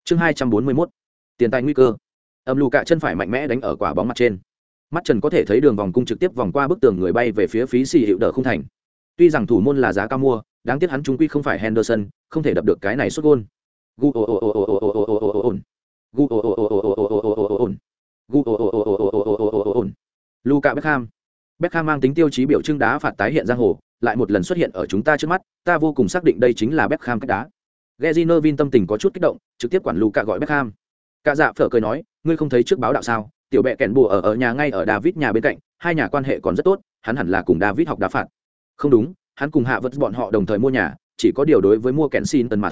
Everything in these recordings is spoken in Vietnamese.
Chương 241. Tiền tài nguy cơ. Âm lù cả chân phải mạnh mẽ đánh ở quả bóng mặt trên. Mắt Trần có thể thấy đường vòng cung trực tiếp vòng qua bức tường người bay về phía phí xì hiệu đỡ không thành. Tuy rằng thủ môn là giá cao mua, đáng tiếc hắn trung quy không phải Henderson, không thể đập được cái này sút gol. Luka Beckham. Beckham mang tính tiêu chí biểu trưng đá phạt tái hiện giang hồ, lại một lần xuất hiện ở chúng ta trước mắt, ta vô cùng xác định đây chính là Beckham cách đá. Gary Neville tâm tình có chút kích động, trực tiếp quản Luka gọi Beckham. Cả dạ phở cười nói, ngươi không thấy trước báo đạo sao? Tiểu bẹ kèn bùa ở nhà ngay ở David nhà bên cạnh, hai nhà quan hệ còn rất tốt, hắn hẳn là cùng David học đá phạt. Không đúng, hắn cùng hạ vật bọn họ đồng thời mua nhà, chỉ có điều đối với mua kèn xin tần mà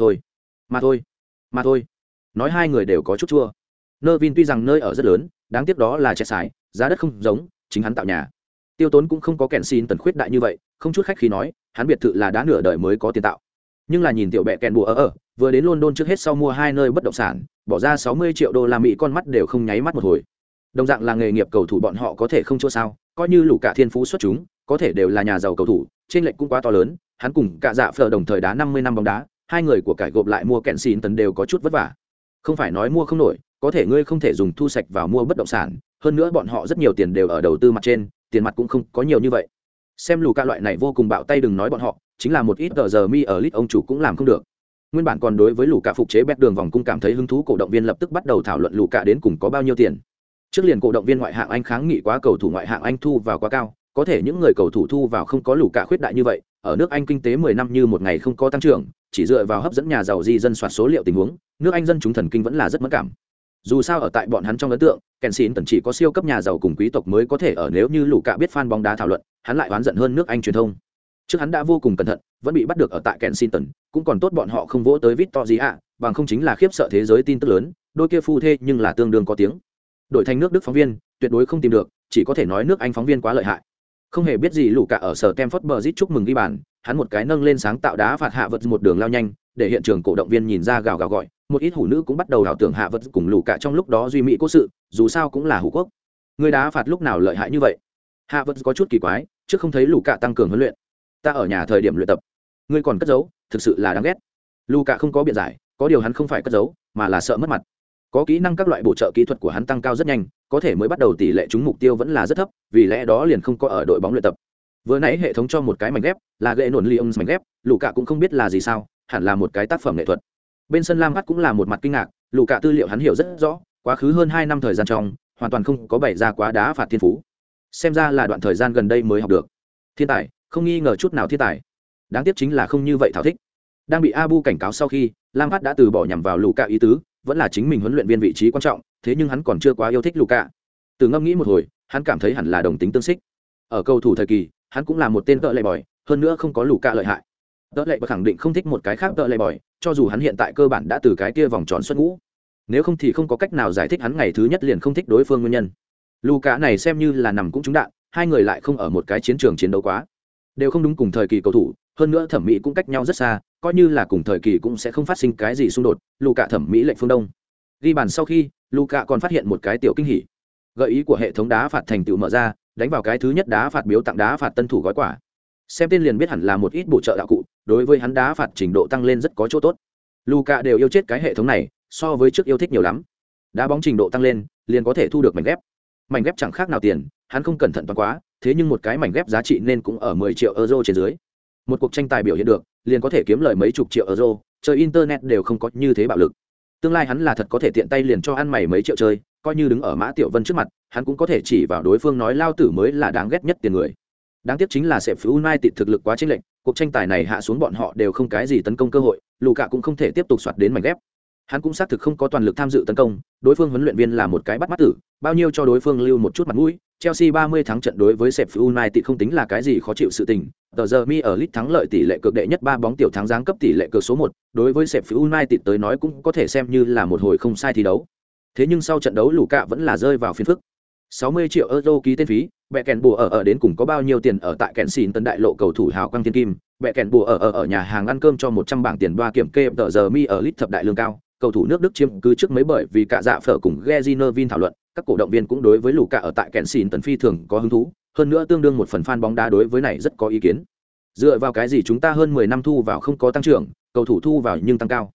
thôi. Nói hai người đều có chút chua. Neville tuy rằng nơi ở rất lớn, đáng tiếc đó là trẻ sải, giá đất không giống, chính hắn tạo nhà. Tiêu tốn cũng không có kèn xin tần khuyết đại như vậy, không chút khách khí nói, hắn biệt thự là đá nửa đời mới có tiền tạo. Nhưng là nhìn tiểu bẹ kèn bùa ở, vừa đến London trước hết sau mua hai nơi bất động sản, bỏ ra 60 triệu đô la Mỹ, con mắt đều không nháy mắt một hồi. Đồng dạng là nghề nghiệp cầu thủ bọn họ có thể không chua sao, coi như lũ cả thiên phú xuất chúng, có thể đều là nhà giàu cầu thủ, trên lệch cũng quá to lớn, hắn cùng cả dạ phở đồng thời đá 50 năm bóng đá, hai người của cải gộp lại mua kèn xin tần đều có chút vất vả. Không phải nói mua không nổi, có thể ngươi không thể dùng thu sạch vào mua bất động sản, hơn nữa bọn họ rất nhiều tiền đều ở đầu tư mặt trên, tiền mặt cũng không có nhiều như vậy. Xem lù cả loại này vô cùng bạo tay đừng nói bọn họ, chính là một ít giờ mi ở lit ông chủ cũng làm không được. Nguyên bản còn đối với lù cả phục chế bét đường vòng cung cảm thấy hứng thú, cổ động viên lập tức bắt đầu thảo luận lù cả đến cùng có bao nhiêu tiền. Trước liền cổ động viên ngoại hạng Anh kháng nghị quá cầu thủ ngoại hạng Anh thu vào quá cao, có thể những người cầu thủ thu vào không có lù cả khuyết đại như vậy, ở nước Anh kinh tế 10 năm như một ngày không có tăng trưởng, chỉ dựa vào hấp dẫn nhà giàu di dân soạt số liệu tình huống, nước Anh dân chúng thần kinh vẫn là rất mẫn cảm. Dù sao ở tại bọn hắn trong ấn tượng, Kensington chỉ có siêu cấp nhà giàu cùng quý tộc mới có thể ở, nếu như lù cả biết fan bóng đá thảo luận, hắn lại oán giận hơn nước Anh truyền thông. Trước hắn đã vô cùng cẩn thận, vẫn bị bắt được ở tại Kensington, cũng còn tốt bọn họ không vỗ tới Victoria, bằng không chính là khiếp sợ thế giới tin tức lớn, đôi kia phu thê nhưng là tương đương có tiếng. Đổi thành nước Đức phóng viên, tuyệt đối không tìm được, chỉ có thể nói nước Anh phóng viên quá lợi hại. Không hề biết gì lù cả ở sở Stamford Bridge chúc mừng ghi bàn, hắn một cái nâng lên sáng tạo đá phạt hạ vật một đường lao nhanh, để hiện trường cổ động viên nhìn ra gào gào gọi, một ít hủ nữ cũng bắt đầu ảo tưởng hạ vật cùng lù cả trong lúc đó duy mỹ cố sự, dù sao cũng là hủ quốc. Người đá phạt lúc nào lợi hại như vậy? Hạ vật có chút kỳ quái, trước không thấy lù cả tăng cường huấn luyện. Ta ở nhà thời điểm luyện tập, ngươi còn cất giấu, thực sự là đáng ghét. Lù cả không có biện giải, có điều hắn không phải cất giấu, mà là sợ mất mặt. Có kỹ năng các loại bổ trợ kỹ thuật của hắn tăng cao rất nhanh, có thể mới bắt đầu tỷ lệ trúng mục tiêu vẫn là rất thấp, vì lẽ đó liền không có ở đội bóng luyện tập. Vừa nãy hệ thống cho một cái mảnh ghép, là gậy nổn Lyons mảnh ghép, lù cả cũng không biết là gì sao, hẳn là một cái tác phẩm nghệ thuật. Bên sân Lam Hắt cũng là một mặt kinh ngạc, lù cả tư liệu hắn hiểu rất rõ, quá khứ hơn 2 năm thời gian trong, hoàn toàn không có bày ra quá đá phạt thiên phú. Xem ra là đoạn thời gian gần đây mới học được. Thiên tài, không nghi ngờ chút nào thiên tài. Đáng tiếc chính là không như vậy thảo thích. Đang bị Abu cảnh cáo sau khi, Lam Hắt đã từ bỏ nhằm vào lù cả ý tứ, vẫn là chính mình huấn luyện viên vị trí quan trọng, thế nhưng hắn còn chưa quá yêu thích lù cả. Từ ngẫm nghĩ một hồi, hắn cảm thấy hẳn là đồng tính tương xích. Ở cầu thủ thời kỳ, hắn cũng là một tên tợ lệ bòi, hơn nữa không có lù cả lợi hại. Tợ lệ bòi khẳng định không thích một cái khác tợ lệ bòi, cho dù hắn hiện tại cơ bản đã từ cái kia vòng tròn xuất ngũ. Nếu không thì không có cách nào giải thích hắn ngày thứ nhất liền không thích đối phương nguyên nhân. Lù cả này xem như là nằm cũng trúng đạn, hai người lại không ở một cái chiến trường chiến đấu quá, đều không đúng cùng thời kỳ cầu thủ, hơn nữa thẩm mỹ cũng cách nhau rất xa, coi như là cùng thời kỳ cũng sẽ không phát sinh cái gì xung đột. Lù cả thẩm mỹ lệnh phương Đông. Ghi bàn sau khi, lù cả còn phát hiện một cái tiểu kinh hỉ. Gợi ý của hệ thống đá phạt thành tựu mở ra, đánh vào cái thứ nhất đá phạt biếu tặng đá phạt tân thủ gói quả. Xem tên liền biết hẳn là một ít bổ trợ đạo cụ, đối với hắn đá phạt trình độ tăng lên rất có chỗ tốt. Lù cả đều yêu chết cái hệ thống này, so với trước yêu thích nhiều lắm. Đá bóng trình độ tăng lên, liền có thể thu được mảnh ghép. Mảnh ghép chẳng khác nào tiền, hắn không cẩn thận toán quá, thế nhưng một cái mảnh ghép giá trị nên cũng ở 10 triệu euro trên dưới. Một cuộc tranh tài biểu hiện được, liền có thể kiếm lời mấy chục triệu euro, chơi internet đều không có như thế bạo lực. Tương lai hắn là thật có thể tiện tay liền cho ăn mày mấy triệu chơi, coi như đứng ở Mã Tiểu Vân trước mặt, hắn cũng có thể chỉ vào đối phương nói lao tử mới là đáng ghét nhất tiền người. Đáng tiếc chính là Sheffield United thực lực quá chênh lệch, cuộc tranh tài này hạ xuống bọn họ đều không cái gì tấn công cơ hội, Luka cũng không thể tiếp tục soạt đến mảnh ghép. Hắn cũng xác thực không có toàn lực tham dự tấn công, đối phương huấn luyện viên là một cái bắt mắt tử, bao nhiêu cho đối phương lưu một chút mặt mũi. Chelsea 30 thắng trận đối với Sheffield United không tính là cái gì khó chịu sự tình. Tờ giờ mi ở League thắng lợi tỷ lệ cược đệ nhất 3 bóng tiểu thắng giáng cấp tỷ lệ cược số 1, đối với Sheffield United tới nói cũng có thể xem như là một hồi không sai thi đấu. Thế nhưng sau trận đấu Luka vẫn là rơi vào phiền phức. 60 triệu euro ký tên phí, bẹ kèn bùa ở đến cùng có bao nhiêu tiền ở tại Kensington đại lộ cầu thủ hào quang thiên kim, bẹ kèn bùa ở nhà hàng ăn cơm cho 100 bảng tiền đoa kiểm kê tờ giờ mi ở League thập đại lương cao. Cầu thủ nước Đức chiếm cứ trước mấy bởi vì cả dạ phở cùng Gary Neville thảo luận, các cổ động viên cũng đối với Luka ở tại Kensington phi thường có hứng thú, hơn nữa tương đương một phần fan bóng đá đối với này rất có ý kiến. Dựa vào cái gì chúng ta hơn 10 năm thu vào không có tăng trưởng, cầu thủ thu vào nhưng tăng cao.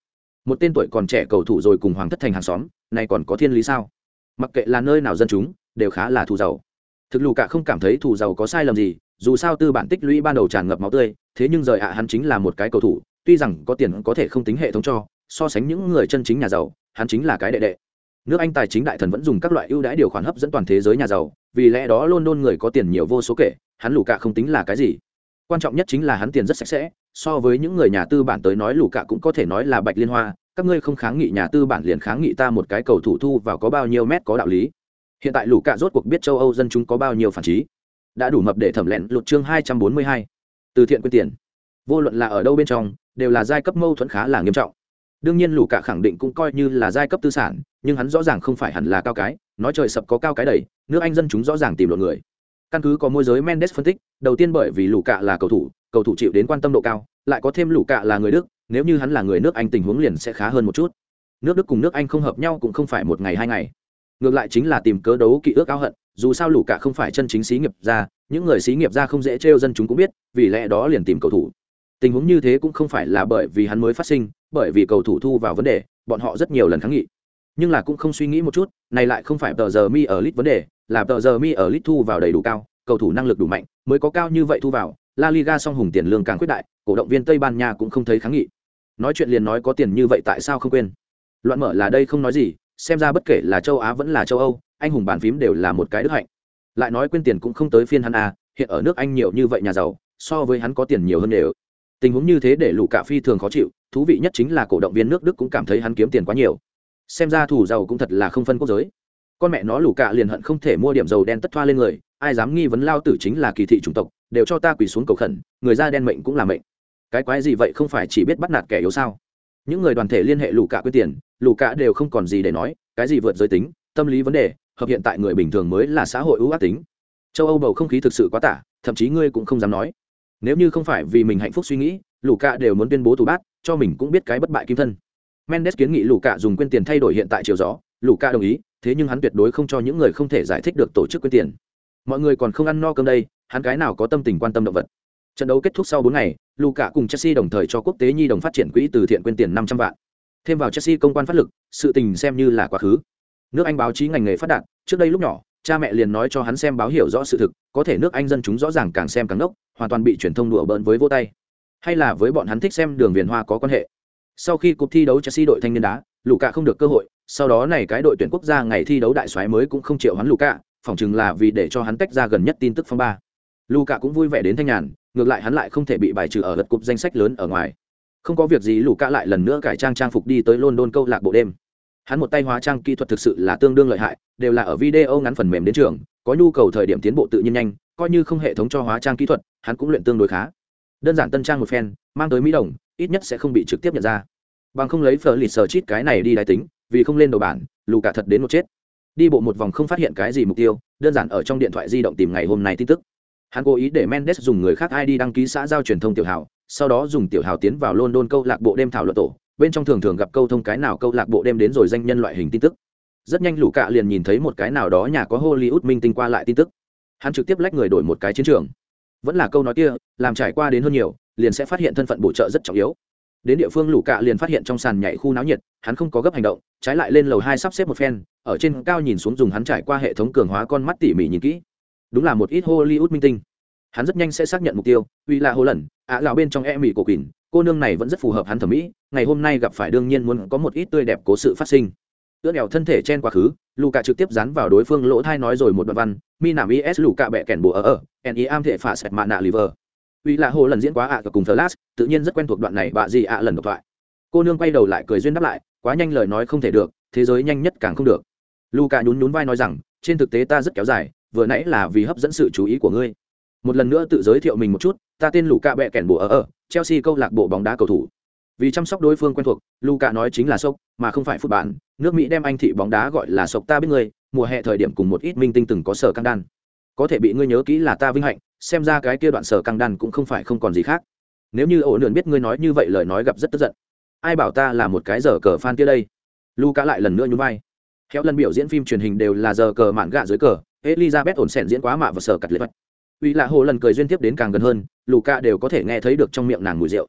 một tên tuổi còn trẻ cầu thủ rồi cùng hoàng thất thành hàng xóm, này còn có thiên lý sao? Mặc kệ là nơi nào dân chúng, đều khá là thù giàu. Thực Lù Cả không cảm thấy thù giàu có sai lầm gì, dù sao tư bản tích lũy ban đầu tràn ngập máu tươi, thế nhưng rời hắn chính là một cái cầu thủ, tuy rằng có tiền có thể không tính hệ thống cho, so sánh những người chân chính nhà giàu, hắn chính là cái đệ đệ. Nước Anh tài chính đại thần vẫn dùng các loại ưu đãi điều khoản hấp dẫn toàn thế giới nhà giàu, vì lẽ đó London người có tiền nhiều vô số kể, hắn Lù Cả không tính là cái gì. Quan trọng nhất chính là hắn tiền rất sạch sẽ, so với những người nhà tư bản tới nói Lù Cả cũng có thể nói là bạch liên hoa, các ngươi không kháng nghị nhà tư bản liền kháng nghị ta một cái cầu thủ thu vào có bao nhiêu mét có đạo lý. Hiện tại Lù Cả rốt cuộc biết châu Âu dân chúng có bao nhiêu phản trí, đã đủ mập để thẩm lẹn lụt chương 242. Từ thiện quyên tiền, vô luận là ở đâu bên trong, đều là giai cấp mâu thuẫn khá là nghiêm trọng. Đương nhiên Lù Cả khẳng định cũng coi như là giai cấp tư sản, nhưng hắn rõ ràng không phải hẳn là cao cái, nói trời sập có cao cái đầy, nước Anh dân chúng rõ ràng tìm lộn người. Căn cứ có môi giới Mendes phân tích, đầu tiên bởi vì Lù Cả là cầu thủ chịu đến quan tâm độ cao, lại có thêm Lù Cả là người Đức, nếu như hắn là người nước Anh tình huống liền sẽ khá hơn một chút. Nước Đức cùng nước Anh không hợp nhau cũng không phải một ngày hai ngày, ngược lại chính là tìm cớ đấu kỵ ước ao hận, dù sao Lù Cả không phải chân chính xí nghiệp gia, những người xí nghiệp gia không dễ trêu dân chúng cũng biết, vì lẽ đó liền tìm cầu thủ. Tình huống như thế cũng không phải là bởi vì hắn mới phát sinh, bởi vì cầu thủ thu vào vấn đề, bọn họ rất nhiều lần kháng nghị. Nhưng là cũng không suy nghĩ một chút, này lại không phải tờ giờ mi ở lit vấn đề, là tờ giờ mi ở lit thu vào đầy đủ cao, cầu thủ năng lực đủ mạnh, mới có cao như vậy thu vào. La Liga song hùng tiền lương càng quyết đại, cổ động viên Tây Ban Nha cũng không thấy kháng nghị. Nói chuyện liền nói có tiền như vậy tại sao không quên? Loạn mở là đây không nói gì, xem ra bất kể là châu Á vẫn là châu Âu, anh hùng bàn phím đều là một cái đức hạnh. Lại nói quên tiền cũng không tới phiên hắn à, hiện ở nước Anh nhiều như vậy nhà giàu, so với hắn có tiền nhiều hơn đều. Tình huống như thế để Lù Cả phi thường khó chịu, thú vị nhất chính là cổ động viên nước Đức cũng cảm thấy hắn kiếm tiền quá nhiều. Xem ra thủ giàu cũng thật là không phân quốc giới. Con mẹ nó Lù Cả liền hận không thể mua điểm dầu đen tất thoa lên người, ai dám nghi vấn lao tử chính là kỳ thị chủng tộc, đều cho ta quỳ xuống cầu khẩn, người da đen mệnh cũng là mệnh. Cái quái gì vậy, không phải chỉ biết bắt nạt kẻ yếu sao? Những người đoàn thể liên hệ Lù Cả quyên tiền, Lù Cả đều không còn gì để nói, cái gì vượt giới tính, tâm lý vấn đề, hợp hiện tại người bình thường mới là xã hội ưu ác tính. Châu Âu bầu không khí thực sự quá tả, thậm chí ngươi cũng không dám nói. Nếu như không phải vì mình hạnh phúc suy nghĩ, Lù Cả đều muốn tuyên bố tù bát, cho mình cũng biết cái bất bại kim thân. Mendes kiến nghị Lù Cả dùng quyên tiền thay đổi hiện tại chiều gió, Lù Cả đồng ý, thế nhưng hắn tuyệt đối không cho những người không thể giải thích được tổ chức quyên tiền. Mọi người còn không ăn no cơm đây, hắn cái nào có tâm tình quan tâm động vật. Trận đấu kết thúc sau 4 ngày, Lù Cả cùng Chelsea đồng thời cho quốc tế nhi đồng phát triển quỹ từ thiện quyên tiền 500 vạn. Thêm vào Chelsea công quan phát lực, sự tình xem như là quá khứ. Nước Anh báo chí ngành nghề phát đạt, trước đây lúc nhỏ, cha mẹ liền nói cho hắn xem báo hiểu rõ sự thực, có thể nước Anh dân chúng rõ ràng càng xem càng ngốc, hoàn toàn bị truyền thông đùa bỡn với vô tay. Hay là với bọn hắn thích xem đường viền hoa có quan hệ. Sau khi cuộc thi đấu Chelsea đội thanh niên đá, Lù Cả không được cơ hội, sau đó này cái đội tuyển quốc gia ngày thi đấu đại soái mới cũng không chịu hắn Lù Cả, phỏng chừng là vì để cho hắn tách ra gần nhất tin tức phong ba. Lù Cả cũng vui vẻ đến thanh nhàn, ngược lại hắn lại không thể bị bài trừ ở lượt cúp danh sách lớn ở ngoài. Không có việc gì Lù Cả lại lần nữa cải trang phục đi tới London câu lạc bộ đêm. Hắn một tay hóa trang kỹ thuật thực sự là tương đương lợi hại, đều là ở video ngắn phần mềm đến trường, có nhu cầu thời điểm tiến bộ tự nhiên nhanh, coi như không hệ thống cho hóa trang kỹ thuật, hắn cũng luyện tương đối khá. Đơn giản tân trang một phen, mang tới Mỹ đồng, ít nhất sẽ không bị trực tiếp nhận ra. Bằng không lấy Fleischer cheat cái này đi đái tính, vì không lên đầu bản, Lù Cả thật đến một chết. Đi bộ một vòng không phát hiện cái gì mục tiêu, đơn giản ở trong điện thoại di động tìm ngày hôm nay tin tức. Hắn cố ý để Mendes dùng người khác ID đăng ký xã giao truyền thông tiểu hào, sau đó dùng tiểu hào tiến vào London câu lạc bộ đêm thảo luận tổ, bên trong thường thường gặp câu thông cái nào câu lạc bộ đêm đến rồi danh nhân loại hình tin tức. Rất nhanh Lù Cả liền nhìn thấy một cái nào đó nhà có Hollywood minh tinh qua lại tin tức. Hắn trực tiếp lách người đổi một cái chiến trường. Vẫn là câu nói kia, làm trải qua đến hơn nhiều, liền sẽ phát hiện thân phận bổ trợ rất trọng yếu. Đến địa phương Lù Cả liền phát hiện trong sàn nhảy khu náo nhiệt, hắn không có gấp hành động, trái lại lên lầu 2 sắp xếp một phen, ở trên cao nhìn xuống dùng hắn trải qua hệ thống cường hóa con mắt tỉ mỉ nhìn kỹ. Đúng là một ít Hollywood minh tinh. Hắn rất nhanh sẽ xác nhận mục tiêu, uy là Hồ lần, lão bên trong e mỹ cổ quỷ, cô nương này vẫn rất phù hợp hắn thẩm mỹ, ngày hôm nay gặp phải đương nhiên muốn có một ít tươi đẹp cố sự phát sinh. Ướt đèo thân thể chen quá khứ, Lù Cả trực tiếp dán vào đối phương lỗ thai nói rồi một đoạn văn, mi nảm is Lù Cả bẹ kèn bùa ở, ni am thể phả sẹt mạ nạ liver. Uy là Hồ lần diễn quá ạ cùng Flash, tự nhiên rất quen thuộc đoạn này bà gì ạ lần độc thoại. Cô nương quay đầu lại cười duyên đáp lại, quá nhanh lời nói không thể được, thế giới nhanh nhất càng không được. Lù Cả nhún nhún vai nói rằng, trên thực tế ta rất kéo dài, vừa nãy là vì hấp dẫn sự chú ý của ngươi. Một lần nữa tự giới thiệu mình một chút, ta tên Lù Cả bẹ kèn bùa ở, Chelsea câu lạc bộ bóng đá cầu thủ. Vì chăm sóc đối phương quen thuộc, Lù Cả nói chính là sốc, mà không phải phút bản. Nước Mỹ đem anh thị bóng đá gọi là sốc, ta biết ngươi, mùa hè thời điểm cùng một ít minh tinh từng có sở căng đan. Có thể bị ngươi nhớ kỹ là ta vinh hạnh, xem ra cái kia đoạn sở căng đan cũng không phải không còn gì khác. Nếu như ổ nườn biết ngươi nói như vậy lời nói gặp rất tức giận. Ai bảo ta là một cái giờ cờ fan kia đây? Lù Cả lại lần nữa nhún vai. Khéo lần biểu diễn phim truyền hình đều là giờ cờ mạn gạ dưới cờ, Elizabeth ổn sẹn diễn quá mạ và sở cặt lệ vật. Uy là Hồ lần cười duyên tiếp đến càng gần hơn, Lù Cả đều có thể nghe thấy được trong miệng nàng mùi rượu.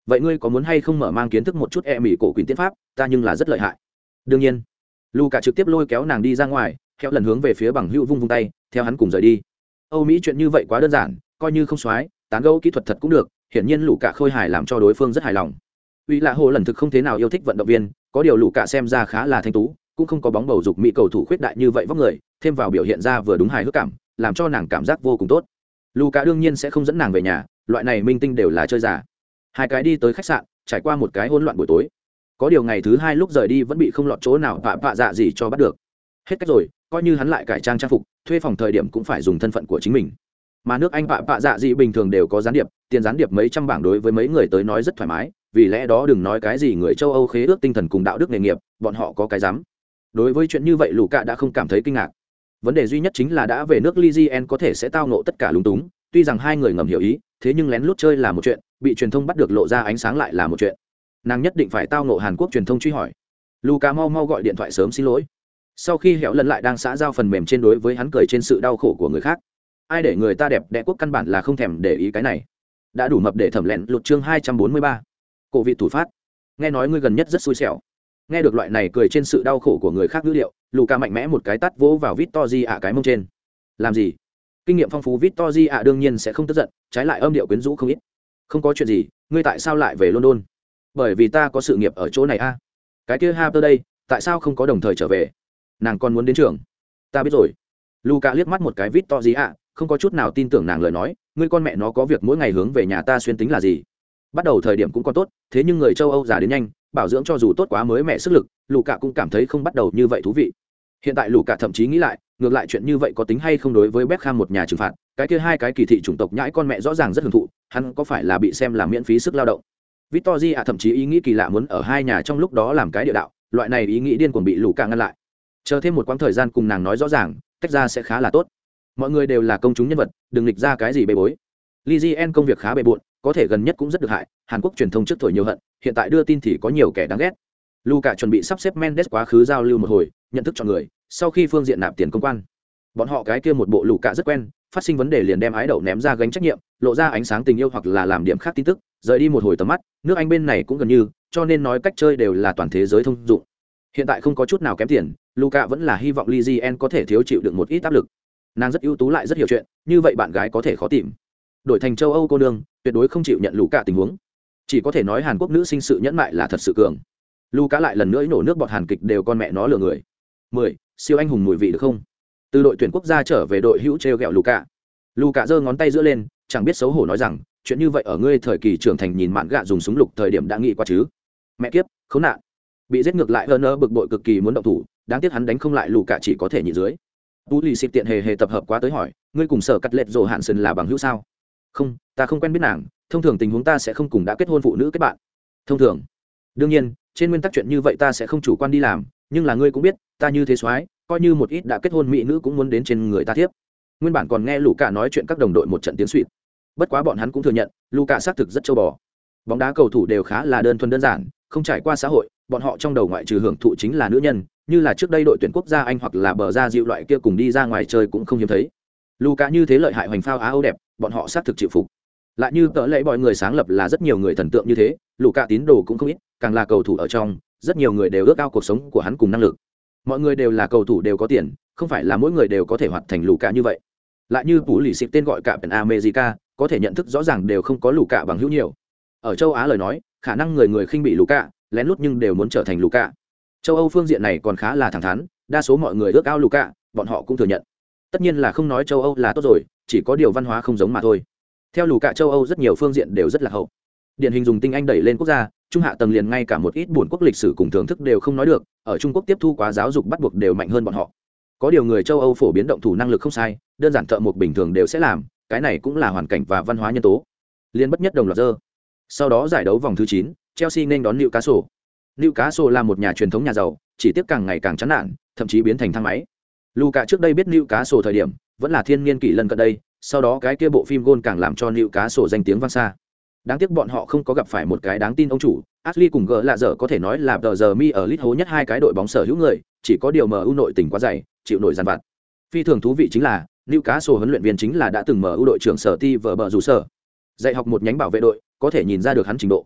vậy ngươi có muốn hay không mở mang kiến thức một chút mỹ cổ quyền tiến pháp, ta nhưng là rất lợi hại. Đương nhiên. Luka trực tiếp lôi kéo nàng đi ra ngoài, theo lần hướng về phía bằng hữu vung tay, theo hắn cùng rời đi. Âu Mỹ chuyện như vậy quá đơn giản, coi như không xoái, tán gẫu kỹ thuật thật cũng được, hiển nhiên Luka khôi hài làm cho đối phương rất hài lòng. Uy Lạ Hồ lần thực không thế nào yêu thích vận động viên, có điều Luka xem ra khá là thanh tú, cũng không có bóng bầu dục mỹ cầu thủ khuyết đại như vậy vóc người, thêm vào biểu hiện ra vừa đúng hài hước cảm, làm cho nàng cảm giác vô cùng tốt. Luka đương nhiên sẽ không dẫn nàng về nhà, loại này minh tinh đều là chơi giả. Hai cái đi tới khách sạn, trải qua một cái hỗn loạn buổi tối. Có điều ngày thứ hai lúc rời đi vẫn bị không lọt chỗ nào vạ dạ gì cho bắt được. Hết cách rồi, coi như hắn lại cải trang trang phục, thuê phòng thời điểm cũng phải dùng thân phận của chính mình. Mà nước Anh vạ dạ gì bình thường đều có gián điệp, tiền gián điệp mấy trăm bảng đối với mấy người tới nói rất thoải mái, vì lẽ đó đừng nói cái gì người châu Âu khế ước tinh thần cùng đạo đức nghề nghiệp, bọn họ có cái dám. Đối với chuyện như vậy Luka đã không cảm thấy kinh ngạc. Vấn đề duy nhất chính là đã về nước Lizien có thể sẽ tao ngộ tất cả lúng túng, tuy rằng hai người ngầm hiểu ý, thế nhưng lén lút chơi là một chuyện, bị truyền thông bắt được lộ ra ánh sáng lại là một chuyện. Nàng nhất định phải tao ngộ Hàn Quốc truyền thông truy hỏi. Luka mau mau gọi điện thoại sớm xin lỗi. Sau khi Hẻo lần lại đang xã giao phần mềm trên đối với hắn cười trên sự đau khổ của người khác. Ai để người ta đẹp đẽ quốc căn bản là không thèm để ý cái này. Đã đủ mập để thẩm lẹn lụt chương 243. Cổ vị thủ phát. Nghe nói ngươi gần nhất rất xui xẻo. Nghe được loại này cười trên sự đau khổ của người khác ngữ liệu, Luka mạnh mẽ một cái tát vỗ vào Victory ạ cái mông trên. Làm gì? Kinh nghiệm phong phú Victory ạ đương nhiên sẽ không tức giận, trái lại âm điệu quyến rũ không ít. Không có chuyện gì, ngươi tại sao lại về London? Bởi vì ta có sự nghiệp ở chỗ này a. Cái kia Harper đây, tại sao không có đồng thời trở về? Nàng còn muốn đến trường. Ta biết rồi. Luka liếc mắt một cái Victory ạ, không có chút nào tin tưởng nàng lời nói, ngươi con mẹ nó có việc mỗi ngày hướng về nhà ta xuyên tính là gì? Bắt đầu thời điểm cũng còn tốt, thế nhưng người châu Âu già đến nhanh, bảo dưỡng cho dù tốt quá mới mẹ sức lực, Luka cũng cảm thấy không bắt đầu như vậy thú vị. Hiện tại Luka thậm chí nghĩ lại, ngược lại chuyện như vậy có tính hay không đối với Beckham một nhà trừng phạt, cái kia hai cái kỳ thị chủng tộc nhãi con mẹ rõ ràng rất hưởng thụ, hắn có phải là bị xem là miễn phí sức lao động? Victory thậm chí ý nghĩ kỳ lạ muốn ở hai nhà trong lúc đó làm cái địa đạo, loại này ý nghĩ điên cuồng bị Luka ngăn lại. Chờ thêm một quãng thời gian cùng nàng nói rõ ràng, tách ra sẽ khá là tốt. Mọi người đều là công chúng nhân vật, đừng nghịch ra cái gì bê bối. Lizien công việc khá bề bộn, có thể gần nhất cũng rất được hại, Hàn Quốc truyền thông trước thổi nhiều hận, hiện tại đưa tin thì có nhiều kẻ đáng ghét. Luka chuẩn bị sắp xếp Mendes quá khứ giao lưu một hồi, nhận thức chọn người, sau khi phương diện nạp tiền công quan. Bọn họ cái kia một bộ Luka rất quen, phát sinh vấn đề liền đem ái đậu ném ra gánh trách nhiệm, lộ ra ánh sáng tình yêu hoặc là làm điểm khác tin tức, rời đi một hồi tầm mắt, nước Anh bên này cũng gần như, cho nên nói cách chơi đều là toàn thế giới thông dụng. Hiện tại không có chút nào kém tiền, Luka vẫn là hy vọng Lizien có thể thiếu chịu được một ít áp lực. Nàng rất ưu tú lại rất hiểu chuyện, như vậy bạn gái có thể khó tìm. Đổi thành châu Âu cô nương, tuyệt đối không chịu nhận Luka tình huống. Chỉ có thể nói Hàn Quốc nữ sinh sự nhẫn mại là thật sự cường. Luka lại lần nữa nổ nước bọt Hàn kịch đều con mẹ nó lừa người. 10. Siêu anh hùng mùi vị được không? Từ đội tuyển quốc gia trở về đội hữu treo gẹo Luka. Luka giơ ngón tay giữa lên, chẳng biết xấu hổ nói rằng, chuyện như vậy ở ngươi thời kỳ trưởng thành nhìn mạn gạ dùng súng lục thời điểm đã nghĩ qua chứ? Mẹ kiếp, khốn nạn. Bị giết ngược lại Werner bực bội cực kỳ muốn động thủ, đáng tiếc hắn đánh không lại Luka chỉ có thể nhịn dưới. Tú lì xịt tiện hề tập hợp quá tới hỏi, ngươi cùng sở cắt lệch rồ hạn sần là bằng hữu sao? Không, ta không quen biết nàng, thông thường tình huống ta sẽ không cùng đã kết hôn phụ nữ kết bạn. Thông thường. Đương nhiên, trên nguyên tắc chuyện như vậy ta sẽ không chủ quan đi làm, nhưng là ngươi cũng biết, ta như thế soái, coi như một ít đã kết hôn mỹ nữ cũng muốn đến trên người ta tiếp. Nguyên bản còn nghe Luka nói chuyện các đồng đội một trận tiếng xuýt. Bất quá bọn hắn cũng thừa nhận, Luka xác thực rất châu bò. Bóng đá cầu thủ đều khá là đơn thuần đơn giản, không trải qua xã hội, bọn họ trong đầu ngoại trừ hưởng thụ chính là nữ nhân, như là trước đây đội tuyển quốc gia Anh hoặc là bờ ra dịu loại kia cùng đi ra ngoài chơi cũng không hiếm thấy. Luka như thế lợi hại hoành phao Á Âu đẹp, bọn họ xác thực chịu phục. Lại như tợ lệ mọi người sáng lập là rất nhiều người thần tượng như thế, Luka tín đồ cũng không ít, càng là cầu thủ ở trong, rất nhiều người đều ước ao cuộc sống của hắn cùng năng lực. Mọi người đều là cầu thủ đều có tiền, không phải là mỗi người đều có thể hoạt thành Luka như vậy. Lại như Tú lì xịt tên gọi cả Pen America, có thể nhận thức rõ ràng đều không có Luka bằng hữu nhiều. Ở châu Á lời nói, khả năng người người khinh bị Luka, lén lút nhưng đều muốn trở thành Luka. Châu Âu phương diện này còn khá là thẳng thắn, đa số mọi người ước ao Luka, bọn họ cũng thừa nhận. Tất nhiên là không nói châu Âu là tốt rồi, chỉ có điều văn hóa không giống mà thôi. Theo Luka châu Âu rất nhiều phương diện đều rất là hậu. Điển hình dùng tinh Anh đẩy lên quốc gia, trung hạ tầng liền ngay cả một ít buồn quốc lịch sử cùng thưởng thức đều không nói được, ở Trung Quốc tiếp thu quá giáo dục bắt buộc đều mạnh hơn bọn họ. Có điều người châu Âu phổ biến động thủ năng lực không sai, đơn giản thợ mộc bình thường đều sẽ làm, cái này cũng là hoàn cảnh và văn hóa nhân tố. Liên bất nhất đồng loạt dơ. Sau đó giải đấu vòng thứ 9, Chelsea nên đón Newcastle. Newcastle là một nhà truyền thống nhà giàu, chỉ tiếc càng ngày càng chán nản, thậm chí biến thành thang máy. Luka trước đây biết Newcastle thời điểm, vẫn là thiên niên kỷ lần cận đây, sau đó cái kia bộ phim Goal càng làm cho Newcastle danh tiếng vang xa. Đáng tiếc bọn họ không có gặp phải một cái đáng tin ông chủ, Ashley cùng gỡ lạ dở có thể nói là tờ giờ mi ở lít hố nhất hai cái đội bóng sở hữu người, chỉ có điều MU nội tình quá dày, chịu nổi giàn vặt. Phi thường thú vị chính là, Newcastle huấn luyện viên chính là đã từng MU đội trưởng sở ti vở bờ rủ sở. Dạy học một nhánh bảo vệ đội, có thể nhìn ra được hắn trình độ.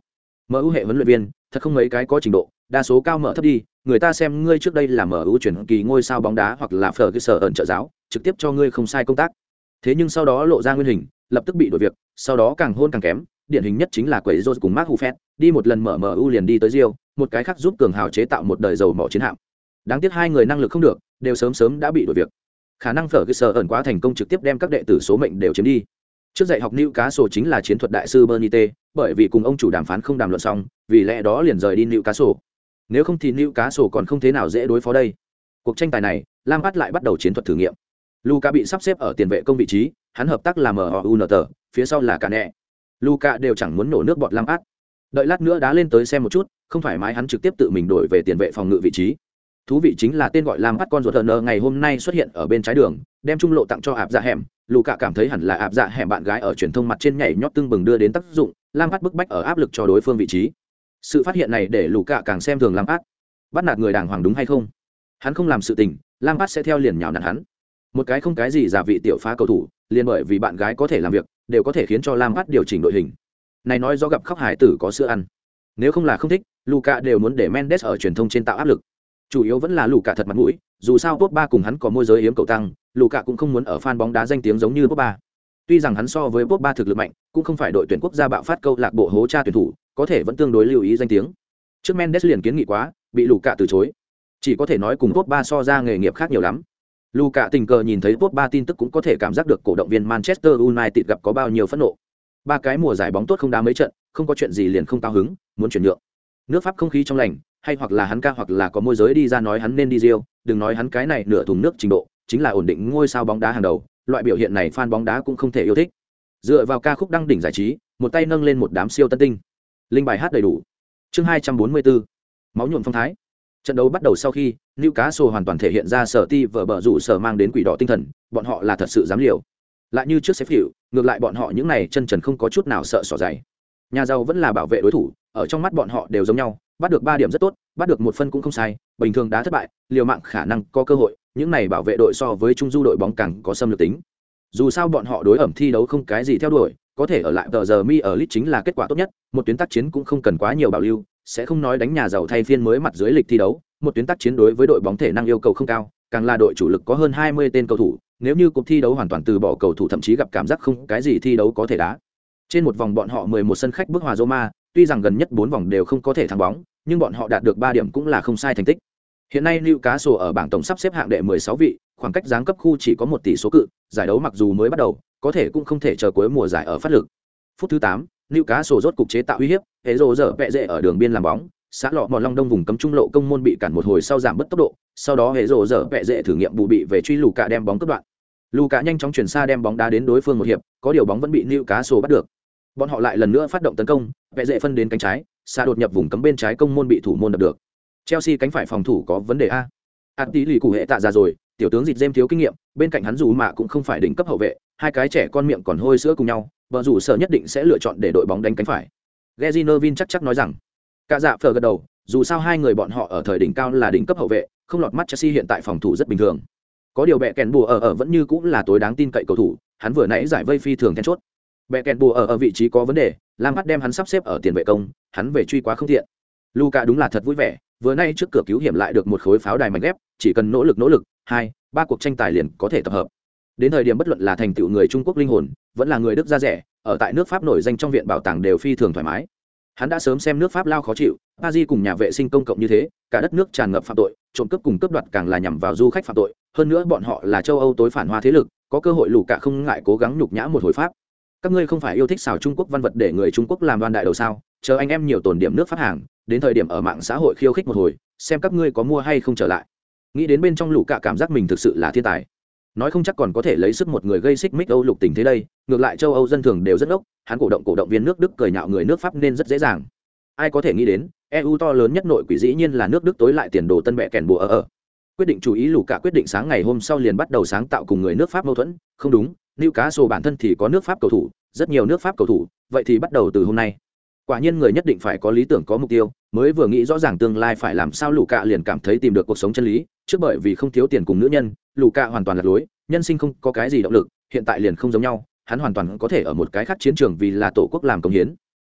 MU hệ huấn luyện viên thật không mấy cái có trình độ, đa số cao mở thấp đi, người ta xem ngươi trước đây là MU chuyển kỳ ngôi sao bóng đá hoặc là Ferguson trợ giáo, trực tiếp cho ngươi không sai công tác. Thế nhưng sau đó lộ ra nguyên hình, lập tức bị đổi việc, sau đó càng hôn càng kém, điển hình nhất chính là quẩy Rose cùng Mark Huffet, đi một lần mở MU liền đi tới Rio, một cái khác giúp cường hào chế tạo một đời dầu mỏ chiến hạm. Đáng tiếc hai người năng lực không được, đều sớm đã bị đổi việc. Khả năng Ferguson quá thành công trực tiếp đem các đệ tử số mệnh đều chiếm đi. Trước dạy học Newcastle chính là chiến thuật đại sư Bernite, bởi vì cùng ông chủ đàm phán không đàm luận xong, vì lẽ đó liền rời đi Newcastle. Nếu không thì Newcastle còn không thế nào dễ đối phó đây. Cuộc tranh tài này, Lampard lại bắt đầu chiến thuật thử nghiệm. Luka bị sắp xếp ở tiền vệ công vị trí, hắn hợp tác là MUNT, phía sau là Cane. Luka đều chẳng muốn nổ nước bọt Lampard. Đợi lát nữa đá lên tới xem một chút, không thoải mái hắn trực tiếp tự mình đổi về tiền vệ phòng ngự vị trí. Thú vị chính là tên gọi Lampard con ruột Turner ngày hôm nay xuất hiện ở bên trái đường, đem trung lộ tặng cho ạp dạ hẻm. Luka cảm thấy hẳn là ạp dạ hẻm bạn gái ở truyền thông mặt trên nhảy nhót tưng bừng đưa đến tác dụng, Lampard bức bách ở áp lực cho đối phương vị trí. Sự phát hiện này để Luka càng xem thường Lampard. Bắt nạt người đàng hoàng đúng hay không? Hắn không làm sự tình, Lampard sẽ theo liền nhào nặn hắn. Một cái không cái gì giả vị tiểu phá cầu thủ, liền bởi vì bạn gái có thể làm việc, đều có thể khiến cho Lampard điều chỉnh đội hình. Này nói do gặp khóc hải tử có sữa ăn. Nếu không là không thích, Luka đều muốn để Mendes ở truyền thông trên tạo áp lực. Chủ yếu vẫn là Luka thật mặt mũi, dù sao Pogba cùng hắn có môi giới yếm cầu tăng, Luka cũng không muốn ở fan bóng đá danh tiếng giống như Pogba. Tuy rằng hắn so với Pogba thực lực mạnh, cũng không phải đội tuyển quốc gia bạo phát câu lạc bộ hố cha tuyển thủ, có thể vẫn tương đối lưu ý danh tiếng. Trước Mendes liền kiến nghị quá, bị Luka từ chối. Chỉ có thể nói cùng Pogba so ra nghề nghiệp khác nhiều lắm. Luka tình cờ nhìn thấy Pogba tin tức cũng có thể cảm giác được cổ động viên Manchester United gặp có bao nhiêu phẫn nộ. Ba cái mùa giải bóng tốt không đá mấy trận, không có chuyện gì liền không cao hứng, muốn chuyển nhượng. Nước Pháp không khí trong lành, hay hoặc là hắn ca hoặc là có môi giới đi ra nói hắn nên đi Rio, đừng nói hắn cái này nửa thùng nước trình độ, chính là ổn định ngôi sao bóng đá hàng đầu, loại biểu hiện này fan bóng đá cũng không thể yêu thích. Dựa vào ca khúc đăng đỉnh giải trí, một tay nâng lên một đám siêu tân tinh. Linh bài hát đầy đủ. Chương 244. Máu nhuộm phong thái. Trận đấu bắt đầu sau khi Newcastle hoàn toàn thể hiện ra sở ti vở bờ rủ sở mang đến quỷ đỏ tinh thần, bọn họ là thật sự dám liều. Lại như trước Sheffield, ngược lại bọn họ những này chân trần không có chút nào sợ sỏ dày. Nhà giàu vẫn là bảo vệ đối thủ, ở trong mắt bọn họ đều giống nhau, bắt được 3 điểm rất tốt, bắt được 1 phân cũng không sai, bình thường đá thất bại, liều mạng khả năng có cơ hội, những này bảo vệ đội so với trung du đội bóng càng có xâm lược tính. Dù sao bọn họ đối ẩm thi đấu không cái gì theo đuổi, có thể ở lại tờ giờ mi ở lit chính là kết quả tốt nhất, một tuyến tác chiến cũng không cần quá nhiều bảo lưu, sẽ không nói đánh nhà giàu thay phiên mới mặt dưới lịch thi đấu, một tuyến tác chiến đối với đội bóng thể năng yêu cầu không cao, càng là đội chủ lực có hơn 20 tên cầu thủ, nếu như cuộc thi đấu hoàn toàn từ bỏ cầu thủ thậm chí gặp cảm giác không cái gì thi đấu có thể đá. Trên một vòng bọn họ 11 sân khách bước hòa Roma, tuy rằng gần nhất 4 vòng đều không có thể thắng bóng, nhưng bọn họ đạt được 3 điểm cũng là không sai thành tích. Hiện nay Newcastle ở bảng tổng sắp xếp hạng đệ 16 vị, khoảng cách giáng cấp khu chỉ có 1 tỷ số cự, giải đấu mặc dù mới bắt đầu, có thể cũng không thể chờ cuối mùa giải ở phát lực. Phút thứ 8, Newcastle rốt cục chế tạo uy hiếp, Ezo giờ vẽ dễ ở đường biên làm bóng, xã lọ mòn long đông vùng cấm trung lộ công môn bị cản một hồi sau giảm bớt tốc độ, sau đó Ezo giờ vẽ dễ thử nghiệm bù bị về truy Luka đem bóng cắt đoạn. Luka nhanh chóng chuyển xa đem bóng đá đến đối phương một hiệp, có điều bóng vẫn bị Newcastle bắt được. Bọn họ lại lần nữa phát động tấn công, vẽ dễ phân đến cánh trái, xa đột nhập vùng cấm bên trái công môn bị thủ môn đập được. Chelsea cánh phải phòng thủ có vấn đề a. Tí lì cụ hệ tạ ra rồi, tiểu tướng dịch James thiếu kinh nghiệm, bên cạnh hắn dù mà cũng không phải đỉnh cấp hậu vệ, hai cái trẻ con miệng còn hôi sữa cùng nhau, vợ rủ sở nhất định sẽ lựa chọn để đội bóng đánh cánh phải. Gary Neville chắc nói rằng, cả dạ phở gật đầu, dù sao hai người bọn họ ở thời đỉnh cao là đỉnh cấp hậu vệ, không lọt mắt Chelsea hiện tại phòng thủ rất bình thường. Có điều bẹ kèn bùa ở vẫn như cũng là tối đáng tin cậy cầu thủ, hắn vừa nãy giải vây phi thường then chốt. Bẹ kèn bùa ở vị trí có vấn đề, Lampard đem hắn sắp xếp ở tiền vệ công, hắn về truy quá không thiện. Luka đúng là thật vui vẻ, vừa nay trước cửa cứu hiểm lại được một khối pháo đài mảnh ghép, chỉ cần nỗ lực, 2-3 cuộc tranh tài liền có thể tập hợp. Đến thời điểm bất luận là thành tựu người Trung Quốc linh hồn, vẫn là người Đức da rẻ, ở tại nước Pháp nổi danh trong viện bảo tàng đều phi thường thoải mái. Hắn đã sớm xem nước Pháp lao khó chịu, Paris cùng nhà vệ sinh công cộng như thế, cả đất nước tràn ngập phạm tội, trộm cướp cùng cướp đoạt càng là nhằm vào du khách phạm tội, hơn nữa bọn họ là châu Âu tối phản hoa thế lực, có cơ hội Luka không ngại cố gắng nhục nhã một hồi Pháp. Các ngươi không phải yêu thích xào Trung Quốc văn vật để người Trung Quốc làm đoan đại đầu sao? Chờ anh em nhiều tồn điểm nước Pháp hàng, đến thời điểm ở mạng xã hội khiêu khích một hồi, xem các ngươi có mua hay không trở lại. Nghĩ đến bên trong Luka cảm giác mình thực sự là thiên tài. Nói không chắc còn có thể lấy sức một người gây xích mích Âu lục tình thế đây, ngược lại châu Âu dân thường đều rất ốc, hắn cổ động viên nước Đức cười nhạo người nước Pháp nên rất dễ dàng. Ai có thể nghĩ đến, EU to lớn nhất nội quỷ dĩ nhiên là nước Đức tối lại tiền đồ tân bẹ kèn bùa ở. Quyết định chú ý Luka quyết định sáng ngày hôm sau liền bắt đầu sáng tạo cùng người nước Pháp mâu thuẫn, không đúng, Newcastle bản thân thì có nước Pháp cầu thủ, rất nhiều nước Pháp cầu thủ, vậy thì bắt đầu từ hôm nay. Quả nhiên người nhất định phải có lý tưởng có mục tiêu, mới vừa nghĩ rõ ràng tương lai phải làm sao Luka liền cảm thấy tìm được cuộc sống chân lý, trước bởi vì không thiếu tiền cùng nữ nhân, Luka hoàn toàn lạc lối, nhân sinh không có cái gì động lực, hiện tại liền không giống nhau, hắn hoàn toàn có thể ở một cái khác chiến trường vì là tổ quốc làm công hiến.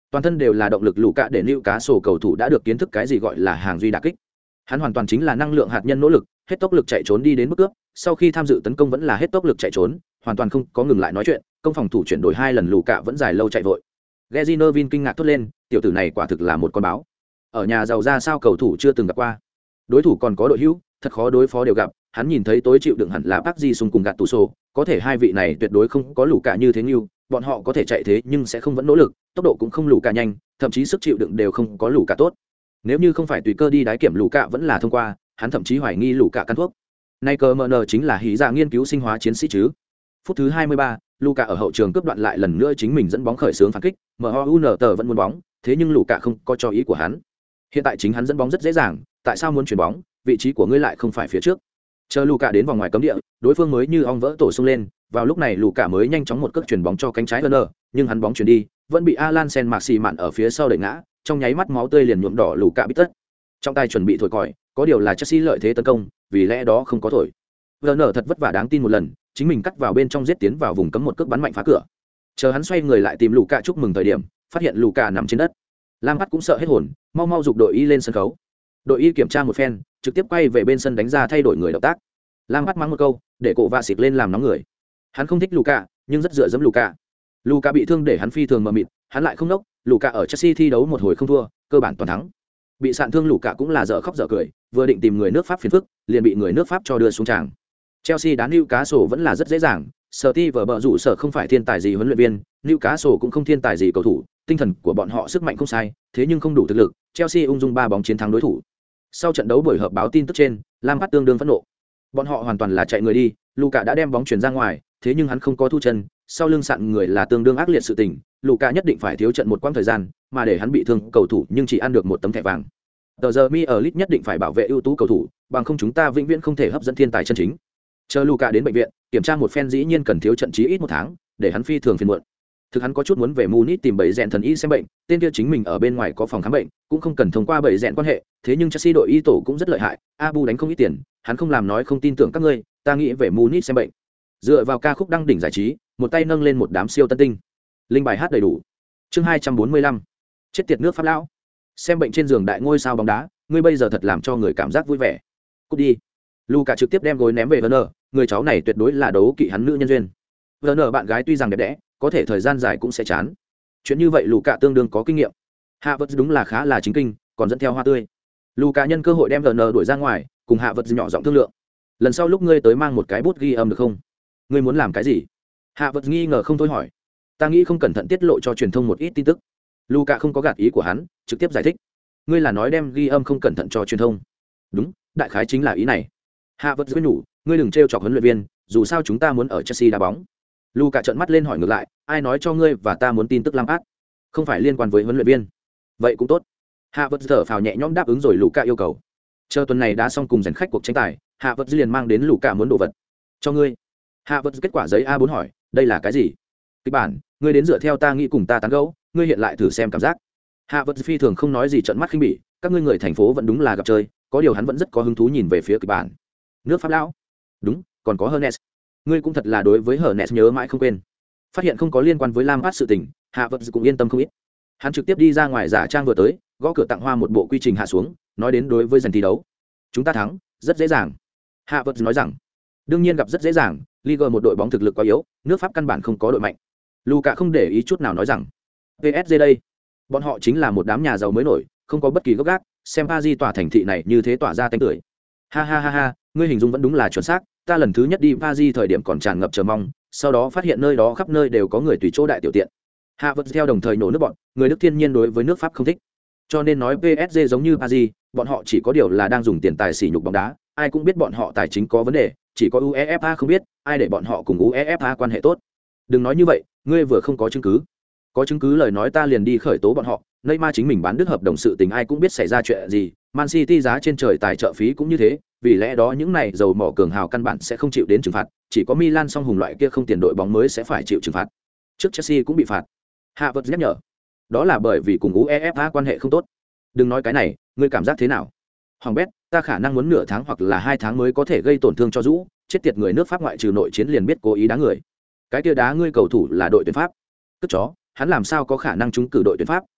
Toàn thân đều là động lực lũ cạ để Newcastle cầu thủ đã được kiến thức cái gì gọi là hàng duy đả kích. Hắn hoàn toàn chính là năng lượng hạt nhân nỗ lực, hết tốc lực chạy trốn đi đến mức cướp, sau khi tham dự tấn công vẫn là hết tốc lực chạy trốn, hoàn toàn không có ngừng lại nói chuyện, công phòng thủ chuyển đổi 2 lần lũ cạ vẫn dài lâu chạy vội. Gary Neville kinh ngạc thốt lên, tiểu tử này quả thực là một con báo. Ở nhà giàu ra sao cầu thủ chưa từng gặp qua. Đối thủ còn có đội hữu, thật khó đối phó đều gặp, hắn nhìn thấy tối chịu đựng hẳn là Park Ji-sung cùng Gattuso, có thể hai vị này tuyệt đối không có lũ cạ như thế như, bọn họ có thể chạy thế nhưng sẽ không vẫn nỗ lực, tốc độ cũng không lũ cạ nhanh, thậm chí sức chịu đựng đều không có lũ cạ tốt. Nếu như không phải tùy cơ đi đái kiểm lũ cạ vẫn là thông qua, hắn thậm chí hoài nghi lũ cạ căn thuốc. Nay cờ MN chính là hí dạ nghiên cứu sinh hóa chiến sĩ chứ. Phút thứ 23, Luka ở hậu trường cướp đoạn lại lần nữa chính mình dẫn bóng khởi xướng phản kích, MHUN tờ vẫn muốn bóng, thế nhưng Luka không có cho ý của hắn. Hiện tại chính hắn dẫn bóng rất dễ dàng, tại sao muốn chuyển bóng, vị trí của ngươi lại không phải phía trước. Chờ Luka đến vòng ngoài cấm địa, đối phương mới như ong vỡ tổ xông lên, vào lúc này Luka mới nhanh chóng một cước chuyển bóng cho cánh trái Werner, nhưng hắn bóng chuyển đi, vẫn bị Alan Sen-Maximan ở phía sau đẩy ngã, trong nháy mắt máu tươi liền nhuộm đỏ Luka bít tất. Trong tay chuẩn bị thổi còi, có điều là Chelsea lợi thế tấn công, vì lẽ đó không có thổi. Werner thật vất vả đáng tin một lần, chính mình cắt vào bên trong giết tiến vào vùng cấm một cước bắn mạnh phá cửa. Chờ hắn xoay người lại tìm Luka chúc mừng thời điểm, phát hiện Luka nằm trên đất. Lampard cũng sợ hết hồn, mau mau giục đội y lên sân khấu. Đội y kiểm tra một phen, trực tiếp quay về bên sân đánh ra thay đổi người động tác. Lampard mắng một câu, để cổ vạ xịt lên làm nóng người. Hắn không thích Luka, nhưng rất dựa dẫm Luka. Luka bị thương để hắn phi thường mờ mịt, hắn lại không nốc, Luka ở Chelsea thi đấu một hồi không thua, cơ bản toàn thắng. Bị sạn thương Luka cũng là dở khóc dở cười, vừa định tìm người nước Pháp phiền phức, liền bị người nước Pháp cho đưa xuống tràng. Chelsea đá Newcastle vẫn là rất dễ dàng, Steve bờ rủ sở không phải thiên tài gì huấn luyện viên, Newcastle cũng không thiên tài gì cầu thủ, tinh thần của bọn họ sức mạnh không sai, thế nhưng không đủ thực lực, Chelsea ung dung 3 bóng chiến thắng đối thủ. Sau trận đấu buổi họp báo tin tức trên, Lampard tương đương phẫn nộ. Bọn họ hoàn toàn là chạy người đi, Luka đã đem bóng chuyển ra ngoài, thế nhưng hắn không có thu chân, sau lưng sạn người là tương đương ác liệt sự tình, Luka nhất định phải thiếu trận một quãng thời gian, mà để hắn bị thương cầu thủ nhưng chỉ ăn được một tấm thẻ vàng. Tờ giờ mi ở lit nhất định phải bảo vệ ưu tú cầu thủ, bằng không chúng ta vĩnh viễn không thể hấp dẫn thiên tài chân chính. Chờ Luka đến bệnh viện, kiểm tra một phen dĩ nhiên cần thiếu trận chí ít 1 tháng, để hắn phi thường phiền muộn. Thực hắn có chút muốn về Munich tìm bầy rèn thần y xem bệnh, tên kia chính mình ở bên ngoài có phòng khám bệnh, cũng không cần thông qua bầy rèn quan hệ, thế nhưng Chelsea đội y tổ cũng rất lợi hại, Abu đánh không ít tiền, hắn không làm nói không tin tưởng các ngươi, ta nghĩ về Munich xem bệnh. Dựa vào ca khúc đăng đỉnh giải trí, một tay nâng lên một đám siêu tân tinh. Linh bài hát đầy đủ. Chương 245. Chết tiệt nước Pháp lão. Xem bệnh trên giường đại ngôi sao bóng đá, ngươi bây giờ thật làm cho người cảm giác vui vẻ. Cút đi. Luka trực tiếp đem gối ném về Werner, người cháu này tuyệt đối là đấu kỵ hắn nữ nhân duyên. Werner bạn gái tuy rằng đẹp đẽ, có thể thời gian dài cũng sẽ chán. Chuyện như vậy Luka tương đương có kinh nghiệm. Havertz đúng là khá là chính kinh, còn dẫn theo hoa tươi. Luka nhân cơ hội đem Werner đuổi ra ngoài, cùng Havertz nhỏ giọng thương lượng. Lần sau lúc ngươi tới mang một cái bút ghi âm được không? Ngươi muốn làm cái gì? Havertz nghi ngờ không thôi hỏi. Ta nghĩ không cẩn thận tiết lộ cho truyền thông một ít tin tức. Luka không có gạt ý của hắn, trực tiếp giải thích. Ngươi là nói đem ghi âm không cẩn thận cho truyền thông? Đúng, đại khái chính là ý này. Havertz khuyên nhủ, ngươi đừng trêu chọc huấn luyện viên, dù sao chúng ta muốn ở Chelsea đá bóng. Luka trợn mắt lên hỏi ngược lại, ai nói cho ngươi và ta muốn tin tức Lampard? Không phải liên quan với huấn luyện viên. Vậy cũng tốt. Havertz thở phào nhẹ nhõm đáp ứng rồi Luka yêu cầu. Chờ tuần này đã xong cùng giành khách cuộc tranh tài, Havertz liền mang đến Luka muốn đồ vật. Cho ngươi. Havertz kết quả giấy A4 hỏi, đây là cái gì? Kịch bản, ngươi đến dựa theo ta nghĩ cùng ta tán gẫu, ngươi hiện lại thử xem cảm giác. Havertz phi thường không nói gì trợn mắt khinh bỉ, các ngươi người thành phố vẫn đúng là gặp chơi, có điều hắn vẫn rất có hứng thú nhìn về phía kịch bản. Nước Pháp lão. Đúng, còn có Hernes. Ngươi cũng thật là đối với Hernes nhớ mãi không quên. Phát hiện không có liên quan với Lampard sự tình, Havertz cũng yên tâm không ít. Hắn trực tiếp đi ra ngoài giả trang vừa tới, gõ cửa tặng hoa một bộ quy trình hạ xuống, nói đến đối với dàn thi đấu. Chúng ta thắng, rất dễ dàng. Havertz nói rằng, đương nhiên gặp rất dễ dàng, Ligue một đội bóng thực lực quá yếu, nước Pháp căn bản không có đội mạnh. Luka không để ý chút nào nói rằng, PSG đây, bọn họ chính là một đám nhà giàu mới nổi, không có bất kỳ gốc gác, xem Paris tỏa thành thị này như thế tỏa ra tánh tưởi. Ha ha ha ha, ngươi hình dung vẫn đúng là chuẩn xác, ta lần thứ nhất đi Paris thời điểm còn tràn ngập chờ mong, sau đó phát hiện nơi đó khắp nơi đều có người tùy chỗ đại tiểu tiện. Havertz theo đồng thời nổ nước bọn, người Đức thiên nhiên đối với nước Pháp không thích. Cho nên nói PSG giống như Paris, bọn họ chỉ có điều là đang dùng tiền tài sỉ nhục bóng đá, ai cũng biết bọn họ tài chính có vấn đề, chỉ có UEFA không biết, ai để bọn họ cùng UEFA quan hệ tốt. Đừng nói như vậy, ngươi vừa không có chứng cứ. Có chứng cứ lời nói ta liền đi khởi tố bọn họ, Neymar chính mình bán đứt hợp đồng sự tình ai cũng biết xảy ra chuyện gì, Man City giá trên trời tài trợ phí cũng như thế, vì lẽ đó những này dầu mỏ cường hào căn bản sẽ không chịu đến trừng phạt, chỉ có Milan song hùng loại kia không tiền đội bóng mới sẽ phải chịu trừng phạt. Trước Chelsea cũng bị phạt. Havertz nhắc nhở. Đó là bởi vì cùng UEFA quan hệ không tốt. Đừng nói cái này, ngươi cảm giác thế nào? Hoàng bét, ta khả năng muốn nửa tháng hoặc là 2 tháng mới có thể gây tổn thương cho Dũ, chết tiệt người nước Pháp ngoại trừ nội chiến liền biết cố ý đá người. Cái kia đá ngươi cầu thủ là đội tuyển Pháp. Cất chó, hắn làm sao có khả năng trúng cử đội tuyển Pháp,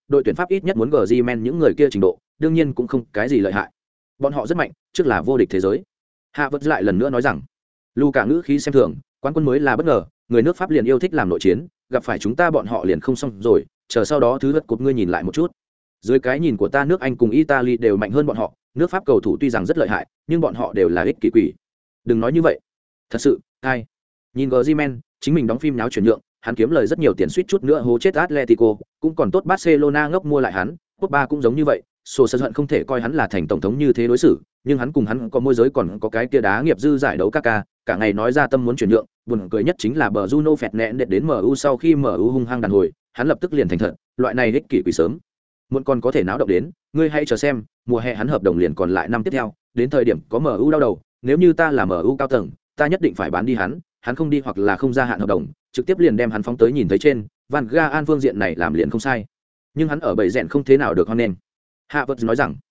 đội tuyển Pháp ít nhất muốn Griezmann những người kia trình độ, đương nhiên cũng không cái gì lợi hại. Bọn họ rất mạnh, trước là vô địch thế giới. Hạ vật lại lần nữa nói rằng, Luka ngữ khí xem thường, quán quân mới là bất ngờ, người nước Pháp liền yêu thích làm nội chiến, gặp phải chúng ta bọn họ liền không xong rồi, chờ sau đó thứ vật cột ngươi nhìn lại một chút. Dưới cái nhìn của ta nước Anh cùng Italy đều mạnh hơn bọn họ, nước Pháp cầu thủ tuy rằng rất lợi hại, nhưng bọn họ đều là ích kỷ quỷ. Đừng nói như vậy. Thật sự, ai? Nhìn Griezmann, chính mình đóng phim nháo chuyển nhượng, hắn kiếm lời rất nhiều tiền suýt chút nữa hố chết Atletico, cũng còn tốt Barcelona ngốc mua lại hắn, Pogba cũng giống như vậy, sổ sân hận không thể coi hắn là thành tổng thống như thế đối xử, nhưng hắn cùng hắn có môi giới còn có cái kia đá nghiệp dư giải đấu Kaká, cả ngày nói ra tâm muốn chuyển nhượng, buồn cười nhất chính là Bruno Fernandes đến MU sau khi MU hung hăng đàn hồi, hắn lập tức liền thành thật, loại này ích kỷ quỷ sớm. Muộn còn có thể náo động đến, ngươi hãy chờ xem, mùa hè hắn hợp đồng liền còn lại năm tiếp theo, đến thời điểm có MU đau đầu, nếu như ta là MU cao tầng, ta nhất định phải bán đi hắn không đi hoặc là không gia hạn hợp đồng, trực tiếp liền đem hắn phóng tới nhìn thấy trên, Van Gaal phương diện này làm liền không sai. Nhưng hắn ở bầy rèn không thế nào được hoan nghênh. Havertz nói rằng,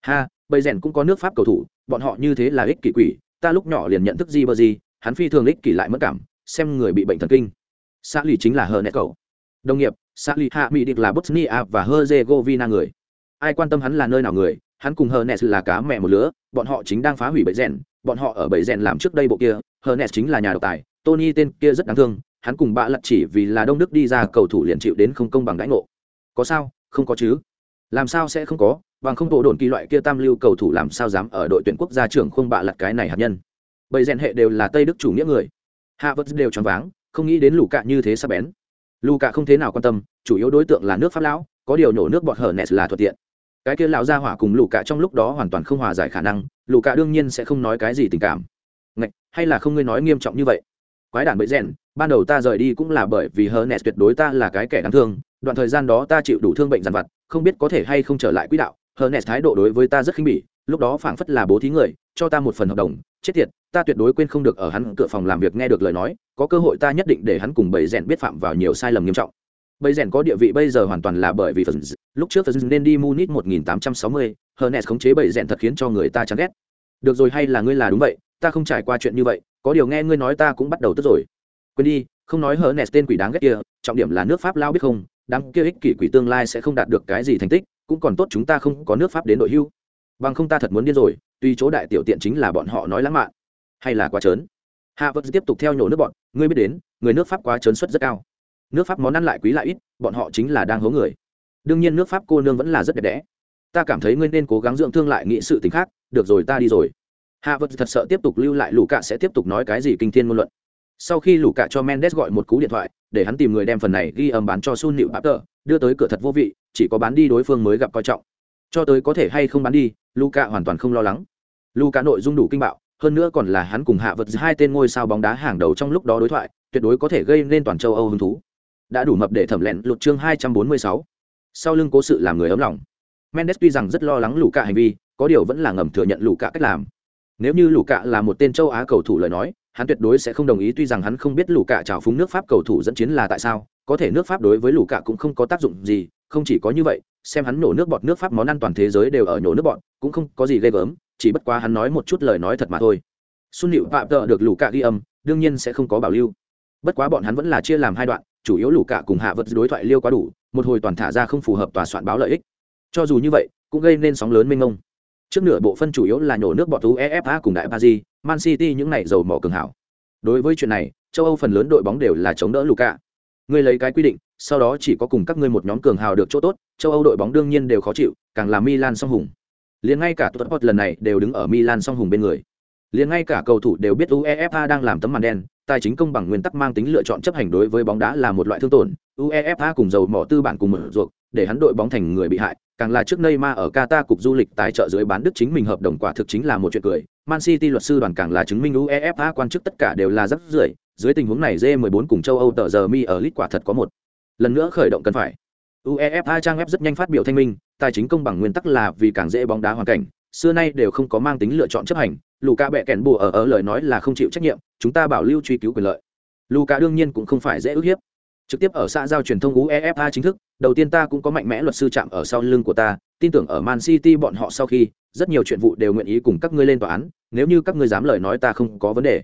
bầy rèn cũng có nước Pháp cầu thủ, bọn họ như thế là ích kỷ quỷ, ta lúc nhỏ liền nhận thức Ribery, hắn phi thường ích kỷ lại mất cảm, xem người bị bệnh thần kinh. Xã lì chính là Hernet cầu. Đồng nghiệp, xã lì hạ mỹ địch là Bosnia và Herzegovina người. Ai quan tâm hắn là nơi nào người, hắn cùng Hernet là cá mẹ một lứa, bọn họ chính đang phá hủy bầy rèn, bọn họ ở bầy rèn làm trước đây bộ kia, Hernet chính là nhà độc tài, Tony tên kia rất đáng thương, hắn cùng bạ lật chỉ vì là Đông Đức đi ra cầu thủ liền chịu đến không công bằng đãi ngộ. Có sao? Không có chứ. Làm sao sẽ không có, bằng không bộ đồn kỳ loại kia tam lưu cầu thủ làm sao dám ở đội tuyển quốc gia trưởng không bạ lật cái này hạt nhân. Bầy rèn hệ đều là Tây Đức chủ nghĩa người. Havertz đều choáng váng, không nghĩ đến Luka như thế sắc bén. Luka không thế nào quan tâm, chủ yếu đối tượng là nước Pháp lão, có điều nhổ nước bọt Hernet là thuận tiện. Cái kia lão gia hỏa cùng Luka trong lúc đó hoàn toàn không hòa giải khả năng, Luka đương nhiên sẽ không nói cái gì tình cảm. Ngạch, hay là không ngươi nói nghiêm trọng như vậy? Quái đản bẫy rèn, ban đầu ta rời đi cũng là bởi vì Hernet tuyệt đối ta là cái kẻ đáng thương, đoạn thời gian đó ta chịu đủ thương bệnh dằn vặt, không biết có thể hay không trở lại quỹ đạo. Hernet thái độ đối với ta rất khinh bỉ, lúc đó phảng phất là bố thí người, cho ta một phần hợp đồng, chết tiệt, ta tuyệt đối quên không được ở hắn cửa phòng làm việc nghe được lời nói, có cơ hội ta nhất định để hắn cùng bẫy rèn biết phạm vào nhiều sai lầm nghiêm trọng. Bẫy rèn có địa vị bây giờ hoàn toàn là bởi vì phần lúc trước phần nên đi Munich 1860, Hernet khống chế bẫy rèn thật khiến cho người ta chán ghét. Được rồi, hay là ngươi là đúng vậy, ta không trải qua chuyện như vậy, có điều nghe ngươi nói ta cũng bắt đầu tức rồi. Quên đi, không nói Hernet tên quỷ đáng ghét kia, trọng điểm là nước Pháp lao biết không, đám kia ích kỷ quỷ tương lai sẽ không đạt được cái gì thành tích, cũng còn tốt chúng ta không có nước Pháp đến đội hưu. Bằng không ta thật muốn điên rồi, tuy chỗ đại tiểu tiện chính là bọn họ nói lãng mạn, hay là quá trớn. Havertz tiếp tục theo nhổ nước bọn, ngươi biết đến, người nước Pháp quá trớn suất rất cao. Nước Pháp món ăn lại quý lại ít, bọn họ chính là đang hố người. Đương nhiên nước Pháp cô nương vẫn là rất đẹp đẽ. Ta cảm thấy ngươi nên cố gắng dưỡng thương lại nghĩ sự tình khác, được rồi ta đi rồi. Havertz thật sợ tiếp tục lưu lại Luka sẽ tiếp tục nói cái gì kinh thiên ngôn luận. Sau khi Luka cho Mendes gọi một cú điện thoại, để hắn tìm người đem phần này ghi âm bán cho Sun Nịu Papter, đưa tới cửa thật vô vị, chỉ có bán đi đối phương mới gặp coi trọng. Cho tới có thể hay không bán đi, Luka hoàn toàn không lo lắng. Luka nội dung đủ kinh bạo, hơn nữa còn là hắn cùng Havertz hai tên ngôi sao bóng đá hàng đầu trong lúc đó đối thoại, tuyệt đối có thể gây nên toàn châu Âu hứng thú. Đã đủ mập để thẩm lẹn lụt chương 246. Sau lưng cố sự làm người ấm lòng. Mendes tuy rằng rất lo lắng Luka hành vi, có điều vẫn là ngầm thừa nhận Luka cách làm. Nếu như Luka là một tên châu Á cầu thủ lời nói, hắn tuyệt đối sẽ không đồng ý, tuy rằng hắn không biết Luka trào phúng nước Pháp cầu thủ dẫn chiến là tại sao, có thể nước Pháp đối với Luka cũng không có tác dụng gì, không chỉ có như vậy, xem hắn nổ nước bọt nước Pháp món ăn toàn thế giới đều ở nhổ nước bọt, cũng không có gì ghê gớm, chỉ bất quá hắn nói một chút lời nói thật mà thôi. Sun Nịu Phạm Tợ được Luka ghi âm, đương nhiên sẽ không có bảo lưu. Bất quá bọn hắn vẫn là chia làm hai đoạn, chủ yếu Luka cùng Havertz đối thoại liêu quá đủ, một hồi toàn thả ra không phù hợp tòa soạn báo lợi ích. Cho dù như vậy, cũng gây nên sóng lớn mênh mông. Trước nửa bộ phân chủ yếu là nhổ nước bọt UEFA cùng đại Paris, Man City những này dầu mỏ cường hảo. Đối với chuyện này, châu Âu phần lớn đội bóng đều là chống đỡ Luka. Ngươi lấy cái quy định, sau đó chỉ có cùng các ngươi một nhóm cường hào được chỗ tốt, châu Âu đội bóng đương nhiên đều khó chịu, càng là Milan song hùng. Liền ngay cả Tottenham lần này đều đứng ở Milan song hùng bên người. Liền ngay cả cầu thủ đều biết UEFA đang làm tấm màn đen, tài chính công bằng nguyên tắc mang tính lựa chọn chấp hành đối với bóng đá là một loại thương tổn. UEFA cùng dầu mỏ tư bản cùng mở ruột, để hắn đội bóng thành người bị hại, càng là trước Neymar ở Qatar cục du lịch tài trợ dưới bán Đức chính mình hợp đồng quả thực chính là một chuyện cười. Man City luật sư đoàn càng là chứng minh UEFA quan chức tất cả đều là rắc rưởi. Dưới tình huống này J14 cùng châu Âu tờ giờ mi ở League quả thật có một lần nữa khởi động cần phải. UEFA trang web rất nhanh phát biểu thanh minh, tài chính công bằng nguyên tắc là vì càng dễ bóng đá hoàn cảnh, xưa nay đều không có mang tính lựa chọn chấp hành. Luka bẹ kèn bùa ở lời nói là không chịu trách nhiệm, chúng ta bảo lưu truy cứu quyền lợi. Luka đương nhiên cũng không phải dễ ức hiếp. Trực tiếp ở xã giao truyền thông UEFA chính thức, đầu tiên ta cũng có mạnh mẽ luật sư chạm ở sau lưng của ta, tin tưởng ở Man City bọn họ sau khi rất nhiều chuyện vụ đều nguyện ý cùng các ngươi lên tòa án, nếu như các ngươi dám lời nói ta không có vấn đề.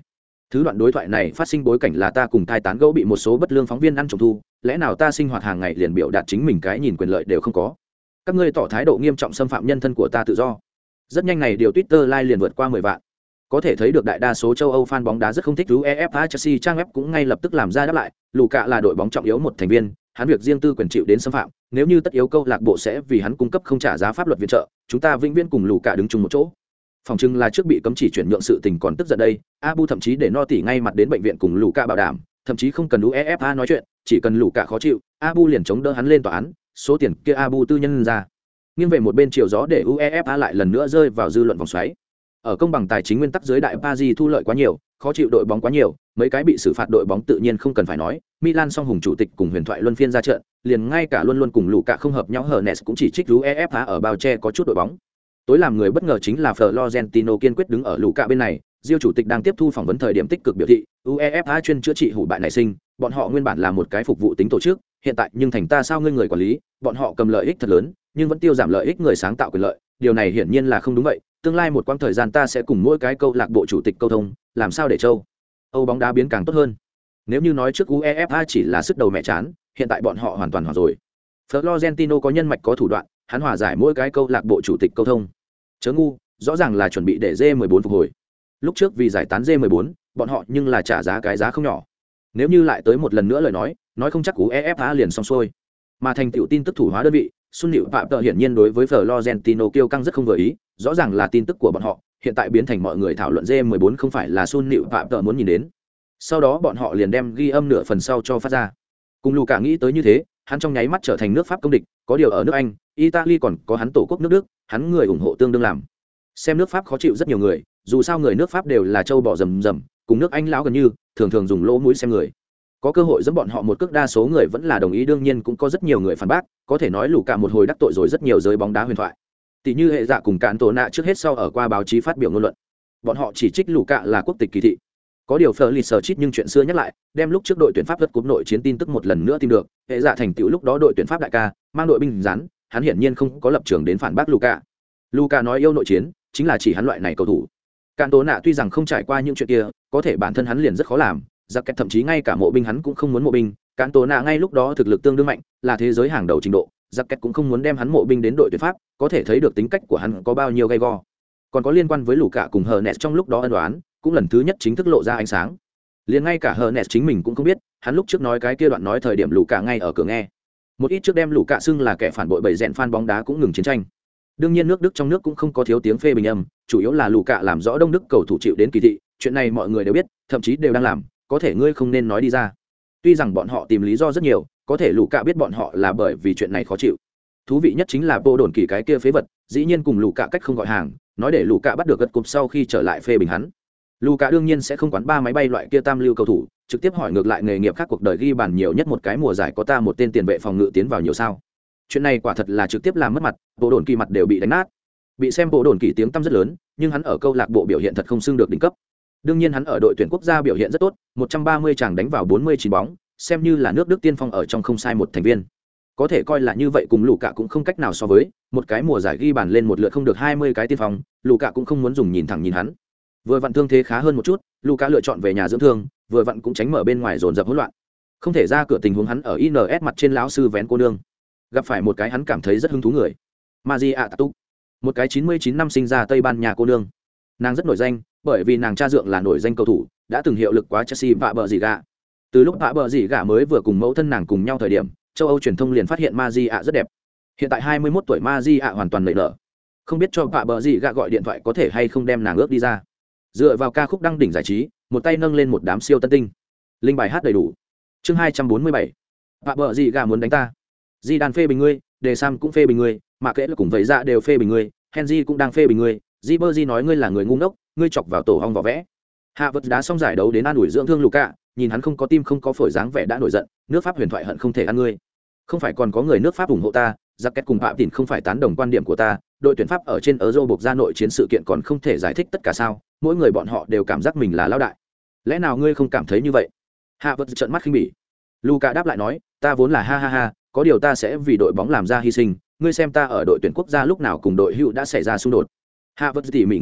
Thứ đoạn đối thoại này phát sinh bối cảnh là ta cùng thai tán gẫu bị một số bất lương phóng viên ăn trộm thu, lẽ nào ta sinh hoạt hàng ngày liền biểu đạt chính mình cái nhìn quyền lợi đều không có. Các ngươi tỏ thái độ nghiêm trọng xâm phạm nhân thân của ta tự do. Rất nhanh này điều Twitter like liền vượt qua 10 vạn. Có thể thấy được đại đa số châu Âu fan bóng đá rất không thích UEFA. Chelsea trang web cũng ngay lập tức làm ra đáp lại, Luka là đội bóng trọng yếu một thành viên, hắn việc riêng tư quyền chịu đến xâm phạm, nếu như tất yếu câu lạc bộ sẽ vì hắn cung cấp không trả giá pháp luật viện trợ, chúng ta vĩnh viễn cùng Luka đứng chung một chỗ. Phòng trưng là trước bị cấm chỉ chuyển nhượng sự tình còn tức giận đây, Abu thậm chí để Noti ngay mặt đến bệnh viện cùng Luka bảo đảm, thậm chí không cần UEFA nói chuyện, chỉ cần Luka khó chịu, Abu liền chống đỡ hắn lên tòa án, số tiền kia Abu tư nhân ra. Nghiêng về một bên chiều gió để UEFA lại lần nữa rơi vào dư luận vòng xoáy. Ở công bằng tài chính nguyên tắc dưới đại Paris thu lợi quá nhiều, khó chịu đội bóng quá nhiều, mấy cái bị xử phạt đội bóng tự nhiên không cần phải nói, Milan song hùng chủ tịch cùng huyền thoại luân phiên ra trận, liền ngay cả luôn luôn cùng Luka không hợp nhau Hernes cũng chỉ trích UEFA ở bao che có chút đội bóng. Tối làm người bất ngờ chính là Florentino kiên quyết đứng ở Luka bên này, Diêu chủ tịch đang tiếp thu phỏng vấn thời điểm tích cực biểu thị, UEFA chuyên chữa trị hủ bại nảy sinh, bọn họ nguyên bản là một cái phục vụ tính tổ chức, hiện tại nhưng thành ta sao ngươi người quản lý, bọn họ cầm lợi ích thật lớn, nhưng vẫn tiêu giảm lợi ích người sáng tạo quyền lợi, điều này hiển nhiên là không đúng vậy. Tương lai một quãng thời gian ta sẽ cùng mỗi cái câu lạc bộ chủ tịch câu thông, làm sao để châu Âu bóng đá biến càng tốt hơn. Nếu như nói trước UEFA chỉ là sức đầu mẹ chán, hiện tại bọn họ hoàn toàn hòa rồi. Florentino có nhân mạch có thủ đoạn, hắn hòa giải mỗi cái câu lạc bộ chủ tịch câu thông. Chớ ngu, rõ ràng là chuẩn bị để J14 phục hồi. Lúc trước vì giải tán J14, bọn họ nhưng là trả giá cái giá không nhỏ. Nếu như lại tới một lần nữa lời nói không chắc UEFA liền xong xuôi. Mà thành tựu tin tức thủ hóa đơn vị, Sun Liễu Phạm Tợ hiển nhiên đối với Florentino kiêu căng rất không vừa ý, rõ ràng là tin tức của bọn họ, hiện tại biến thành mọi người thảo luận J14 không phải là Sun Liễu Phạm Tợ muốn nhìn đến. Sau đó bọn họ liền đem ghi âm nửa phần sau cho phát ra. Cùng Luka nghĩ tới như thế, hắn trong nháy mắt trở thành nước Pháp công địch, có điều ở nước Anh, Italy còn có hắn tổ quốc nước Đức, hắn người ủng hộ tương đương làm. Xem nước Pháp khó chịu rất nhiều người, dù sao người nước Pháp đều là châu bò rầm rầm, cùng nước Anh lão gần như, thường thường dùng lỗ mũi xem người. Có cơ hội dẫn bọn họ một cước, đa số người vẫn là đồng ý, đương nhiên cũng có rất nhiều người phản bác, có thể nói Luka một hồi đắc tội rồi rất nhiều giới bóng đá huyền thoại. Tỷ như hệ dạ cùng cản tổ nạ trước hết sau ở qua báo chí phát biểu ngôn luận. Bọn họ chỉ trích Luka là quốc tịch kỳ thị. Có điều Fleur chít nhưng chuyện xưa nhắc lại, đem lúc trước đội tuyển Pháp vượt cúp nội chiến tin tức một lần nữa tìm được, hệ dạ thành tựu lúc đó đội tuyển Pháp đại ca, mang đội binh rắn, hắn hiển nhiên không có lập trường đến phản bác Luka. Luka nói yêu nội chiến, chính là chỉ hắn loại này cầu thủ. Cản tổ nạ tuy rằng không trải qua những chuyện kia, có thể bản thân hắn liền rất khó làm, giặc kẹt thậm chí ngay cả mộ binh hắn cũng không muốn mộ binh. Cản tổ nạ ngay lúc đó thực lực tương đương mạnh, là thế giới hàng đầu trình độ, giặc kẹt cũng không muốn đem hắn mộ binh đến đội tuyển Pháp, có thể thấy được tính cách của hắn có bao nhiêu gay go. Còn có liên quan với Luka cùng Hernes trong lúc đó ân oán, cũng lần thứ nhất chính thức lộ ra ánh sáng. Liền ngay cả Hernes chính mình cũng không biết, hắn lúc trước nói cái kia đoạn nói thời điểm Luka ngay ở cửa nghe. Một ít trước đem Luka xưng là kẻ phản bội bầy rèn fan bóng đá cũng ngừng chiến tranh. Đương nhiên nước Đức trong nước cũng không có thiếu tiếng phê bình âm, chủ yếu là Luka làm rõ Đông Đức cầu thủ chịu đến kỳ thị, chuyện này mọi người đều biết, thậm chí đều đang làm, có thể ngươi không nên nói đi ra. Tuy rằng bọn họ tìm lý do rất nhiều, có thể Luka biết bọn họ là bởi vì chuyện này khó chịu. Thú vị nhất chính là Bộ Đồn Kỳ cái kia phế vật, dĩ nhiên cùng Luka cách không gọi hàng, nói để Luka bắt được gật cục sau khi trở lại phê bình hắn. Luka đương nhiên sẽ không quán ba máy bay loại kia tam lưu cầu thủ, trực tiếp hỏi ngược lại nghề nghiệp khác cuộc đời ghi bàn nhiều nhất một cái mùa giải có ta một tên tiền vệ phòng ngự tiến vào nhiều sao. Chuyện này quả thật là trực tiếp làm mất mặt, Bộ Đồn Kỳ mặt đều bị đánh nát. Bị xem Bộ Đồn Kỳ tiếng tăm rất lớn, nhưng hắn ở câu lạc bộ biểu hiện thật không xưng được đỉnh cấp. Đương nhiên hắn ở đội tuyển quốc gia biểu hiện rất tốt, 130 chàng đánh vào 49 bóng, xem như là nước Đức tiên phong ở trong không sai một thành viên. Có thể coi là như vậy, cùng Luka cũng không cách nào so với, một cái mùa giải ghi bàn lên một lượt không được 20 cái tiên phong, Luka cũng không muốn dùng nhìn thẳng nhìn hắn. Vừa vặn thương thế khá hơn một chút, Luka lựa chọn về nhà dưỡng thương, vừa vặn cũng tránh mở bên ngoài dồn dập hỗn loạn. Không thể ra cửa tình huống hắn ở INS mặt trên lão sư vén cô nương. Gặp phải một cái hắn cảm thấy rất hứng thú người. Maria Tatu, một cái 99 năm sinh ra Tây Ban Nha cô nương. Nàng rất nổi danh, bởi vì nàng cha dượng là nổi danh cầu thủ, đã từng hiệu lực quá Chelsea và bờ gì gà. Từ lúc vạ bờ gì gà mới vừa cùng mẫu thân nàng cùng nhau thời điểm, châu Âu truyền thông liền phát hiện Maria rất đẹp. Hiện tại 21 tuổi Maria hoàn toàn nảy nở. Không biết cho vạ bờ gì gà gọi điện thoại có thể hay không đem nàng ước đi ra. Dựa vào ca khúc đăng đỉnh giải trí, một tay nâng lên một đám siêu tân tinh. Linh bài hát đầy đủ. Chương 247. Vạ bờ gì gà muốn đánh ta. Di đàn phê bình ngươi, Đề Sam cũng phê bình ngươi, mà kệ là cùng vậy ra đều phê bình ngươi, Henry cũng đang phê bình ngươi, Ribery nói ngươi là người ngu ngốc, ngươi chọc vào tổ hong vỏ vẽ. Hạ vật đá xong giải đấu đến an ủi dưỡng thương Luka, nhìn hắn không có tim không có phổi dáng vẻ đã nổi giận, nước Pháp huyền thoại hận không thể ăn ngươi. Không phải còn có người nước Pháp ủng hộ ta, giặc kết cùng Phạm Tỉn không phải tán đồng quan điểm của ta, đội tuyển Pháp ở trên Euro buộc ra nội chiến sự kiện còn không thể giải thích tất cả sao? Mỗi người bọn họ đều cảm giác mình là lão đại. Lẽ nào ngươi không cảm thấy như vậy? Hạ vật trợn mắt khinh bỉ. Luka đáp lại nói, ta vốn là ha ha ha, có điều ta sẽ vì đội bóng làm ra hy sinh, ngươi xem ta ở đội tuyển quốc gia lúc nào cùng đội hữu đã xảy ra xung đột. Hạ vật tỉ mỉ nghĩ lại,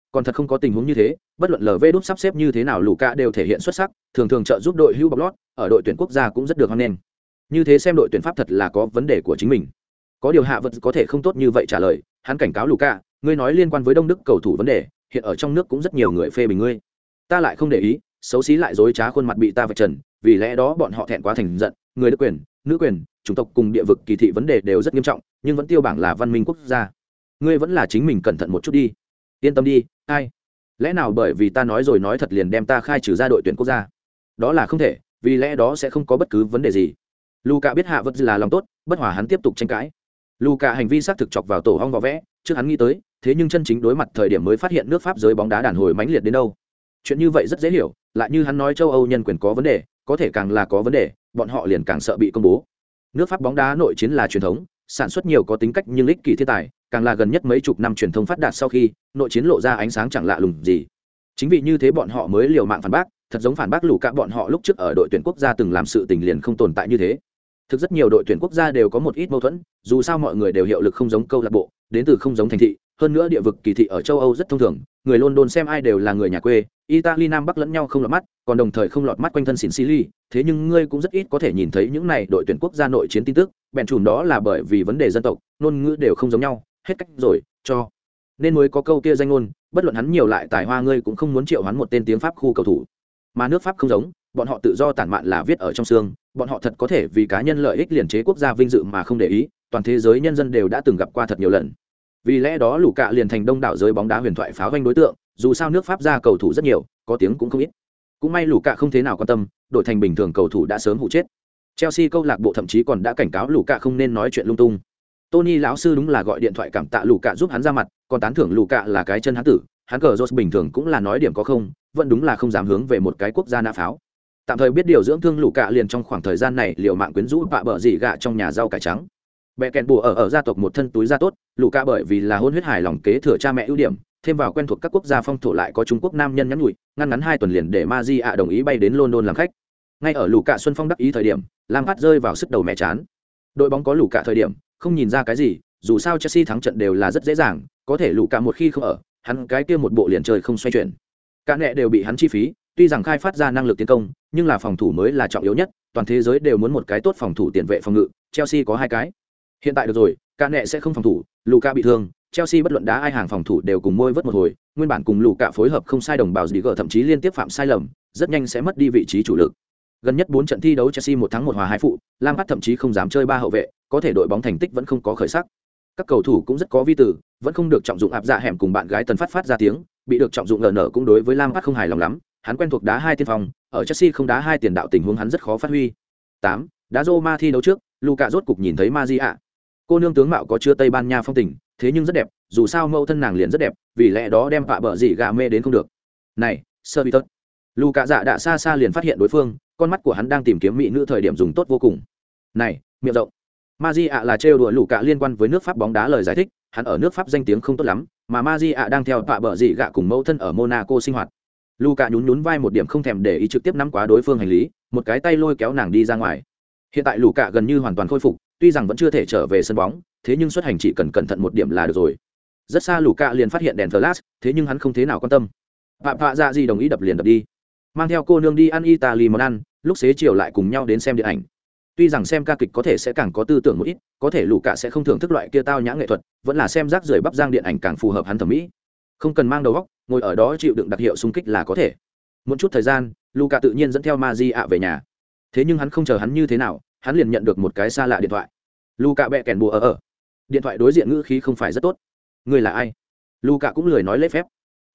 còn thật không có tình huống như thế, bất luận LV đúp sắp xếp như thế nào Luka đều thể hiện xuất sắc, thường thường trợ giúp đội hưu bọc lót, ở đội tuyển quốc gia cũng rất được hoan nghênh. Như thế xem đội tuyển Pháp thật là có vấn đề của chính mình. Có điều Hạ Vật có thể không tốt như vậy trả lời, hắn cảnh cáo Luka, ngươi nói liên quan với Đông Đức cầu thủ vấn đề, hiện ở trong nước cũng rất nhiều người phê bình ngươi. Ta lại không để ý, xấu xí lại dối trá khuôn mặt bị ta vạch trần, vì lẽ đó bọn họ thẹn quá thành giận, người đức quyền, nữ quyền, chủng tộc cùng địa vực kỳ thị vấn đề đều rất nghiêm trọng, nhưng vẫn tiêu bảng là văn minh quốc gia. Ngươi vẫn là chính mình cẩn thận một chút đi. Yên tâm đi, ai? Lẽ nào bởi vì ta nói rồi nói thật liền đem ta khai trừ ra đội tuyển quốc gia? Đó là không thể, vì lẽ đó sẽ không có bất cứ vấn đề gì. Luka biết Hạ Vật là lòng tốt, bất hòa hắn tiếp tục tranh cãi. Luka hành vi xác thực chọc vào tổ hong vò vẽ, trước hắn nghĩ tới, thế nhưng chân chính đối mặt thời điểm mới phát hiện nước Pháp giới bóng đá đàn hồi mãnh liệt đến đâu. Chuyện như vậy rất dễ hiểu, lại như hắn nói châu Âu nhân quyền có vấn đề, có thể càng là có vấn đề, bọn họ liền càng sợ bị công bố. Nước Pháp bóng đá nội chiến là truyền thống, sản xuất nhiều có tính cách nhưng ích kỷ thiên tài, càng là gần nhất mấy chục năm truyền thông phát đạt sau khi nội chiến lộ ra ánh sáng chẳng lạ lùng gì. Chính vì như thế bọn họ mới liều mạng phản bác, thật giống phản bác Luka bọn họ lúc trước ở đội tuyển quốc gia từng làm sự tình liền không tồn tại như thế. Thực rất nhiều đội tuyển quốc gia đều có một ít mâu thuẫn, dù sao mọi người đều hiệu lực không giống câu lạc bộ, đến từ không giống thành thị, hơn nữa địa vực kỳ thị ở châu Âu rất thông thường, người London xem ai đều là người nhà quê, Italy nam bắc lẫn nhau không lọt mắt, còn đồng thời không lọt mắt quanh thân Sicily, thế nhưng ngươi cũng rất ít có thể nhìn thấy những này đội tuyển quốc gia nội chiến tin tức, bèn chùm đó là bởi vì vấn đề dân tộc, ngôn ngữ đều không giống nhau, hết cách rồi, cho nên mới có câu kia danh ngôn, bất luận hắn nhiều lại tài hoa ngươi cũng không muốn triệu hắn một tên tiếng Pháp khu cầu thủ. Mà nước Pháp không giống, bọn họ tự do tản mạn là viết ở trong xương, bọn họ thật có thể vì cá nhân lợi ích liền chế quốc gia vinh dự mà không để ý, toàn thế giới nhân dân đều đã từng gặp qua thật nhiều lần. Vì lẽ đó Luka liền thành đông đảo giới bóng đá huyền thoại pháo vanh đối tượng, dù sao nước Pháp ra cầu thủ rất nhiều, có tiếng cũng không ít. Cũng may Luka không thế nào quan tâm, đổi thành bình thường cầu thủ đã sớm hụ chết. Chelsea câu lạc bộ thậm chí còn đã cảnh cáo Luka không nên nói chuyện lung tung. Tony lão sư đúng là gọi điện thoại cảm tạ Luka giúp hắn ra mặt, còn tán thưởng Luka là cái chân hắn tử, hắn cờ Rose bình thường cũng là nói điểm có không, vẫn đúng là không dám hướng về một cái quốc gia nã pháo. Tạm thời biết điều dưỡng thương Luka liền trong khoảng thời gian này liều mạng quyến rũ bạ bợ gì gạ trong nhà rau cải trắng. Bẻ kèn bùa ở gia tộc một thân túi da tốt, Luka bởi vì là hôn huyết hài lòng kế thừa cha mẹ ưu điểm, thêm vào quen thuộc các quốc gia phong thổ lại có Trung Quốc nam nhân nhắn nhủi, ngăn ngắn 2 tuần liền để Maji đồng ý bay đến London làm khách. Ngay ở Luka Xuân Phong đắc ý thời điểm, Lampard rơi vào sức đầu mẹ chán. Đội bóng có Luka thời điểm, không nhìn ra cái gì, dù sao Chelsea thắng trận đều là rất dễ dàng, có thể Luka một khi không ở, hắn cái kia một bộ liền chơi không xoay chuyển. Cả nệ đều bị hắn chi phí, tuy rằng khai phát ra năng lực tiến công, nhưng là phòng thủ mới là trọng yếu nhất, toàn thế giới đều muốn một cái tốt phòng thủ tiền vệ phòng ngự, Chelsea có 2 cái. Hiện tại được rồi, cả nệ sẽ không phòng thủ, Luka bị thương, Chelsea bất luận đá ai hàng phòng thủ đều cùng môi vớt một hồi, nguyên bản cùng Luka phối hợp không sai đồng bào gì gở thậm chí liên tiếp phạm sai lầm, rất nhanh sẽ mất đi vị trí chủ lực. Gần nhất 4 trận thi đấu Chelsea 1 thắng 1 hòa 2 phụ, Lampard thậm chí không dám chơi 3 hậu vệ, có thể đội bóng thành tích vẫn không có khởi sắc. Các cầu thủ cũng rất có vi tử, vẫn không được trọng dụng áp dạ hẻm cùng bạn gái Tần phát ra tiếng, bị được trọng dụng LN cũng đối với Lampard không hài lòng lắm, hắn quen thuộc đá 2 tiên phong, ở Chelsea không đá 2 tiền đạo tình huống hắn rất khó phát huy. 8. Đá Roma thi đấu trước, Luka rốt cục nhìn thấy Maria. Cô nương tướng mạo có chưa Tây Ban Nha phong tình, thế nhưng rất đẹp, dù sao mẫu thân nàng liền rất đẹp, vì lẽ đó đem vạ bờ gì gà mê đến không được. Này, Servitus. Luka dạ đã xa xa liền phát hiện đối phương, con mắt của hắn đang tìm kiếm mỹ nữ thời điểm dùng tốt vô cùng. Này, miệng rộng. Maria là trêu đùa Luka liên quan với nước Pháp bóng đá lời giải thích, hắn ở nước Pháp danh tiếng không tốt lắm, mà Maria đang theo vạ bờ gì gà cùng mẫu thân ở Monaco sinh hoạt. Luka nhún nhún vai một điểm không thèm để ý trực tiếp nắm quá đối phương hành lý, một cái tay lôi kéo nàng đi ra ngoài. Hiện tại Luka gần như hoàn toàn khôi phục, tuy rằng vẫn chưa thể trở về sân bóng, thế nhưng xuất hành chỉ cần cẩn thận một điểm là được rồi. Rất xa Luka liền phát hiện đèn flash, thế nhưng hắn không thế nào quan tâm. Phạm dạ gì đồng ý đập liền đập đi. Mang theo cô nương đi ăn Italy món ăn, lúc xế chiều lại cùng nhau đến xem điện ảnh. Tuy rằng xem ca kịch có thể sẽ càng có tư tưởng một ít, có thể Luka sẽ không thưởng thức loại kia tao nhã nghệ thuật, vẫn là xem rác rưởi bắp giang điện ảnh càng phù hợp hắn thẩm mỹ. Không cần mang đầu óc, ngồi ở đó chịu đựng đặc hiệu xung kích là có thể. Một chút thời gian, Luka tự nhiên dẫn theo Maria về nhà. Thế nhưng hắn không chờ hắn như thế nào, hắn liền nhận được một cái xa lạ điện thoại. Luka bẹ kèn bùa ở. Điện thoại đối diện ngữ khí không phải rất tốt. Người là ai? Luka cũng lười nói lễ phép.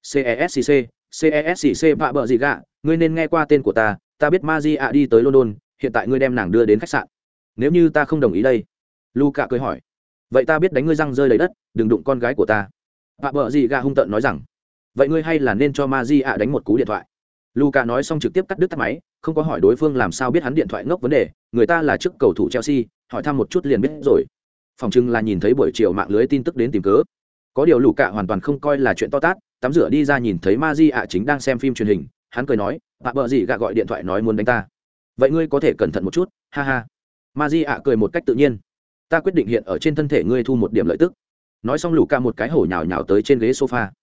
CESCC vạ bợ gì gạ, ngươi nên nghe qua tên của ta, ta biết Maria đi tới London, hiện tại ngươi đem nàng đưa đến khách sạn. Nếu như ta không đồng ý đây? Luka cười hỏi. Vậy ta biết đánh ngươi răng rơi đầy đất, đừng đụng con gái của ta. Vạ bợ gì gạ hung tợn nói rằng. Vậy ngươi hay là nên cho Maria đánh một cú điện thoại. Luka nói xong trực tiếp cắt đứt tắt máy, không có hỏi đối phương làm sao biết hắn điện thoại ngốc vấn đề, người ta là trước cầu thủ Chelsea, hỏi thăm một chút liền biết rồi. Phòng trưng là nhìn thấy buổi chiều mạng lưới tin tức đến tìm cớ. Có điều Luka hoàn toàn không coi là chuyện to tát, tắm rửa đi ra nhìn thấy Maria chính đang xem phim truyền hình, hắn cười nói, "Bà bợ gì gạ gọi điện thoại nói muốn đánh ta. Vậy ngươi có thể cẩn thận một chút." Ha ha. Maria cười một cách tự nhiên. "Ta quyết định hiện ở trên thân thể ngươi thu một điểm lợi tức." Nói xong Luka một cái hổ nhào nhào tới trên ghế sofa.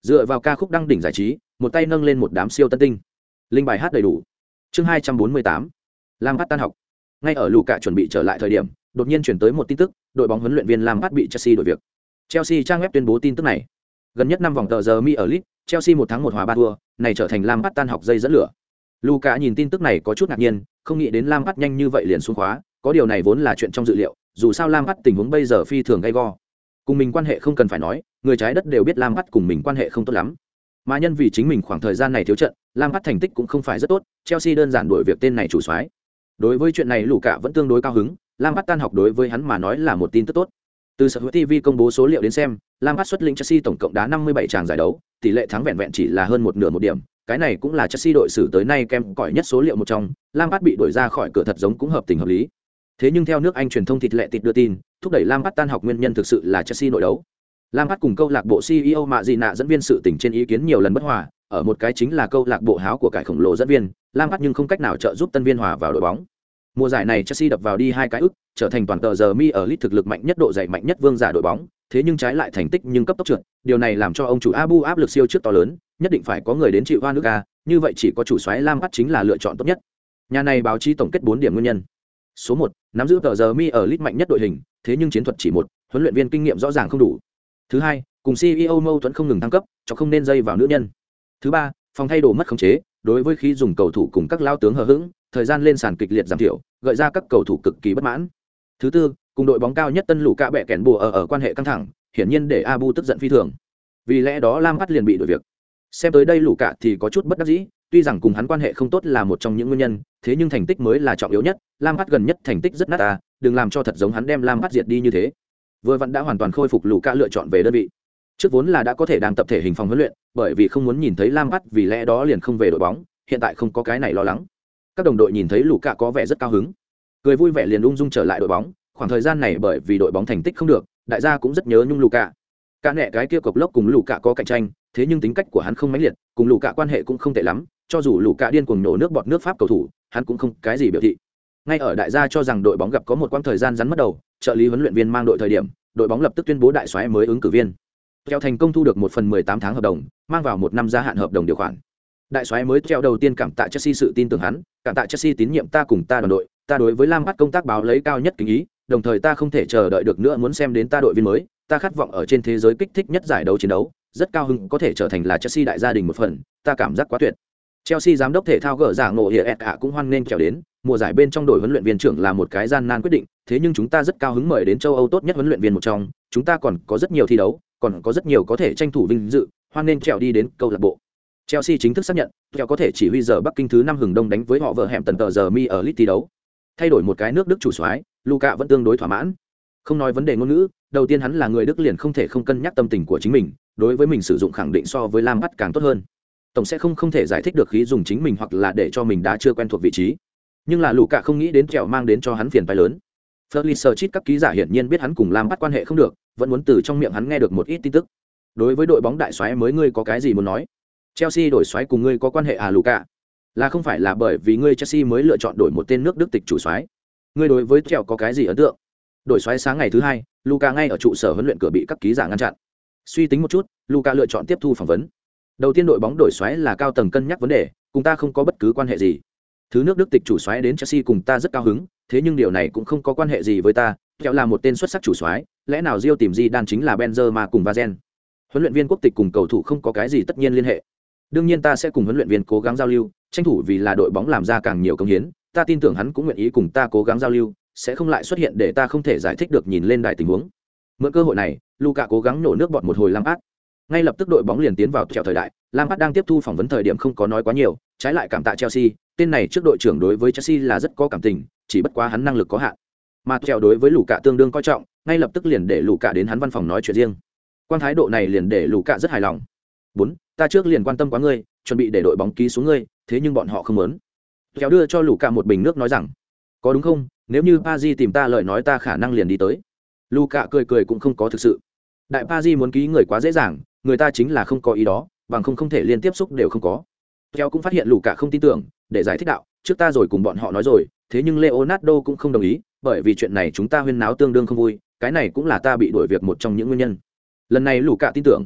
Dựa vào ca khúc đăng đỉnh giải trí, một tay nâng lên một đám siêu tân tinh. Linh bài hát đầy đủ. Chương 248. Lampard tan học. Ngay ở Luka chuẩn bị trở lại thời điểm, đột nhiên chuyển tới một tin tức, đội bóng huấn luyện viên Lampard bị Chelsea đổi việc. Chelsea trang web tuyên bố tin tức này. Gần nhất 5 vòng tờ giờ mi ở League, Chelsea 1 thắng 1 hòa 3 thua, này trở thành Lampard tan học dây dẫn lửa. Luka nhìn tin tức này có chút ngạc nhiên, không nghĩ đến Lampard nhanh như vậy liền xuống khóa, có điều này vốn là chuyện trong dự liệu, dù sao Lampard tình huống bây giờ phi thường gay go. Cùng mình quan hệ không cần phải nói, người trái đất đều biết Lampard cùng mình quan hệ không tốt lắm. Mà nhân vì chính mình khoảng thời gian này thiếu trận, Lampard thành tích cũng không phải rất tốt, Chelsea đơn giản đổi việc tên này chủ soái. Đối với chuyện này Luka vẫn tương đối cao hứng, Lampard tan học đối với hắn mà nói là một tin tức tốt. Từ sở hữu TV công bố số liệu đến xem, Lampard xuất lĩnh Chelsea tổng cộng đá 57 trận giải đấu, tỷ lệ thắng vẹn vẹn chỉ là hơn một nửa một điểm, cái này cũng là Chelsea đội sử tới nay kém cỏi nhất số liệu một trong, Lampard bị đuổi ra khỏi cửa thật giống cũng hợp tình hợp lý. Thế nhưng theo nước Anh truyền thông thịt lệ thịt đưa tin, thúc đẩy Lampard tan học nguyên nhân thực sự là Chelsea nội đấu. Lampard cùng câu lạc bộ CEO Mạ Dị Nạ dẫn viên sự tình trên ý kiến nhiều lần bất hòa, ở một cái chính là câu lạc bộ háo của cải khổng lồ dẫn viên, Lampard nhưng không cách nào trợ giúp tân viên hòa vào đội bóng. Mùa giải này Chelsea đập vào đi 2 cái ức, trở thành toàn tờ giờ mi ở League thực lực mạnh nhất độ dày mạnh nhất vương giả đội bóng, thế nhưng trái lại thành tích nhưng cấp tốc trượt, điều này làm cho ông chủ Abu áp lực siêu trước to lớn, nhất định phải có người đến chịu oan nước a, như vậy chỉ có chủ soái Lampard chính là lựa chọn tốt nhất. Nhà này báo chí tổng kết 4 điểm nguyên nhân. Số 1, nắm giữ tờ giờ mi ở League mạnh nhất đội hình, thế nhưng chiến thuật chỉ một, huấn luyện viên kinh nghiệm rõ ràng không đủ. Thứ hai, cùng CEO mâu thuẫn không ngừng thăng cấp, cho không nên dây vào nữ nhân. Thứ ba, phòng thay đồ mất khống chế, đối với khi dùng cầu thủ cùng các lao tướng hờ hững, thời gian lên sàn kịch liệt giảm thiểu, gợi ra các cầu thủ cực kỳ bất mãn. Thứ tư, cùng đội bóng cao nhất tân lũ cả bẹ kèn bùa ở quan hệ căng thẳng, hiển nhiên để Abu tức giận phi thường. Vì lẽ đó Lampard liền bị đổi việc. Xem tới đây lũ cả thì có chút bất đắc dĩ, tuy rằng cùng hắn quan hệ không tốt là một trong những nguyên nhân, thế nhưng thành tích mới là trọng yếu nhất, Lampard gần nhất thành tích rất nát à, đừng làm cho thật giống hắn đem Lampard diệt đi như thế. Vừa vặn đã hoàn toàn khôi phục lũ cả lựa chọn về đơn vị. Trước vốn là đã có thể đang tập thể hình phòng huấn luyện, bởi vì không muốn nhìn thấy Lampard, vì lẽ đó liền không về đội bóng, hiện tại không có cái này lo lắng. Các đồng đội nhìn thấy lũ cả có vẻ rất cao hứng, cười vui vẻ liền ung dung trở lại đội bóng. Khoảng thời gian này bởi vì đội bóng thành tích không được, đại gia cũng rất nhớ nhung lũ cả. Cả nẹ cái kia cộc lốc cùng lũ cả có cạnh tranh, thế nhưng tính cách của hắn không mãnh liệt, cùng lũ cả quan hệ cũng không tệ lắm, cho dù lũ cả điên cuồng nổ nước bọt nước Pháp cầu thủ, hắn cũng không cái gì biểu thị. Ngay ở đại gia cho rằng đội bóng gặp có một quãng thời gian rắn mất đầu, trợ lý huấn luyện viên mang đội thời điểm, đội bóng lập tức tuyên bố đại soái mới ứng cử viên. Theo thành công thu được 1 phần 18 tháng hợp đồng, mang vào 1 năm gia hạn hợp đồng điều khoản. Đại soái mới treo đầu tiên cảm tạ Chelsea sự tin tưởng hắn, cảm tạ Chelsea tín nhiệm ta cùng ta đoàn đội, ta đối với Lampard công tác báo lấy cao nhất kính ý, đồng thời ta không thể chờ đợi được nữa muốn xem đến ta đội viên mới, ta khát vọng ở trên thế giới kích thích nhất giải đấu chiến đấu, rất cao hứng có thể trở thành là Chelsea đại gia đình một phần, ta cảm giác quá tuyệt. Chelsea giám đốc thể thao gỡ giả ngộ hiện ạ cũng hoan nghênh chèo đến, mùa giải bên trong đội huấn luyện viên trưởng là một cái gian nan quyết định, thế nhưng chúng ta rất cao hứng mời đến châu Âu tốt nhất huấn luyện viên một trong, chúng ta còn có rất nhiều thi đấu, còn có rất nhiều có thể tranh thủ vinh dự, hoan nghênh chèo đi đến câu lạc bộ. Chelsea chính thức xác nhận, chèo có thể chỉ huy giờ Bắc Kinh thứ 5 hừng đông đánh với họ vợ hẻm tần tờ giờ mi ở League thi đấu. Thay đổi một cái nước Đức chủ soái, Luka vẫn tương đối thỏa mãn. Không nói vấn đề ngôn ngữ, đầu tiên hắn là người Đức liền không thể không cân nhắc tâm tình của chính mình, đối với mình sử dụng khẳng định so với Lampard càng tốt hơn. Tổng sẽ không thể giải thích được khí dùng chính mình hoặc là để cho mình đã chưa quen thuộc vị trí. Nhưng là Luka không nghĩ đến kẹo mang đến cho hắn phiền toái lớn. Fletcher các ký giả hiển nhiên biết hắn cùng Lampard quan hệ không được, vẫn muốn từ trong miệng hắn nghe được một ít tin tức. Đối với đội bóng đại soái mới ngươi có cái gì muốn nói? Chelsea đổi soái cùng ngươi có quan hệ à Luka? Là không phải là bởi vì ngươi Chelsea mới lựa chọn đổi một tên nước Đức tịch chủ soái? Ngươi đối với kẹo có cái gì ấn tượng? Đổi soái sáng ngày thứ hai, Luka ngay ở trụ sở huấn luyện cửa bị các ký giả ngăn chặn. Suy tính một chút, Luka lựa chọn tiếp thu phỏng vấn. Đầu tiên đội bóng đổi soái là cao tầng cân nhắc vấn đề, cùng ta không có bất cứ quan hệ gì. Thứ nước Đức tịch chủ soái đến Chelsea cùng ta rất cao hứng, thế nhưng điều này cũng không có quan hệ gì với ta, kẹo là một tên xuất sắc chủ soái, lẽ nào Rio tìm Zidane chính là Benzema cùng Vazen. Huấn luyện viên quốc tịch cùng cầu thủ không có cái gì tất nhiên liên hệ. Đương nhiên ta sẽ cùng huấn luyện viên cố gắng giao lưu, tranh thủ vì là đội bóng làm ra càng nhiều công hiến, ta tin tưởng hắn cũng nguyện ý cùng ta cố gắng giao lưu, sẽ không lại xuất hiện để ta không thể giải thích được nhìn lên đài tình huống. Mượn cơ hội này, Luka cố gắng nổ nước bọt một hồi Lampard. Ngay lập tức đội bóng liền tiến vào kẹo thời đại, Lampard đang tiếp thu phỏng vấn thời điểm không có nói quá nhiều, trái lại cảm tạ Chelsea, tên này trước đội trưởng đối với Chelsea là rất có cảm tình, chỉ bất quá hắn năng lực có hạn. Mà kẹo đối với Luka tương đương coi trọng, ngay lập tức liền để Luka đến hắn văn phòng nói chuyện riêng. Quan thái độ này liền để Luka rất hài lòng. 4. Ta trước liền quan tâm quá ngươi, chuẩn bị để đội bóng ký xuống ngươi, thế nhưng bọn họ không muốn. Kẹo đưa cho Luka một bình nước nói rằng, có đúng không, nếu như Paris tìm ta lời nói ta khả năng liền đi tới. Luka cười cũng không có thực sự. Đại Paris muốn ký người quá dễ dàng, người ta chính là không có ý đó, bằng không thể liên tiếp xúc đều không có. Kẹo cũng phát hiện Luka không tin tưởng, để giải thích đạo, trước ta rồi cùng bọn họ nói rồi, thế nhưng Leonardo cũng không đồng ý, bởi vì chuyện này chúng ta huyên náo tương đương không vui, cái này cũng là ta bị đuổi việc một trong những nguyên nhân. Lần này Luka tin tưởng.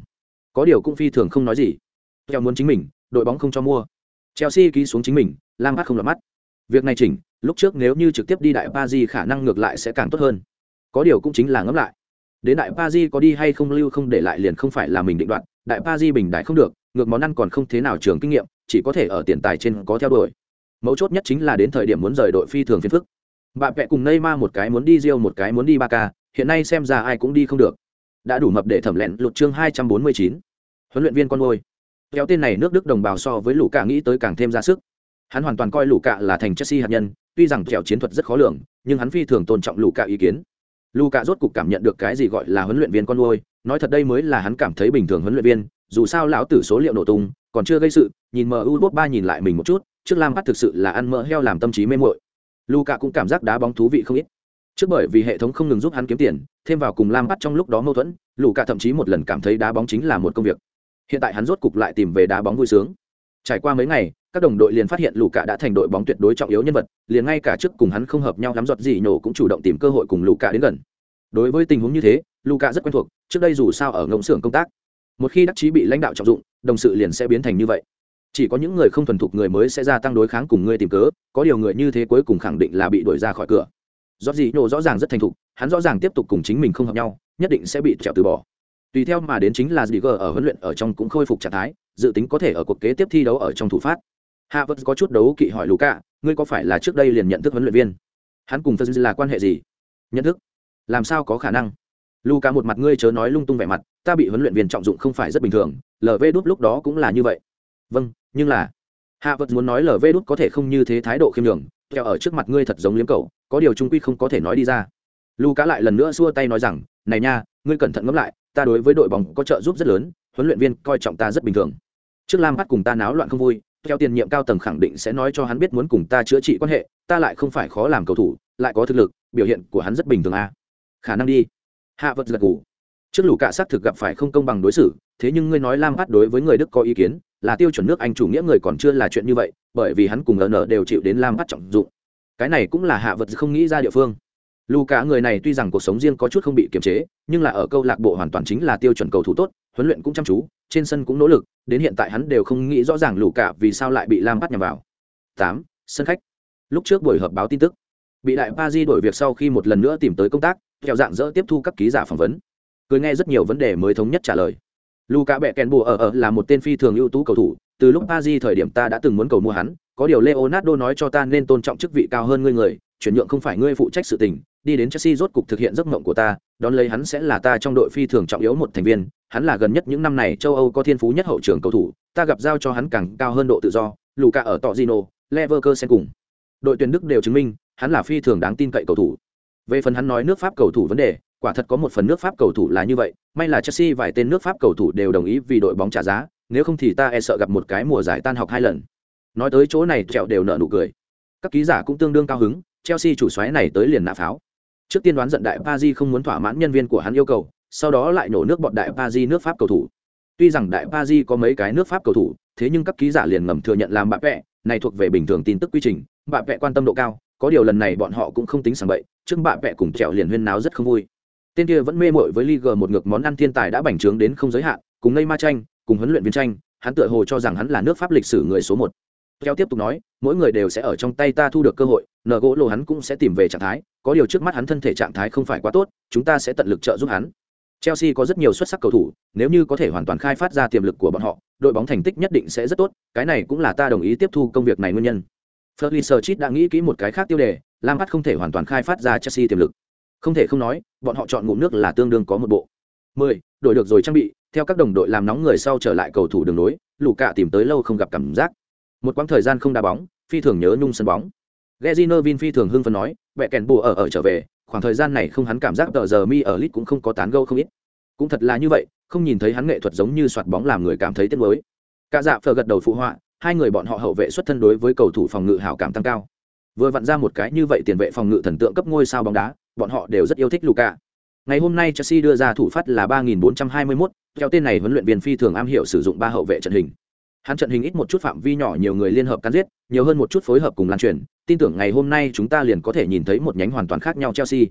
có điều cũng phi thường không nói gì. Theo muốn chính mình, đội bóng không cho mua. Chelsea ký xuống chính mình, Lampard không lọt mắt. Việc này chỉnh, lúc trước nếu như trực tiếp đi đại Paris khả năng ngược lại sẽ càng tốt hơn. Có điều cũng chính là ngẫm lại. Đến đại Paris có đi hay không lưu không để lại liền không phải là mình định đoạt, đại Paris bình đại không được, ngược món ăn còn không thế nào trường kinh nghiệm, chỉ có thể ở tiền tài trên có theo đuổi. Mấu chốt nhất chính là đến thời điểm muốn rời đội phi thường phiền phức. Bạn vẽ cùng Neymar một cái muốn đi Real một cái muốn đi Barca, hiện nay xem ra ai cũng đi không được. Đã đủ mập để thẩm lẹn lụt chương 249. Huấn luyện viên con ngôi. Kéo tên này nước Đức đồng bào so với Lũ Cạ nghĩ tới càng thêm ra sức. Hắn hoàn toàn coi Lũ Cạ là thành Chelsea hạt nhân, tuy rằng kèo chiến thuật rất khó lường, nhưng hắn phi thường tôn trọng Lũ Cạ ý kiến. Lũ Cạ rốt cục cảm nhận được cái gì gọi là huấn luyện viên con ngôi, nói thật đây mới là hắn cảm thấy bình thường huấn luyện viên, dù sao lão tử số liệu nổ tung, còn chưa gây sự, nhìn MU Top 3 nhìn lại mình một chút, trước Lampard thực sự là ăn mỡ heo làm tâm trí mê muội. Lũ Cạ cũng cảm giác đá bóng thú vị không ít. Trước bởi vì hệ thống không ngừng giúp hắn kiếm tiền, thêm vào cùng Lampard trong lúc đó mâu thuẫn, Lũ Cạ thậm chí một lần cảm thấy đá bóng chính là một công việc. Hiện tại hắn rốt cục lại tìm về đá bóng vui sướng. Trải qua mấy ngày, các đồng đội liền phát hiện Lũ Cạ đã thành đội bóng tuyệt đối trọng yếu nhân vật, liền ngay cả trước cùng hắn không hợp nhau lắm giọt gì nhổ cũng chủ động tìm cơ hội cùng Lũ Cạ đến gần. Đối với tình huống như thế, Lũ Cạ rất quen thuộc, trước đây dù sao ở ngỗng xưởng công tác, một khi đắc chí bị lãnh đạo trọng dụng, đồng sự liền sẽ biến thành như vậy. Chỉ có những người không thuần thục người mới sẽ gia tăng đối kháng cùng ngươi tìm cớ, có điều người như thế cuối cùng khẳng định là bị đuổi ra khỏi cửa. Giọt gì nhổ rõ ràng rất thành thục, hắn rõ ràng tiếp tục cùng chính mình không hợp nhau, nhất định sẽ bị trèo từ bỏ. Tùy theo mà đến chính là Ziger ở huấn luyện ở trong cũng khôi phục trạng thái, dự tính có thể ở cuộc kế tiếp thi đấu ở trong thủ phát. Havertz có chút đấu kỵ hỏi Lũ Cạ, ngươi có phải là trước đây liền nhận thức huấn luyện viên? Hắn cùng Ferguson là quan hệ gì? Nhận thức? Làm sao có khả năng? Lũ Cạ một mặt ngươi chớ nói lung tung vẻ mặt, ta bị huấn luyện viên trọng dụng không phải rất bình thường, LV đút lúc đó cũng là như vậy. Vâng, nhưng là Havertz muốn nói LV đút có thể không như thế thái độ khiêm nhường, theo ở trước mặt ngươi thật giống liếm cẩu, có điều trung quy không có thể nói đi ra. Lũ Cạ lại lần nữa xua tay nói rằng, này nha, ngươi cẩn thận ngẫm lại, ta đối với đội bóng có trợ giúp rất lớn, huấn luyện viên coi trọng ta rất bình thường. Trước Lampard cùng ta náo loạn không vui, theo tiền nhiệm cao tầng khẳng định sẽ nói cho hắn biết muốn cùng ta chữa trị quan hệ, ta lại không phải khó làm cầu thủ, lại có thực lực, biểu hiện của hắn rất bình thường a. Khả năng đi. Havertz gật gù. Trước Lũ Cạ xác thực gặp phải không công bằng đối xử, thế nhưng ngươi nói Lampard đối với người Đức có ý kiến, là tiêu chuẩn nước Anh chủ nghĩa người còn chưa là chuyện như vậy, bởi vì hắn cùng LN đều chịu đến Lampard trọng dụng. Cái này cũng là Havertz không nghĩ ra địa phương. Lũ Cạ người này tuy rằng cuộc sống riêng có chút không bị kiềm chế, nhưng là ở câu lạc bộ hoàn toàn chính là tiêu chuẩn cầu thủ tốt, huấn luyện cũng chăm chú, trên sân cũng nỗ lực, đến hiện tại hắn đều không nghĩ rõ ràng Lũ Cạ vì sao lại bị Lampard nhằm vào. 8. Sân khách. Lúc trước buổi họp báo tin tức, bị đại Paris đổi việc sau khi một lần nữa tìm tới công tác, theo dạng dỡ tiếp thu các ký giả phỏng vấn. Cười nghe rất nhiều vấn đề mới thống nhất trả lời. Lũ Cạ bẹ kèn bùa ở là một tên phi thường ưu tú cầu thủ, từ lúc Paris thời điểm ta đã từng muốn cầu mua hắn, có điều Leonardo nói cho ta nên tôn trọng chức vị cao hơn ngươi người, chuyển nhượng không phải ngươi phụ trách sự tình, đi đến Chelsea rốt cục thực hiện giấc mộng của ta, đón lấy hắn sẽ là ta trong đội phi thường trọng yếu một thành viên, hắn là gần nhất những năm này châu Âu có thiên phú nhất hậu trường cầu thủ, ta gặp giao cho hắn càng cao hơn độ tự do. Lũ Cạ ở Torino, Leverkusen cùng đội tuyển Đức đều chứng minh, hắn là phi thường đáng tin cậy cầu thủ. Về phần hắn nói nước Pháp cầu thủ vấn đề, quả thật có một phần nước Pháp cầu thủ là như vậy, may là Chelsea vài tên nước Pháp cầu thủ đều đồng ý vì đội bóng trả giá, nếu không thì ta e sợ gặp một cái mùa giải tan học 2 lần. Nói tới chỗ này Trẹo đều nở nụ cười. Các ký giả cũng tương đương cao hứng, Chelsea chủ soái này tới liền nã pháo. Trước tiên đoán giận đại Paris không muốn thỏa mãn nhân viên của hắn yêu cầu, sau đó lại nổ nước bọt đại Paris nước Pháp cầu thủ. Tuy rằng đại Paris có mấy cái nước Pháp cầu thủ, thế nhưng các ký giả liền ngầm thừa nhận làm bạ vẽ, này thuộc về bình thường tin tức quy trình, bạ vẽ quan tâm độ cao, có điều lần này bọn họ cũng không tính sảng bậy, trước bạ vẽ cùng Trẹo liền huyên náo rất không vui. Tên kia vẫn mê mội với Ligue một ngược món ăn thiên tài đã bành trướng đến không giới hạn, cùng Neymar tranh, cùng huấn luyện viên tranh, hắn tựa hồ cho rằng hắn là nước Pháp lịch sử người số 1. Theo tiếp tục nói, mỗi người đều sẽ ở trong tay ta thu được cơ hội, nợ gỗ lô hắn cũng sẽ tìm về trạng thái, có điều trước mắt hắn thân thể trạng thái không phải quá tốt, chúng ta sẽ tận lực trợ giúp hắn. Chelsea có rất nhiều xuất sắc cầu thủ, nếu như có thể hoàn toàn khai phát ra tiềm lực của bọn họ, đội bóng thành tích nhất định sẽ rất tốt, cái này cũng là ta đồng ý tiếp thu công việc này nguyên nhân. Fletcher đã nghĩ kỹ một cái khác tiêu đề, Lampard không thể hoàn toàn khai phát ra Chelsea tiềm lực. Không thể không nói, bọn họ chọn ngụm nước là tương đương có một bộ. 10. Đổi được rồi trang bị, theo các đồng đội làm nóng người sau trở lại cầu thủ đường nối, Lũ Cạ tìm tới lâu không gặp cảm giác. Một quãng thời gian không đá bóng, phi thường nhớ nhung sân bóng. Gaziner Vin phi thường hưng phấn nói, "Bẹ kèn bùa ở trở về, khoảng thời gian này không hắn cảm giác tờ giờ mi ở lit cũng không có tán gẫu không ít." Cũng thật là như vậy, không nhìn thấy hắn nghệ thuật giống như soạt bóng làm người cảm thấy tiếc nuối. Cả dạ phờ gật đầu phụ họa, hai người bọn họ hậu vệ xuất thân đối với cầu thủ phòng ngự hảo cảm tăng cao. Vừa vặn ra một cái như vậy tiền vệ phòng ngự thần tượng cấp ngôi sao bóng đá, bọn họ đều rất yêu thích Lũ Cạ. Ngày hôm nay Chelsea đưa ra thủ phát là 3421, theo tên này huấn luyện viên phi thường am hiểu sử dụng ba hậu vệ trận hình. Hắn trận hình ít một chút phạm vi nhỏ nhiều người liên hợp cắn giết, nhiều hơn một chút phối hợp cùng lan truyền, tin tưởng ngày hôm nay chúng ta liền có thể nhìn thấy một nhánh hoàn toàn khác nhau Chelsea.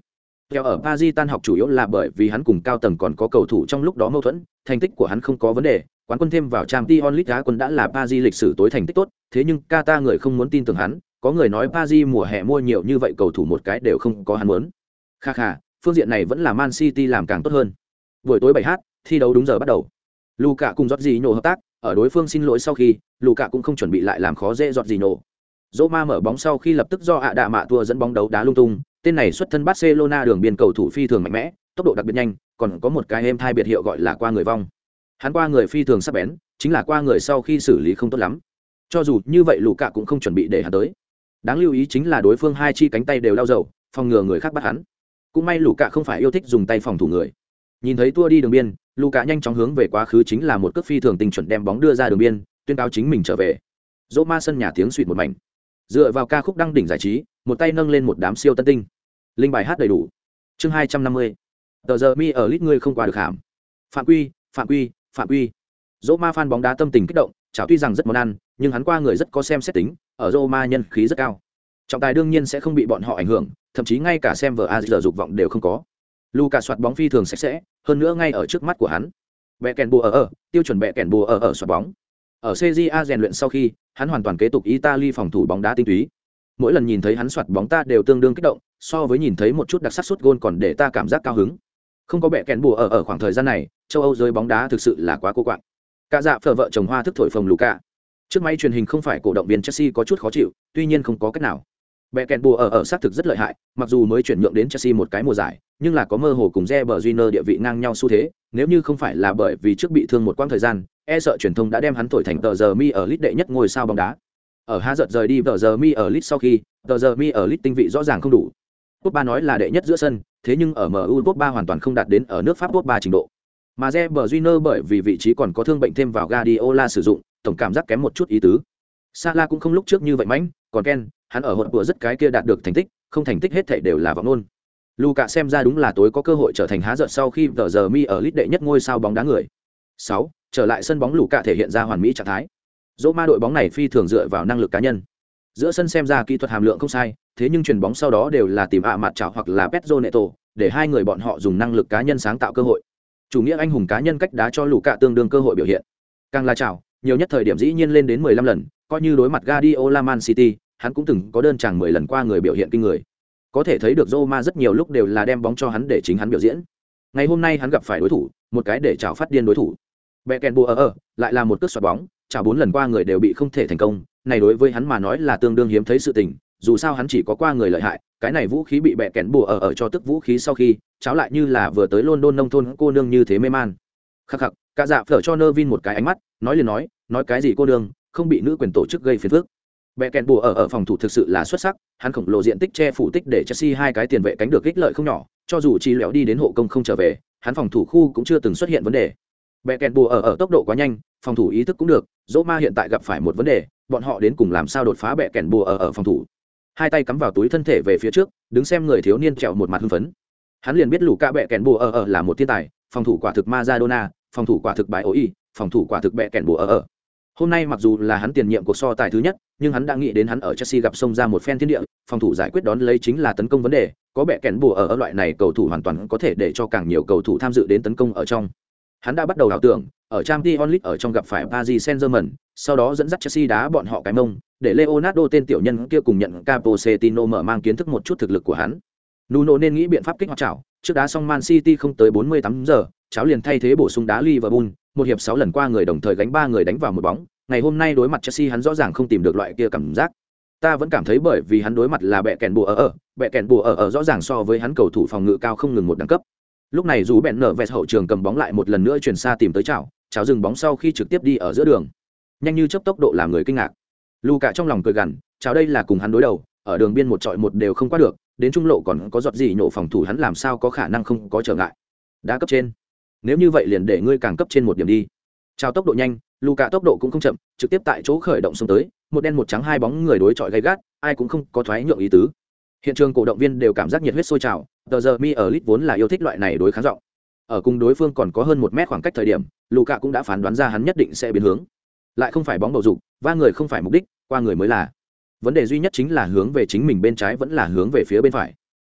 Theo ở Paris tan học chủ yếu là bởi vì hắn cùng cao tầng còn có cầu thủ trong lúc đó mâu thuẫn, thành tích của hắn không có vấn đề, quán quân thêm vào Champions League Á quân đã là Paris lịch sử tối thành tích tốt, thế nhưng Qatar người không muốn tin tưởng hắn, có người nói Paris mùa hè mua nhiều như vậy cầu thủ một cái đều không có hắn muốn. Kha kha, phương diện này vẫn là Man City làm càng tốt hơn. Buổi tối 7h, thi đấu đúng giờ bắt đầu. Luka cùng Jorginho hợp tác, ở đối phương xin lỗi sau khi, Luka cũng không chuẩn bị lại làm khó dễ Jorginho. Roma mở bóng sau khi lập tức do Đạ Mạ tua dẫn bóng đấu đá lung tung, tên này xuất thân Barcelona đường biên cầu thủ phi thường mạnh mẽ, tốc độ đặc biệt nhanh, còn có một cái êm thai biệt hiệu gọi là qua người vong. Hắn qua người phi thường sắc bén, chính là qua người sau khi xử lý không tốt lắm. Cho dù như vậy Luka cũng không chuẩn bị để hắn tới. Đáng lưu ý chính là đối phương hai chi cánh tay đều lao dầu, phòng ngừa người khác bắt hắn. Cũng may Luka không phải yêu thích dùng tay phòng thủ người. Nhìn thấy tua đi đường biên, Luka nhanh chóng hướng về quá khứ chính là một cước phi thường tinh chuẩn đem bóng đưa ra đường biên, tuyên cáo chính mình trở về. Roma sân nhà tiếng suýt một mảnh. Dựa vào ca khúc đăng đỉnh giải trí, một tay nâng lên một đám siêu tân tinh. Linh bài hát đầy đủ. Chương 250. Tờ giờ mi ở lít ngươi không qua được hàm. Phạm quy, phạm quy, phạm quy. Roma fan bóng đá tâm tình kích động, chảo tuy rằng rất món ăn, nhưng hắn qua người rất có xem xét tính, ở Roma nhân khí rất cao. Trọng tài đương nhiên sẽ không bị bọn họ ảnh hưởng, thậm chí ngay cả xem vở giờ dục vọng đều không có. Luka soạt bóng phi thường sạch sẽ, hơn nữa ngay ở trước mắt của hắn. Bẹ kèn bùa ở, tiêu chuẩn bẹ kèn bùa ở soạt bóng. Ở CJA rèn luyện sau khi, hắn hoàn toàn kế tục Italy phòng thủ bóng đá tinh túy. Mỗi lần nhìn thấy hắn soạt bóng ta đều tương đương kích động, so với nhìn thấy một chút đặc sắc sút gôn còn để ta cảm giác cao hứng. Không có bẹ kèn bùa ở khoảng thời gian này, châu Âu giới bóng đá thực sự là quá cô quạng. Cả dạ phở vợ chồng hoa thức thổi phồng Luka. Trước máy truyền hình không phải cổ động viên Chelsea có chút khó chịu, tuy nhiên không có cách nào. Bẹ kèn bùa ở xác thực rất lợi hại, mặc dù mới chuyển nhượng đến Chelsea một cái mùa giải, nhưng là có mơ hồ cùng Reber Júnior địa vị ngang nhau xu thế, nếu như không phải là bởi vì trước bị thương một quãng thời gian, e sợ truyền thông đã đem hắn thổi thành tờ giờ mi ở lit đệ nhất ngôi sao bóng đá. Ở há giật rời đi tờ giờ mi ở lit sau khi, tờ giờ mi ở lit tinh vị rõ ràng không đủ. Pogba nói là đệ nhất giữa sân, thế nhưng ở MU Pogba hoàn toàn không đạt đến ở nước Pháp Pogba trình độ. Mà Reber Júnior bởi vì vị trí còn có thương bệnh thêm vào Guardiola sử dụng, tổng cảm giác kém một chút ý tứ. Salah cũng không lúc trước như vậy mãnh, còn Ken, hắn ở hỗn của rất cái kia đạt được thành tích, không thành tích hết thảy đều là vọng luôn. Luka xem ra đúng là tối có cơ hội trở thành há giật sau khi tờ giờ mi ở lit đệ nhất ngôi sao bóng đá người. 6. Trở lại sân bóng Luka thể hiện ra hoàn mỹ trạng thái. Roma đội bóng này phi thường dựa vào năng lực cá nhân. Giữa sân xem ra kỹ thuật hàm lượng không sai, thế nhưng chuyền bóng sau đó đều là tìm mặt chảo hoặc là Pedro Neto, để hai người bọn họ dùng năng lực cá nhân sáng tạo cơ hội. Chủ nghĩa anh hùng cá nhân cách đá cho Luka tương đương cơ hội biểu hiện. Càng là chảo, nhiều nhất thời điểm dĩ nhiên lên đến 15 lần, coi như đối mặt Guardiola Man City, hắn cũng từng có đơn chàng 10 lần qua người biểu hiện kinh người. Có thể thấy được Roma rất nhiều lúc đều là đem bóng cho hắn để chính hắn biểu diễn. Ngày hôm nay hắn gặp phải đối thủ, một cái để chảo phát điên đối thủ. Beckenbauer lại là một cước xoạc bóng, chảo 4 lần qua người đều bị không thể thành công, này đối với hắn mà nói là tương đương hiếm thấy sự tình, dù sao hắn chỉ có qua người lợi hại, cái này vũ khí bị Beckenbauer cho tức vũ khí sau khi, cháo lại như là vừa tới London nông thôn cô nương như thế mê man. Khắc khắc, cả dạ phở cho Nervin một cái ánh mắt, nói liền nói cái gì cô nương, không bị nữ quyền tổ chức gây phiền phức. Beckenbauer ở phòng thủ thực sự là xuất sắc, hắn khổng lồ diện tích che phủ tích để Chelsea hai cái tiền vệ cánh được ích lợi không nhỏ, cho dù chi lẻo đi đến hộ công không trở về, hắn phòng thủ khu cũng chưa từng xuất hiện vấn đề. Beckenbauer ở tốc độ quá nhanh, phòng thủ ý thức cũng được, Roma hiện tại gặp phải một vấn đề, bọn họ đến cùng làm sao đột phá Beckenbauer ở phòng thủ. Hai tay cắm vào túi thân thể về phía trước, đứng xem người thiếu niên trèo một mặt hưng phấn. Hắn liền biết Luka Beckenbauer là một thiên tài, phòng thủ quả thực Maradona, phòng thủ quả thực bài oi, phòng thủ quả thực Beckenbauer. Hôm nay mặc dù là hắn tiền nhiệm cuộc so tài thứ nhất, nhưng hắn đã nghĩ đến hắn ở Chelsea gặp xông ra một phen thiên địa, phòng thủ giải quyết đón lấy chính là tấn công vấn đề, có Beckenbauer ở loại này cầu thủ hoàn toàn có thể để cho càng nhiều cầu thủ tham dự đến tấn công ở trong. Hắn đã bắt đầu ảo tưởng, ở Champions League ở trong gặp phải Paris Saint-Germain, sau đó dẫn dắt Chelsea đá bọn họ cái mông, để Leonardo tên tiểu nhân kia cùng nhận Capocetino mở mang kiến thức một chút thực lực của hắn. Nuno nên nghĩ biện pháp kích hoạt chảo, trước đá xong Man City không tới 48 giờ, cháo liền thay thế bổ sung đá Liverpool, một hiệp 6 lần qua người đồng thời gánh 3 người đánh vào một bóng, ngày hôm nay đối mặt Chelsea hắn rõ ràng không tìm được loại kia cảm giác. Ta vẫn cảm thấy bởi vì hắn đối mặt là Beckenbauer rõ ràng so với hắn cầu thủ phòng ngự cao không ngừng một đẳng cấp. Lúc này dù bèn nở vẹt hậu trường cầm bóng lại một lần nữa chuyển xa tìm tới chảo dừng bóng sau khi trực tiếp đi ở giữa đường, nhanh như chớp tốc độ làm người kinh ngạc. Luka trong lòng cười gằn, chảo đây là cùng hắn đối đầu, ở đường biên một trọi một đều không qua được, đến trung lộ còn có giọt gì nhổ phòng thủ hắn làm sao có khả năng không có trở ngại. Đá cấp trên, nếu như vậy liền để ngươi càng cấp trên một điểm đi. Chảo tốc độ nhanh, Luka tốc độ cũng không chậm, trực tiếp tại chỗ khởi động xông tới, một đen một trắng hai bóng người đối chọi gay gắt, ai cũng không có thoái nhượng ý tứ. Hiện trường cổ động viên đều cảm giác nhiệt huyết sôi trào, tờ giờ mi ở lit vốn là yêu thích loại này đối kháng rộng. Ở cùng đối phương còn có hơn 1 mét khoảng cách thời điểm, Luka cũng đã phán đoán ra hắn nhất định sẽ biến hướng. Lại không phải bóng bầu dục, va người không phải mục đích, qua người mới là. Vấn đề duy nhất chính là hướng về chính mình bên trái vẫn là hướng về phía bên phải.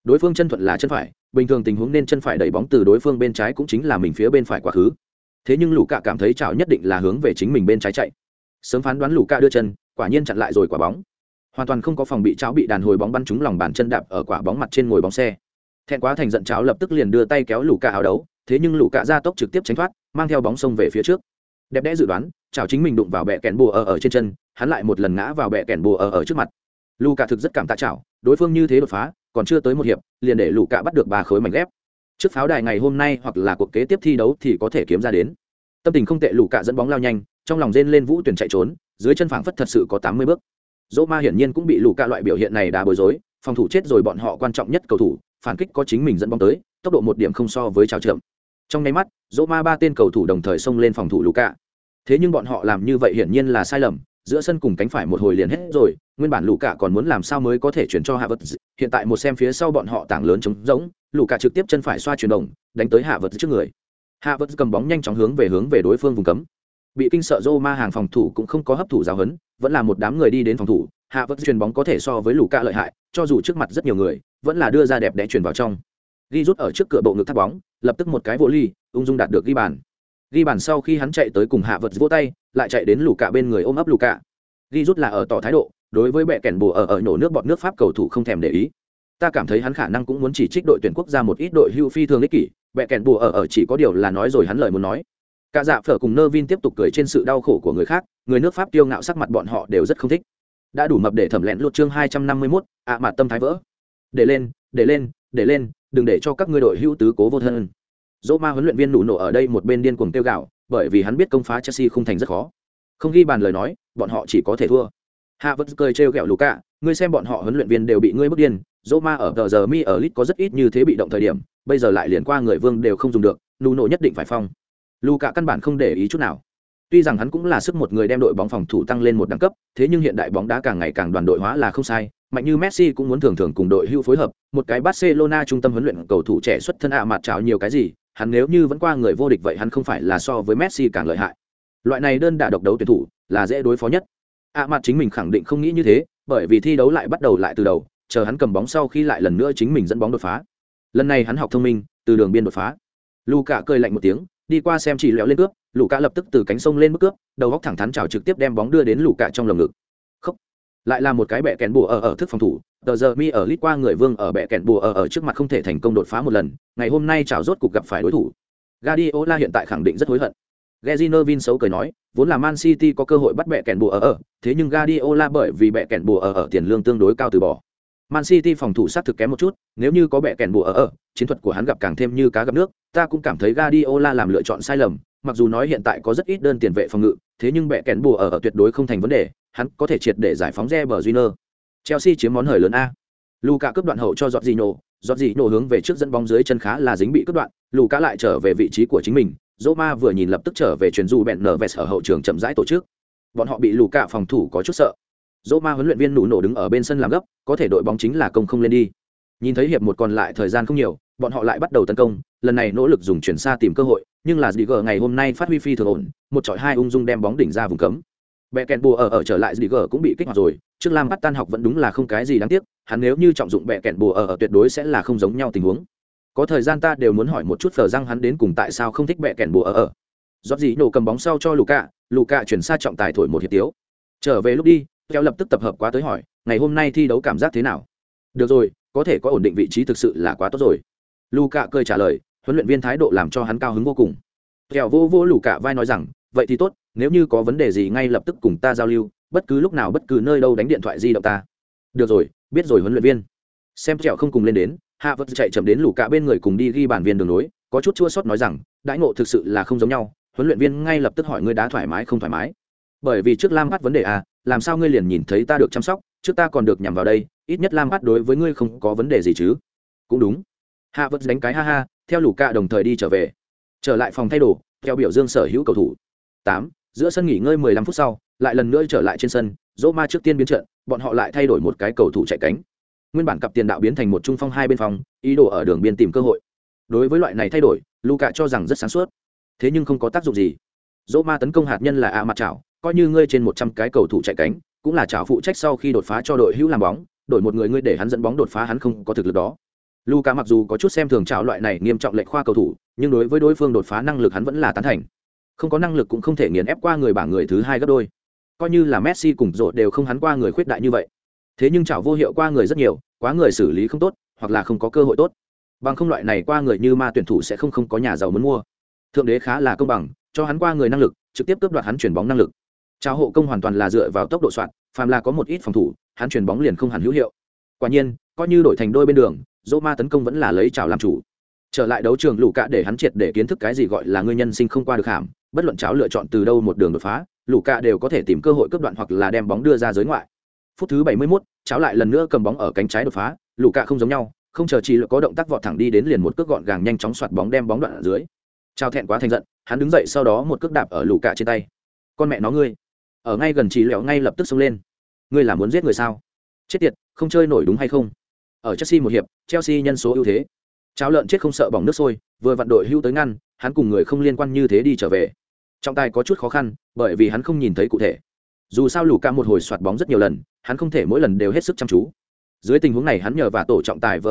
đối phương chân thuận là chân phải, bình thường tình huống nên chân phải đẩy bóng từ đối phương bên trái cũng chính là mình phía bên phải quá khứ. Thế nhưng lũ cạ cảm thấy chảo nhất định là hướng về chính mình bên trái chạy. Sớm phán đoán lũ cạ đưa chân, quả nhiên chặn lại rồi quả bóng. Hoàn toàn không có phòng bị chảo bị đàn hồi bóng bắn trúng lòng bàn chân đạp ở quả bóng mặt trên ngồi bóng xe. Thẹn quá thành giận chảo lập tức liền đưa tay kéo lũ cạ áo đấu, thế nhưng lũ cạ ra tốc trực tiếp tránh thoát, mang theo bóng xông về phía trước. Đẹp đẽ dự đoán, chảo chính mình đụng vào bẹ kèn bùa ở trên chân, hắn lại một lần ngã vào bẹ kèn bùa ở trước mặt. Lũ cạ thực rất cảm tạ chảo, đối phương như thế đột phá, còn chưa tới một hiệp, liền để lũ cạ bắt được 3 khối mảnh ghép. Trước pháo đài ngày hôm nay hoặc là cuộc kế tiếp thi đấu thì có thể kiếm ra đến. Tâm tình không tệ, lũ cạ dẫn bóng lao nhanh, trong lòng rên lên vũ tuyển chạy trốn, dưới chân phảng phất thật sự có 80 bước. Roma hiển nhiên cũng bị lũ cạ loại biểu hiện này đá bối rối, phòng thủ chết rồi bọn họ quan trọng nhất cầu thủ, phản kích có chính mình dẫn bóng tới, tốc độ 1 điểm không so với chào chậm. Trong nháy mắt, Roma 3 tên cầu thủ đồng thời xông lên phòng thủ lũ cạ. Thế nhưng bọn họ làm như vậy hiển nhiên là sai lầm, giữa sân cùng cánh phải một hồi liền hết rồi, nguyên bản lũ cạ còn muốn làm sao mới có thể chuyển cho Havertz, hiện tại một xem phía sau bọn họ tảng lớn trống rỗng, lũ cạ trực tiếp chân phải xoa chuyển động, đánh tới Havertz trước người. Havertz cầm bóng nhanh chóng hướng về đối phương vùng cấm. Bị kinh sợ Roma hàng phòng thủ cũng không có hấp thụ giáo huấn, vẫn là một đám người đi đến phòng thủ, Havertz chuyền bóng có thể so với lũ cạ lợi hại, cho dù trước mặt rất nhiều người, vẫn là đưa ra đẹp đẽ chuyền vào trong. Ghi rút ở trước cửa bộ ngực thắt bóng, lập tức một cái vô ly, ung dung đạt được ghi bàn. Ghi bàn sau khi hắn chạy tới cùng Havertz vỗ tay, lại chạy đến lũ cạ bên người ôm ấp lũ cạ. Ghi rút là ở tỏ thái độ, đối với bẹ kèn bùa ở nổ nước bọt nước Pháp cầu thủ không thèm để ý. Ta cảm thấy hắn khả năng cũng muốn chỉ trích đội tuyển quốc gia một ít đội hưu phi thường ích kỷ, bẹ kèn bùa ở chỉ có điều là nói rồi hắn lời muốn nói. Cả dạ phở cùng Nervin tiếp tục cười trên sự đau khổ của người khác, người nước Pháp tiêu ngạo sắc mặt bọn họ đều rất không thích. Đã đủ mập để thẩm lẹn lột chương 251, mặt tâm thái vỡ. Để lên, đừng để cho các ngươi đội hưu tứ cố vô thân. Roma huấn luyện viên nụ nổ ở đây một bên điên cuồng tiêu gạo, bởi vì hắn biết công phá Chelsea không thành rất khó. Không ghi bàn lời nói, bọn họ chỉ có thể thua. Havertz cười trêu ghẹo Luka, ngươi xem bọn họ huấn luyện viên đều bị ngươi bức điên, Roma ở tờ giờ mi ở lit có rất ít như thế bị động thời điểm, bây giờ lại liền qua người vương đều không dùng được, Nuno nhất định phải phong. Luka căn bản không để ý chút nào. Tuy rằng hắn cũng là sức một người đem đội bóng phòng thủ tăng lên một đẳng cấp, thế nhưng hiện đại bóng đá càng ngày càng đoàn đội hóa là không sai, mạnh như Messi cũng muốn thường thường cùng đội hưu phối hợp, một cái Barcelona trung tâm huấn luyện cầu thủ trẻ xuất thân mặt cháo nhiều cái gì, hắn nếu như vẫn qua người vô địch vậy hắn không phải là so với Messi càng lợi hại. Loại này đơn đả độc đấu tuyển thủ là dễ đối phó nhất. Mặt chính mình khẳng định không nghĩ như thế, bởi vì thi đấu lại bắt đầu lại từ đầu, chờ hắn cầm bóng sau khi lại lần nữa chính mình dẫn bóng đột phá. Lần này hắn học thông minh, từ đường biên đột phá. Luka cười lạnh một tiếng, đi qua xem chỉ lẹo lên cướp, Luka lập tức từ cánh sông lên bước cướp, đầu góc thẳng thắn chảo trực tiếp đem bóng đưa đến Luka trong lồng ngực. Khóc. Lại là một cái bẹ kèn bùa ở thức phòng thủ, tờ giờ mi ở lít qua người vương ở bẹ kèn bùa ở trước mặt không thể thành công đột phá một lần, ngày hôm nay chảo rốt cục gặp phải đối thủ. Guardiola hiện tại khẳng định rất hối hận. Gezinovin xấu cười nói, vốn là Man City có cơ hội bắt bẹ kèn bùa ở, thế nhưng Guardiola bởi vì bẹ kèn bùa ở tiền lương tương đối cao từ bỏ. Man City phòng thủ sát thực kém một chút, nếu như có bẹ kèn bùa ở, chiến thuật của hắn gặp càng thêm như cá gặp nước, ta cũng cảm thấy Guardiola làm lựa chọn sai lầm, mặc dù nói hiện tại có rất ít đơn tiền vệ phòng ngự, thế nhưng bẹ kèn bùa ở tuyệt đối không thành vấn đề, hắn có thể triệt để giải phóng Reber Júnior. Chelsea chiếm món hời lớn a. Luka cướp đoạn hậu cho Jorginho hướng về trước dẫn bóng dưới chân khá là dính bị cướp đoạn, Luka lại trở về vị trí của chính mình. Roma vừa nhìn lập tức trở về chuyển du bẹn nở vẹt ở hậu trường chậm rãi tổ chức. Bọn họ bị Luka phòng thủ có chút sợ. Roma huấn luyện viên nụ nổ đứng ở bên sân làm gấp, có thể đội bóng chính là công không lên đi. Nhìn thấy hiệp một còn lại thời gian không nhiều, bọn họ lại bắt đầu tấn công, lần này nỗ lực dùng chuyển xa tìm cơ hội, nhưng là Ziger ngày hôm nay phát huy phi thường ổn, một chọi hai ung dung đem bóng đỉnh ra vùng cấm. Beckenbauer ở trở lại Ziger cũng bị kích hoạt rồi, trước Lam bắt tan học vẫn đúng là không cái gì đáng tiếc, hắn nếu như trọng dụng Beckenbauer ở tuyệt đối sẽ là không giống nhau tình huống. Có thời gian ta đều muốn hỏi một chút Phở răng hắn đến cùng tại sao không thích Beckenbauer ở. Jorginho cầm bóng sau cho Luka chuyển xa trọng tài thổi một hiệp tiếu. Trở về lúc đi, theo lập tức tập hợp quá tới hỏi, ngày hôm nay thi đấu cảm giác thế nào? Được rồi, có thể có ổn định vị trí thực sự là quá tốt rồi. Luka cười trả lời, huấn luyện viên thái độ làm cho hắn cao hứng vô cùng. Theo vô Luka vai nói rằng, vậy thì tốt, nếu như có vấn đề gì ngay lập tức cùng ta giao lưu, bất cứ lúc nào bất cứ nơi đâu đánh điện thoại di động ta. Được rồi, biết rồi huấn luyện viên. Xem Trẻo không cùng lên đến, Havertz chạy chậm đến Luka bên người cùng đi ghi bàn viên đường nối, có chút chua xót nói rằng, đãi ngộ thực sự là không giống nhau. Huấn luyện viên ngay lập tức hỏi ngươi đá thoải mái không thoải mái. Bởi vì trước Lam bắt vấn đề à, làm sao ngươi liền nhìn thấy ta được chăm sóc, trước ta còn được nhằm vào đây, ít nhất Lam bắt đối với ngươi không có vấn đề gì chứ? Cũng đúng. Havertz đánh cái ha ha, theo Luka đồng thời đi trở về. Trở lại phòng thay đồ, theo biểu dương sở hữu cầu thủ. 8. Giữa sân nghỉ ngơi 15 phút sau, lại lần nữa trở lại trên sân, Roma trước tiên biến trận, bọn họ lại thay đổi một cái cầu thủ chạy cánh. Nguyên bản cặp tiền đạo biến thành một trung phong hai bên phòng, ý đồ ở đường biên tìm cơ hội. Đối với loại này thay đổi, Luka cho rằng rất sáng suốt. Thế nhưng không có tác dụng gì. Roma tấn công hạt nhân là mặt chảo, coi như ngươi trên 100 cái cầu thủ chạy cánh, cũng là chảo phụ trách sau khi đột phá cho đội hữu làm bóng, đổi một người ngươi để hắn dẫn bóng đột phá hắn không có thực lực đó. Luka mặc dù có chút xem thường chảo loại này nghiêm trọng lệch khoa cầu thủ, nhưng đối với đối phương đột phá năng lực hắn vẫn là tán thành. Không có năng lực cũng không thể nghiền ép qua người bảng người thứ hai gấp đôi. Coi như là Messi cùng rộ đều không hắn qua người khuyết đại như vậy. Thế nhưng chảo vô hiệu qua người rất nhiều, quá người xử lý không tốt, hoặc là không có cơ hội tốt. Bằng không loại này qua người như ma tuyển thủ sẽ không có nhà giàu muốn mua. Thượng đế khá là công bằng, cho hắn qua người năng lực, trực tiếp cướp đoạt hắn chuyển bóng năng lực. Chảo hộ công hoàn toàn là dựa vào tốc độ soạn, phàm là có một ít phòng thủ, hắn chuyển bóng liền không hẳn hữu hiệu. Quả nhiên, coi như đổi thành đôi bên đường, Roma tấn công vẫn là lấy chảo làm chủ. Trở lại đấu trường Luka để hắn triệt để kiến thức cái gì gọi là người nhân sinh không qua được hàm, bất luận chảo lựa chọn từ đâu một đường đột phá, Luka đều có thể tìm cơ hội cướp đoạn hoặc là đem bóng đưa ra giới ngoại. Phút thứ 71, chảo lại lần nữa cầm bóng ở cánh trái đột phá, Luka không giống nhau, không chờ chỉ có động tác vọt thẳng đi đến liền một cước gọn gàng nhanh chóng xoạt bóng đem bóng đoạn ở dưới. Chảo thẹn quá thành giận, hắn đứng dậy sau đó một cước đạp ở Luka trên tay. Con mẹ nó ngươi, ở ngay gần chỉ lẹo ngay lập tức xông lên. Ngươi là muốn giết người sao? Chết tiệt, không chơi nổi đúng hay không? Ở Chelsea một hiệp, Chelsea nhân số ưu thế. Cháo lợn chết không sợ bỏng nước sôi, vừa vặn đội hưu tới ngăn, hắn cùng người không liên quan như thế đi trở về. Trọng tài có chút khó khăn, bởi vì hắn không nhìn thấy cụ thể. Dù sao Luka một hồi soạt bóng rất nhiều lần, hắn không thể mỗi lần đều hết sức chăm chú. Dưới tình huống này hắn nhờ và tổ trọng tài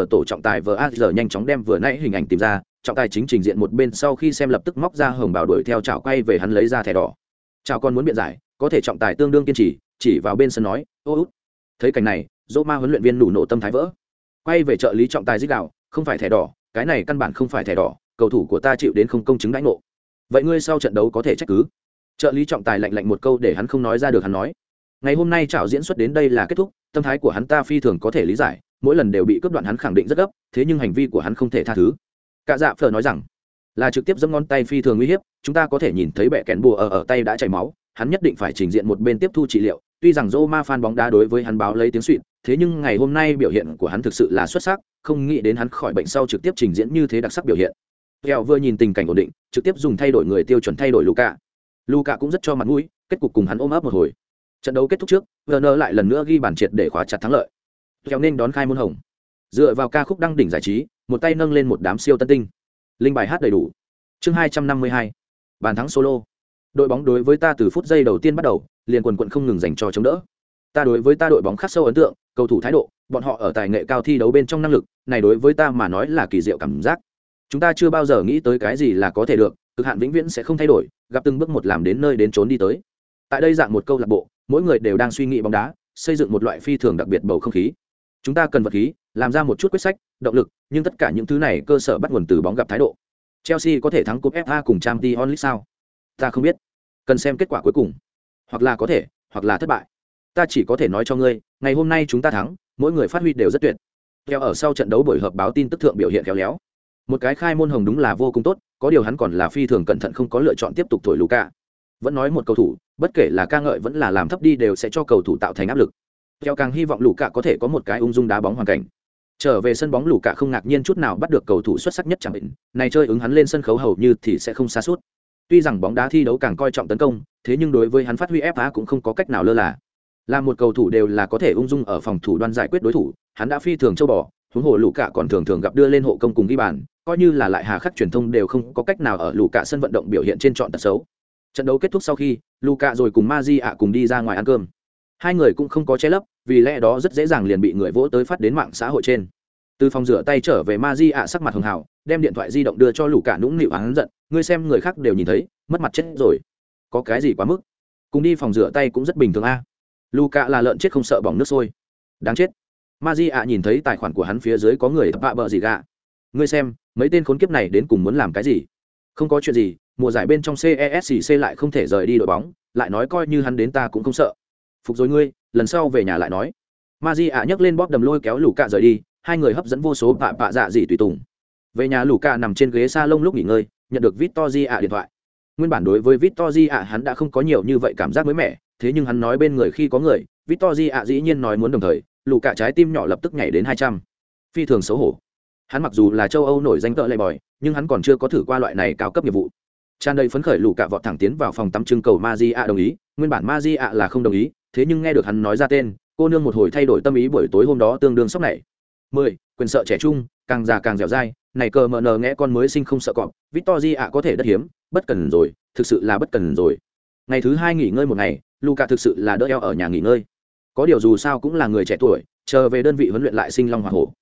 VAR nhanh chóng đem vừa nãy hình ảnh tìm ra, trọng tài chính trình diện một bên sau khi xem lập tức móc ra hồng bảo đuổi theo chảo quay về hắn lấy ra thẻ đỏ. Chảo còn muốn biện giải, có thể trọng tài tương đương kiên trì, chỉ vào bên sân nói, "Ô út." Thấy cảnh này, Roma huấn luyện viên nổ nộ tâm thái vỡ. Quay về trợ lý trọng tài rít gào, "Không phải thẻ đỏ, cái này căn bản không phải thẻ đỏ, cầu thủ của ta chịu đến không công chứng đãi ngộ. Vậy ngươi sau trận đấu có thể trách cứ." Trợ lý trọng tài lạnh lạnh một câu để hắn không nói ra được hắn nói. Ngày hôm nay chảo diễn xuất đến đây là kết thúc, tâm thái của hắn ta phi thường có thể lý giải, mỗi lần đều bị cướp đoạn hắn khẳng định rất gấp, thế nhưng hành vi của hắn không thể tha thứ. Cả dạ phở nói rằng, là trực tiếp giẫm ngón tay phi thường nguy hiểm, chúng ta có thể nhìn thấy bẻ kén bùa ở tay đã chảy máu, hắn nhất định phải trình diện một bên tiếp thu trị liệu. Tuy rằng Roma fan bóng đá đối với hắn báo lấy tiếng xuýt, thế nhưng ngày hôm nay biểu hiện của hắn thực sự là xuất sắc, không nghĩ đến hắn khỏi bệnh sau trực tiếp trình diễn như thế đặc sắc biểu hiện. Kèo vừa nhìn tình cảnh ổn định, trực tiếp dùng thay đổi người tiêu chuẩn thay đổi Luka. Luka cũng rất cho mặt mũi, kết cục cùng hắn ôm ấp một hồi. Trận đấu kết thúc trước, Werner lại lần nữa ghi bàn triệt để khóa chặt thắng lợi. Kèo nên đón khai môn hồng. Dựa vào ca khúc đăng đỉnh giải trí, một tay nâng lên một đám siêu tân tinh. Linh bài hát đầy đủ. Chương 252. Bàn thắng solo. Đội bóng đối với ta từ phút giây đầu tiên bắt đầu, liền quần quần không ngừng dành cho chống đỡ. Ta đối với ta đội bóng khắc sâu ấn tượng, cầu thủ thái độ, bọn họ ở tài nghệ cao thi đấu bên trong năng lực, này đối với ta mà nói là kỳ diệu cảm giác. Chúng ta chưa bao giờ nghĩ tới cái gì là có thể được, cực hạn vĩnh viễn sẽ không thay đổi, gặp từng bước một làm đến nơi đến chốn đi tới. Tại đây dạng một câu lạc bộ, mỗi người đều đang suy nghĩ bóng đá, xây dựng một loại phi thường đặc biệt bầu không khí. Chúng ta cần vật khí, làm ra một chút quyết sách, động lực, nhưng tất cả những thứ này cơ sở bắt nguồn từ bóng gặp thái độ. Chelsea có thể thắng cúp FA cùng Champions League sao? Ta không biết. Cần xem kết quả cuối cùng. Hoặc là có thể, hoặc là thất bại. Ta chỉ có thể nói cho ngươi, ngày hôm nay chúng ta thắng, mỗi người phát huy đều rất tuyệt. Theo ở sau trận đấu buổi họp báo tin tức thượng biểu hiện khéo léo. Một cái khai môn hồng đúng là vô cùng tốt, có điều hắn còn là phi thường cẩn thận không có lựa chọn tiếp tục thổi Luka. Vẫn nói một cầu thủ, bất kể là ca ngợi vẫn là làm thấp đi đều sẽ cho cầu thủ tạo thành áp lực. Theo càng hy vọng Luka có thể có một cái ung dung đá bóng hoàn cảnh. Trở về sân bóng Luka không ngạc nhiên chút nào bắt được cầu thủ xuất sắc nhất chẳng định, này chơi ứng hắn lên sân khấu hầu như thì sẽ không xa suốt. Tuy rằng bóng đá thi đấu càng coi trọng tấn công, thế nhưng đối với hắn phát huy FA cũng không có cách nào lơ là. Là một cầu thủ đều là có thể ung dung ở phòng thủ đoan giải quyết đối thủ, hắn đã phi thường châu bò, huống hồ Luka còn thường thường gặp đưa lên hộ công cùng ghi bàn, coi như là lại hà khắc truyền thông đều không có cách nào ở Luka sân vận động biểu hiện trên chọn tật xấu. Trận đấu kết thúc sau khi, Luka rồi cùng Maria cùng đi ra ngoài ăn cơm. Hai người cũng không có che lấp, vì lẽ đó rất dễ dàng liền bị người vỗ tới phát đến mạng xã hội trên. Từ phòng rửa tay trở về Maria sắc mặt hường hào, đem điện thoại di động đưa cho Luka nũng nịu hắn giận, ngươi xem người khác đều nhìn thấy, mất mặt chết rồi. Có cái gì quá mức? Cùng đi phòng rửa tay cũng rất bình thường a. Luka là lợn chết không sợ bỏng nước sôi. Đáng chết. Maria nhìn thấy tài khoản của hắn phía dưới có người bạ bợ gì gạ. Ngươi xem, mấy tên khốn kiếp này đến cùng muốn làm cái gì? Không có chuyện gì, mùa giải bên trong CESC lại không thể rời đi đội bóng, lại nói coi như hắn đến ta cũng không sợ. Phục rồi ngươi, lần sau về nhà lại nói. Maria nhấc lên bóp đầm lôi kéo Luka rời đi, hai người hấp dẫn vô số bạ dạ gì tùy tùng. Về nhà Luka nằm trên ghế salon lúc nghỉ ngơi, nhận được Victoria điện thoại. Nguyên bản đối với Victoria hắn đã không có nhiều như vậy cảm giác mới mẻ, thế nhưng hắn nói bên người khi có người, Victoria dĩ nhiên nói muốn đồng thời, Luka trái tim nhỏ lập tức nhảy đến 200. Phi thường xấu hổ. Hắn mặc dù là châu Âu nổi danh tợ lệ bòi, nhưng hắn còn chưa có thử qua loại này cao cấp nghiệp vụ. Tràn đầy phấn khởi Luka vọt thẳng tiến vào phòng tắm trưng cầu Maria đồng ý, nguyên bản Maria là không đồng ý, thế nhưng nghe được hắn nói ra tên, cô nương một hồi thay đổi tâm ý buổi tối hôm đó tương đương sốc này. 10. Quyền sợ trẻ trung, càng già càng dẻo dai, này cờ mờ nờ nghe con mới sinh không sợ cọp, Victoria có thể đất hiếm, bất cần rồi, thực sự là bất cần rồi. Ngày thứ 2 nghỉ ngơi một ngày, Luka thực sự là đỡ eo ở nhà nghỉ ngơi. Có điều dù sao cũng là người trẻ tuổi, chờ về đơn vị huấn luyện lại sinh long hỏa hổ.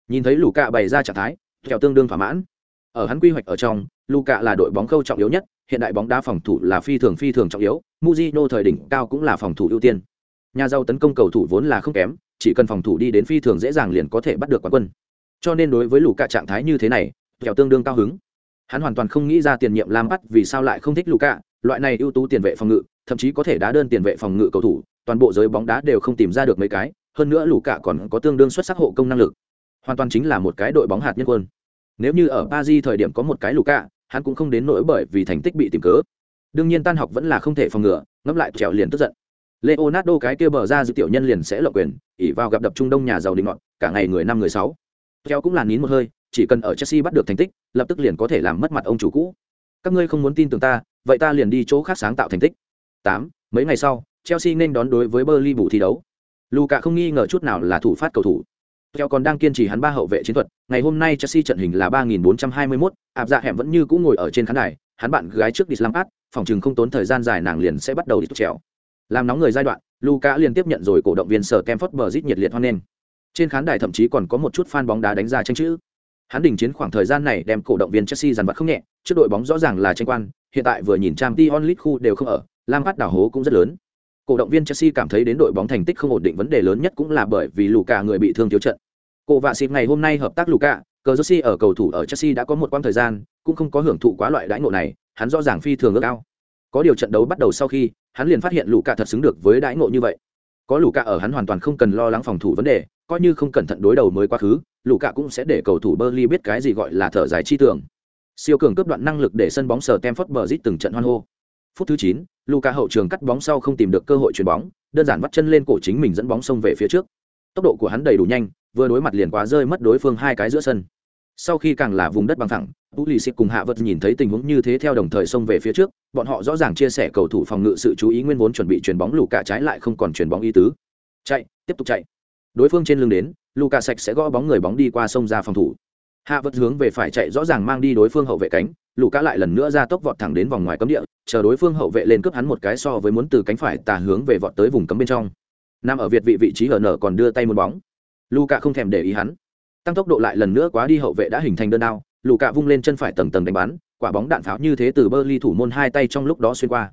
Nhìn thấy Luka bày ra trạng thái, theo tương đương thỏa mãn. Ở hắn quy hoạch ở trong, Luka là đội bóng khâu trọng yếu nhất, hiện đại bóng đá phòng thủ là phi thường trọng yếu, Mourinho thời đỉnh cao cũng là phòng thủ ưu tiên. Nhà giàu tấn công cầu thủ vốn là không kém, chỉ cần phòng thủ đi đến phi thường dễ dàng liền có thể bắt được quán quân. Cho nên đối với Luka trạng thái như thế này, theo tương đương cao hứng. Hắn hoàn toàn không nghĩ ra tiền nhiệm Lampard vì sao lại không thích Luka, loại này ưu tú tiền vệ phòng ngự, thậm chí có thể đá đơn tiền vệ phòng ngự cầu thủ, toàn bộ giới bóng đá đều không tìm ra được mấy cái, hơn nữa Luka còn có tương đương xuất sắc hộ công năng lực. Hoàn toàn chính là một cái đội bóng hạt nhân quân. Nếu như ở Paris thời điểm có một cái Luka, hắn cũng không đến nỗi bởi vì thành tích bị tìm cớ. Đương nhiên tan học vẫn là không thể phòng ngừa, ngấp lại trèo liền tức giận. Leonardo cái kia bờ ra dự tiểu nhân liền sẽ lộng quyền, ỷ vào gặp đập Trung Đông nhà giàu định ngọn, cả ngày người năm người sáu. Trèo cũng là nín một hơi, chỉ cần ở Chelsea bắt được thành tích, lập tức liền có thể làm mất mặt ông chủ cũ. Các ngươi không muốn tin tưởng ta, vậy ta liền đi chỗ khác sáng tạo thành tích. 8. Mấy ngày sau, Chelsea nên đón đối với Burnley bù thi đấu. Luka không nghi ngờ chút nào là thủ phát cầu thủ. Theo còn đang kiên trì hắn ba hậu vệ chiến thuật, ngày hôm nay Chelsea trận hình là 3421, áp dạ hẻm vẫn như cũ ngồi ở trên khán đài, hắn bạn gái trước Dislampad, phòng trừng không tốn thời gian dài nàng liền sẽ bắt đầu đi trèo. Làm nóng người giai đoạn, Luka liên tiếp nhận rồi cổ động viên sở Stamford Bridge nhiệt liệt hoan nghênh. Trên khán đài thậm chí còn có một chút fan bóng đá đánh ra tranh chữ. Hắn đình chiến khoảng thời gian này đem cổ động viên Chelsea dằn vặt không nhẹ, trước đội bóng rõ ràng là tranh quan, hiện tại vừa nhìn Champions League khu đều không ở, Lampard đảo hố cũng rất lớn. Cổ động viên Chelsea cảm thấy đến đội bóng thành tích không ổn định, vấn đề lớn nhất cũng là bởi vì Luka người bị thương thiếu trận. Cô vạ xịp ngày hôm nay hợp tác Luka, Cazorsi ở cầu thủ ở Chelsea đã có một quãng thời gian, cũng không có hưởng thụ quá loại đãi ngộ này, hắn rõ ràng phi thường ước ao. Có điều trận đấu bắt đầu sau khi, hắn liền phát hiện Luka thật xứng được với đãi ngộ như vậy. Có Luka ở hắn hoàn toàn không cần lo lắng phòng thủ vấn đề, coi như không cẩn thận đối đầu mới quá khứ, Luka cũng sẽ để cầu thủ Burnley biết cái gì gọi là thở dài chi tưởng. Siêu cường cướp đoạn năng lực để sân bóng Stamford Bridge từng trận hoan hô. Phút thứ 9, Luka hậu trường cắt bóng sau không tìm được cơ hội chuyền bóng, đơn giản vắt chân lên cổ chính mình dẫn bóng xông về phía trước. Tốc độ của hắn đầy đủ nhanh, vừa đối mặt liền quá rơi mất đối phương hai cái giữa sân. Sau khi càng là vùng đất bằng phẳng, Pulisic cùng Hạ Vật nhìn thấy tình huống như thế theo đồng thời xông về phía trước, bọn họ rõ ràng chia sẻ cầu thủ phòng ngự sự chú ý, nguyên vốn chuẩn bị chuyền bóng Luka trái lại không còn chuyền bóng ý tứ. Chạy, tiếp tục chạy. Đối phương trên lưng đến, Luka sạch sẽ gõ bóng người bóng đi qua sông ra phòng thủ. Hạ Vật hướng về phải chạy rõ ràng mang đi đối phương hậu vệ cánh, Luka lại lần nữa ra tốc vọt thẳng đến vòng ngoài cấm địa, chờ đối phương hậu vệ lên cướp hắn một cái so với muốn từ cánh phải tà hướng về vọt tới vùng cấm bên trong. Nam ở vị trí hở còn đưa tay một bóng. Luka không thèm để ý hắn, tăng tốc độ lại lần nữa quá đi hậu vệ đã hình thành đơn đao, Luka vung lên chân phải tầng tầng đánh bắn, quả bóng đạn pháo như thế từ Burnley thủ môn hai tay trong lúc đó xuyên qua.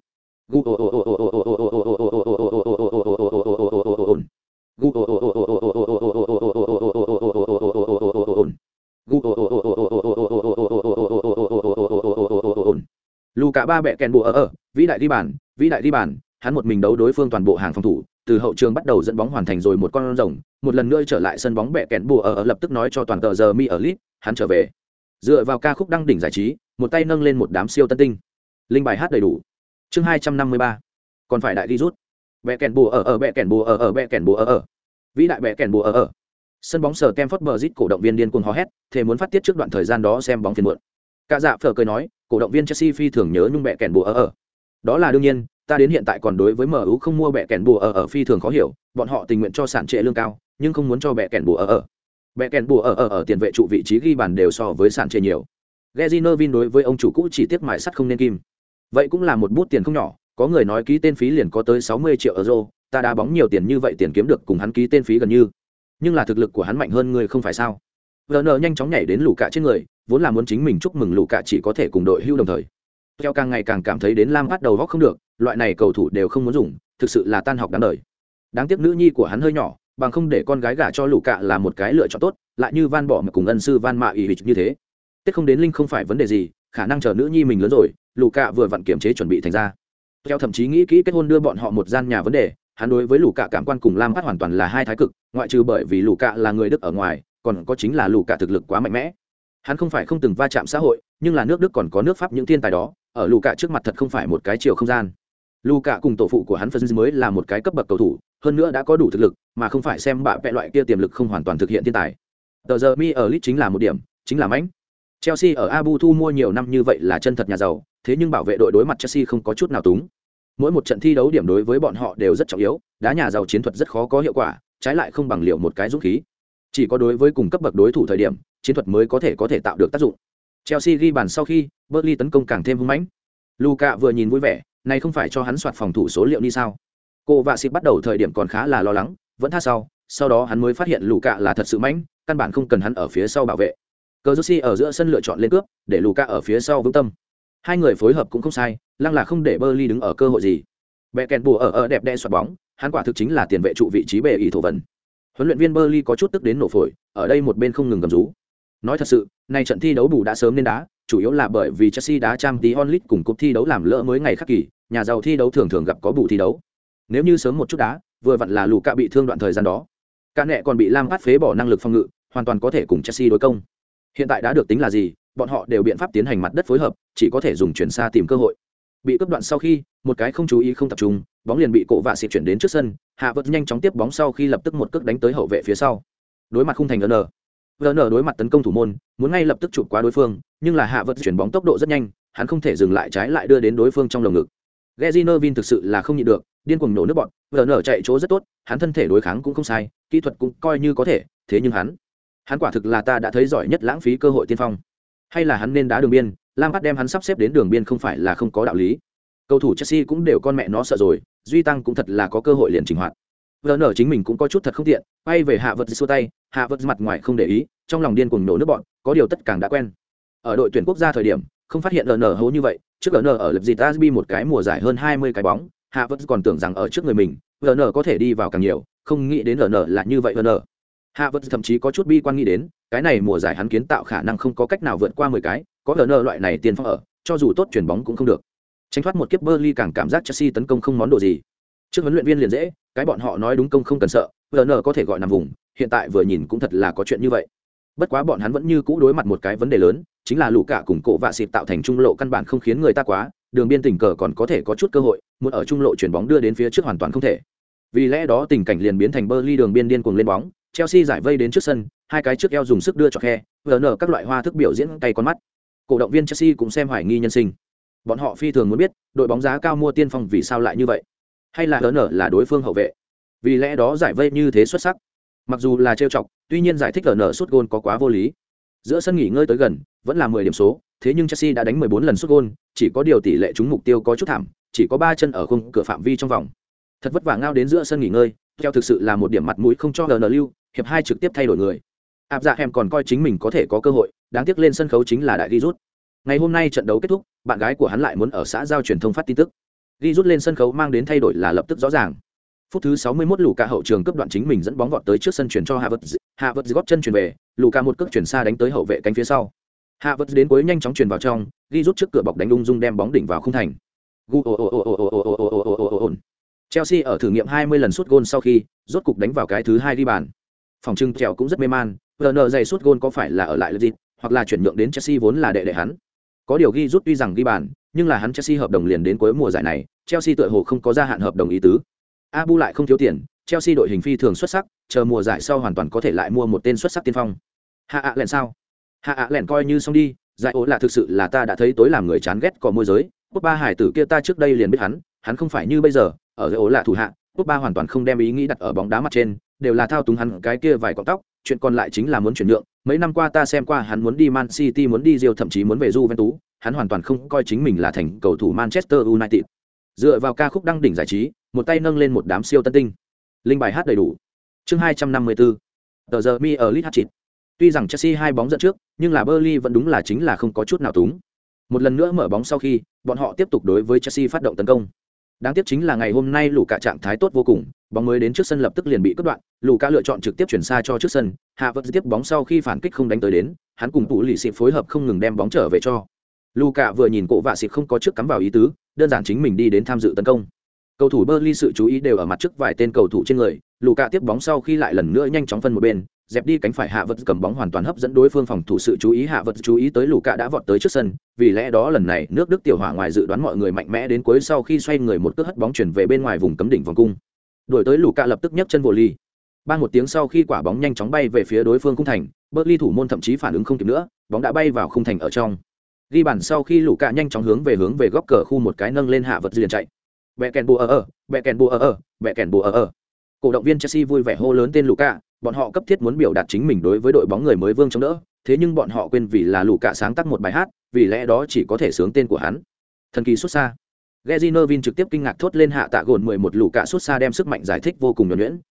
Luka ba bẹ kèn bùa ở, vĩ đại đi bàn, hắn một mình đấu đối phương toàn bộ hàng phòng thủ, từ hậu trường bắt đầu dẫn bóng hoàn thành rồi một con rồng, một lần nữa trở lại sân bóng bẹ kèn bùa ở lập tức nói cho toàn tờ giờ mi ở lit, hắn trở về. Dựa vào ca khúc đăng đỉnh giải trí, một tay nâng lên một đám siêu tân tinh. Linh bài hát đầy đủ. Chương 253. Còn phải đại đi rút. Bẹ kèn bùa ở bẹ kèn bùa ở bẹ kèn bùa ở. Vĩ đại bẹ kèn bùa ở. Sân bóng sở Stamford Bridge cổ động viên điên cuồng hò hét, thề muốn phát tiết trước đoạn thời gian đó xem bóng phiền muộn. Cả dạ phở cười nói, cổ động viên Chelsea phi thường nhớ nhung bẹ kèn bùa ở. Đó là đương nhiên, ta đến hiện tại còn đối với MU không mua bẹ kèn bùa ở phi thường khó hiểu, bọn họ tình nguyện cho sản trệ lương cao, nhưng không muốn cho bẹ kèn bùa ở. Bẹ kèn bùa ở tiền vệ trụ vị trí ghi bàn đều so với sản trệ nhiều. Gary Neville đối với ông chủ cũ chỉ tiếc mài sắt không nên kim. Vậy cũng là một bút tiền không nhỏ, có người nói ký tên phí liền có tới 60 triệu euro, ta đá bóng nhiều tiền như vậy tiền kiếm được cùng hắn ký tên phí gần như. Nhưng là thực lực của hắn mạnh hơn người không phải sao? Werner nhanh chóng nhảy đến Luka trên người, vốn là muốn chính mình chúc mừng Luka chỉ có thể cùng đội hưu đồng thời. Theo càng ngày càng cảm thấy đến Lam bắt đầu góc không được, loại này cầu thủ đều không muốn dùng, thực sự là tan học đáng đời. Đáng tiếc nữ nhi của hắn hơi nhỏ, bằng không để con gái gả cho Luka là một cái lựa chọn tốt, lại như Van bỏ mà cùng ân sư Van Mạ ý như thế. Tết không đến linh không phải vấn đề gì, khả năng chờ nữ nhi mình lớn rồi, Luka vừa vặn kiểm chế chuẩn bị thành ra. Theo thậm chí nghĩ kỹ kết hôn đưa bọn họ một gian nhà vấn đề, hắn đối với Luka cảm quan cùng Lam Phát hoàn toàn là hai thái cực, ngoại trừ bởi vì Luka là người Đức ở ngoài, còn có chính là Luka thực lực quá mạnh mẽ. Hắn không phải không từng va chạm xã hội, nhưng là nước Đức còn có nước Pháp những thiên tài đó, ở Luka trước mặt thật không phải một cái chiều không gian. Luka cùng tổ phụ của hắn Fergie mới là một cái cấp bậc cầu thủ, hơn nữa đã có đủ thực lực, mà không phải xem bạ vẽ loại kia tiềm lực không hoàn toàn thực hiện thiên tài. Tờ giờ mi ở Leeds chính là một điểm, chính là mãnh. Chelsea ở Abu thu mua nhiều năm như vậy là chân thật nhà giàu, thế nhưng bảo vệ đội đối mặt Chelsea không có chút nào túng. Mỗi một trận thi đấu điểm đối với bọn họ đều rất trọng yếu, đá nhà giàu chiến thuật rất khó có hiệu quả, trái lại không bằng liệu một cái dũng khí. Chỉ có đối với cùng cấp bậc đối thủ thời điểm, chiến thuật mới có thể tạo được tác dụng. Chelsea ghi bàn sau khi, Burnley tấn công càng thêm hung mãnh. Luka vừa nhìn vui vẻ, này không phải cho hắn soạt phòng thủ số liệu đi sao? Cô và Sip bắt đầu thời điểm còn khá là lo lắng, vẫn tha sau đó hắn mới phát hiện Luka là thật sự mãnh, căn bản không cần hắn ở phía sau bảo vệ. Cờ Jersey ở giữa sân lựa chọn lên cướp, để Luka ở phía sau vững tâm. Hai người phối hợp cũng không sai, lăng là không để Burnley đứng ở cơ hội gì. Bẹ kèn bùa ở đẹp đẽ xoạt bóng, hắn quả thực chính là tiền vệ trụ vị trí bề ý thổ vần. Huấn luyện viên Burnley có chút tức đến nổ phổi, ở đây một bên không ngừng gầm rú. Nói thật sự, này trận thi đấu bù đã sớm nên đá, chủ yếu là bởi vì Chelsea đá Champions League cùng cúp thi đấu làm lỡ mới ngày khắc kỳ, nhà giàu thi đấu thường thường gặp có bù thi đấu. Nếu như sớm một chút đá, vừa vặn là Luka bị thương đoạn thời gian đó. Cả nẹ còn bị Lampard phế bỏ năng lực phòng ngự, hoàn toàn có thể cùng Chelsea đối công. Hiện tại đã được tính là gì, bọn họ đều biện pháp tiến hành mặt đất phối hợp, chỉ có thể dùng chuyển xa tìm cơ hội. Bị cướp đoạn sau khi, một cái không chú ý không tập trung, bóng liền bị cổ vạ xịt chuyển đến trước sân, Hạ Vật nhanh chóng tiếp bóng sau khi lập tức một cước đánh tới hậu vệ phía sau. Đối mặt khung thành VN đối mặt tấn công thủ môn, muốn ngay lập tức chụp qua đối phương, nhưng là Hạ Vật chuyển bóng tốc độ rất nhanh, hắn không thể dừng lại trái lại đưa đến đối phương trong lồng ngực. Gezinovin thực sự là không nhịn được, điên cuồng nổ nước bọt, VN chạy chỗ rất tốt, hắn thân thể đối kháng cũng không sai, kỹ thuật cũng coi như có thể, thế nhưng hắn quả thực là ta đã thấy giỏi nhất lãng phí cơ hội tiên phong. Hay là hắn nên đá đường biên, Lampard đem hắn sắp xếp đến đường biên không phải là không có đạo lý. Cầu thủ Chelsea cũng đều con mẹ nó sợ rồi, Duy Tăng cũng thật là có cơ hội liền chỉnh hoạt. VN chính mình cũng có chút thật không tiện, quay về Hạ Vật xua tay, Hạ Vật mặt ngoài không để ý, trong lòng điên cuồng nổ nước bọn, có điều tất càng đã quen. Ở đội tuyển quốc gia thời điểm, không phát hiện VN hố như vậy, trước VN ở Leipzig Derby một cái mùa giải hơn 20 cái bóng, Hạ Vật còn tưởng rằng ở trước người mình, VN có thể đi vào càng nhiều, không nghĩ đến VN là như vậy VN. Hạ Vật thậm chí có chút bi quan nghĩ đến, cái này mùa giải hắn kiến tạo khả năng không có cách nào vượt qua 10 cái, có VN loại này tiền phong ở, cho dù tốt chuyển bóng cũng không được. Tránh thoát một kiếp Burnley càng cảm giác Chelsea tấn công không món đồ gì. Trước huấn luyện viên liền dễ, cái bọn họ nói đúng công không cần sợ, VN có thể gọi nằm vùng, hiện tại vừa nhìn cũng thật là có chuyện như vậy. Bất quá bọn hắn vẫn như cũ đối mặt một cái vấn đề lớn, chính là Luka cùng cổ vạ xịt tạo thành trung lộ căn bản không khiến người ta quá, đường biên tình cờ còn có thể có chút cơ hội, muốn ở trung lộ chuyển bóng đưa đến phía trước hoàn toàn không thể. Vì lẽ đó tình cảnh liền biến thành Burnley đường biên điên cuồng lên bóng, Chelsea giải vây đến trước sân, hai cái trước eo dùng sức đưa cho khe, VN các loại hoa thức biểu diễn cay con mắt. Cổ động viên Chelsea cũng xem hoài nghi nhân sinh. Bọn họ phi thường muốn biết, đội bóng giá cao mua tiên phong vì sao lại như vậy? Hay là VN là đối phương hậu vệ? Vì lẽ đó giải vây như thế xuất sắc. Mặc dù là trêu chọc, tuy nhiên giải thích VN sút gôn có quá vô lý. Giữa sân nghỉ ngơi tới gần, vẫn là 10 điểm số, thế nhưng Chelsea đã đánh 14 lần sút gôn, chỉ có điều tỷ lệ trúng mục tiêu có chút thảm, chỉ có 3 chân ở khung cửa phạm vi trong vòng. Thật vất vả ngao đến giữa sân nghỉ ngơi, theo thực sự là một điểm mặt mũi không cho VN lưu, hiệp 2 trực tiếp thay đổi người. Áp Dạ Hẻm còn coi chính mình có thể có cơ hội, đáng tiếc lên sân khấu chính là đại ghi rút. Ngày hôm nay trận đấu kết thúc, bạn gái của hắn lại muốn ở xã giao truyền thông phát tin tức. Ghi rút lên sân khấu mang đến thay đổi là lập tức rõ ràng. Phút thứ 61 Luka hậu trường cấp đoạn chính mình dẫn bóng vọt tới trước sân chuyển cho Havertz gót chân chuyển về, Luka một cước chuyển xa đánh tới hậu vệ cánh phía sau. Havertz đến cuối nhanh chóng chuyển vào trong, Ghi rút trước cửa bọc đánh ung dung đem bóng đỉnh vào khung thành. Chelsea ở thử nghiệm 20 lần sút gôn sau khi, rốt cục đánh vào cái thứ 2 ghi bàn. Phòng trưng trèo cũng rất mê man, VN giày sút gôn có phải là ở lại Leipzig, hoặc là chuyển nhượng đến Chelsea vốn là đệ hắn. Có điều ghi rút tuy rằng ghi bàn, nhưng là hắn Chelsea hợp đồng liền đến cuối mùa giải này, Chelsea tựa hồ không có gia hạn hợp đồng ý tứ. Abu lại không thiếu tiền, Chelsea đội hình phi thường xuất sắc, chờ mùa giải sau hoàn toàn có thể lại mua một tên xuất sắc tiên phong. Hạ ạ lẹn sao? Hạ ạ lẹn coi như xong đi, giải ố là thực sự là ta đã thấy tối làm người chán ghét cỏ môi giới. Quốc ba hải tử kia ta trước đây liền biết hắn không phải như bây giờ, ở giải ố là thủ hạ, Quốc ba hoàn toàn không đem ý nghĩ đặt ở bóng đá mặt trên, đều là thao túng hắn cái kia vài cọng tóc, chuyện còn lại chính là muốn chuyển nhượng. Mấy năm qua ta xem qua hắn muốn đi Man City, muốn đi Real, thậm chí muốn về Juventus, hắn hoàn toàn không coi chính mình là thành cầu thủ Manchester United. Dựa vào ca khúc đăng đỉnh giải trí, một tay nâng lên một đám siêu tân tinh. Linh bài hát đầy đủ. Chương 254. Tờ giờ mi ở Leeds Hatchit. Tuy rằng Chelsea 2 bóng dẫn trước, nhưng là Burnley vẫn đúng là chính là không có chút nào túng. Một lần nữa mở bóng sau khi, bọn họ tiếp tục đối với Chelsea phát động tấn công. Đáng tiếc chính là ngày hôm nay Luka trạng thái tốt vô cùng, bóng mới đến trước sân lập tức liền bị cắt đoạn, Luka lựa chọn trực tiếp chuyển xa cho trước sân, Havertz tiếp bóng sau khi phản kích không đánh tới đến, hắn cùng tụ lì xịp phối hợp không ngừng đem bóng trở về cho. Luka vừa nhìn cổ vạ xịp không có trước cắm vào ý tứ, đơn giản chính mình đi đến tham dự tấn công. Cầu thủ Burnley sự chú ý đều ở mặt trước vài tên cầu thủ trên người, Luka tiếp bóng sau khi lại lần nữa nhanh chóng phân một bên, dẹp đi cánh phải Havertz cầm bóng hoàn toàn hấp dẫn đối phương phòng thủ sự chú ý, Havertz chú ý tới Luka đã vọt tới trước sân, vì lẽ đó lần này nước Đức tiểu hỏa ngoài dự đoán mọi người mạnh mẽ đến cuối sau khi xoay người một cước hất bóng chuyển về bên ngoài vùng cấm đỉnh vòng cung. Đuổi tới Luka lập tức nhấc chân volley. Ban một tiếng sau khi quả bóng nhanh chóng bay về phía đối phương khung thành, Burnley thủ môn thậm chí phản ứng không kịp nữa, bóng đã bay vào khung thành ở trong. Ghi bàn sau khi Luka nhanh chóng hướng về góc cờ khu một cái nâng lên Havertz liền chạy. Bẹ kèn bùa ở. Cổ động viên Chelsea vui vẻ hô lớn tên Luka, bọn họ cấp thiết muốn biểu đạt chính mình đối với đội bóng người mới vương chống đỡ, thế nhưng bọn họ quên vì là Luka sáng tác một bài hát, vì lẽ đó chỉ có thể sướng tên của hắn. Thần kỳ xuất xa. Gezinovin trực tiếp kinh ngạc thốt lên hạ tạ gồn 11 Luka xuất xa đem sức mạnh giải thích vô cùng nhuần nhuyễn,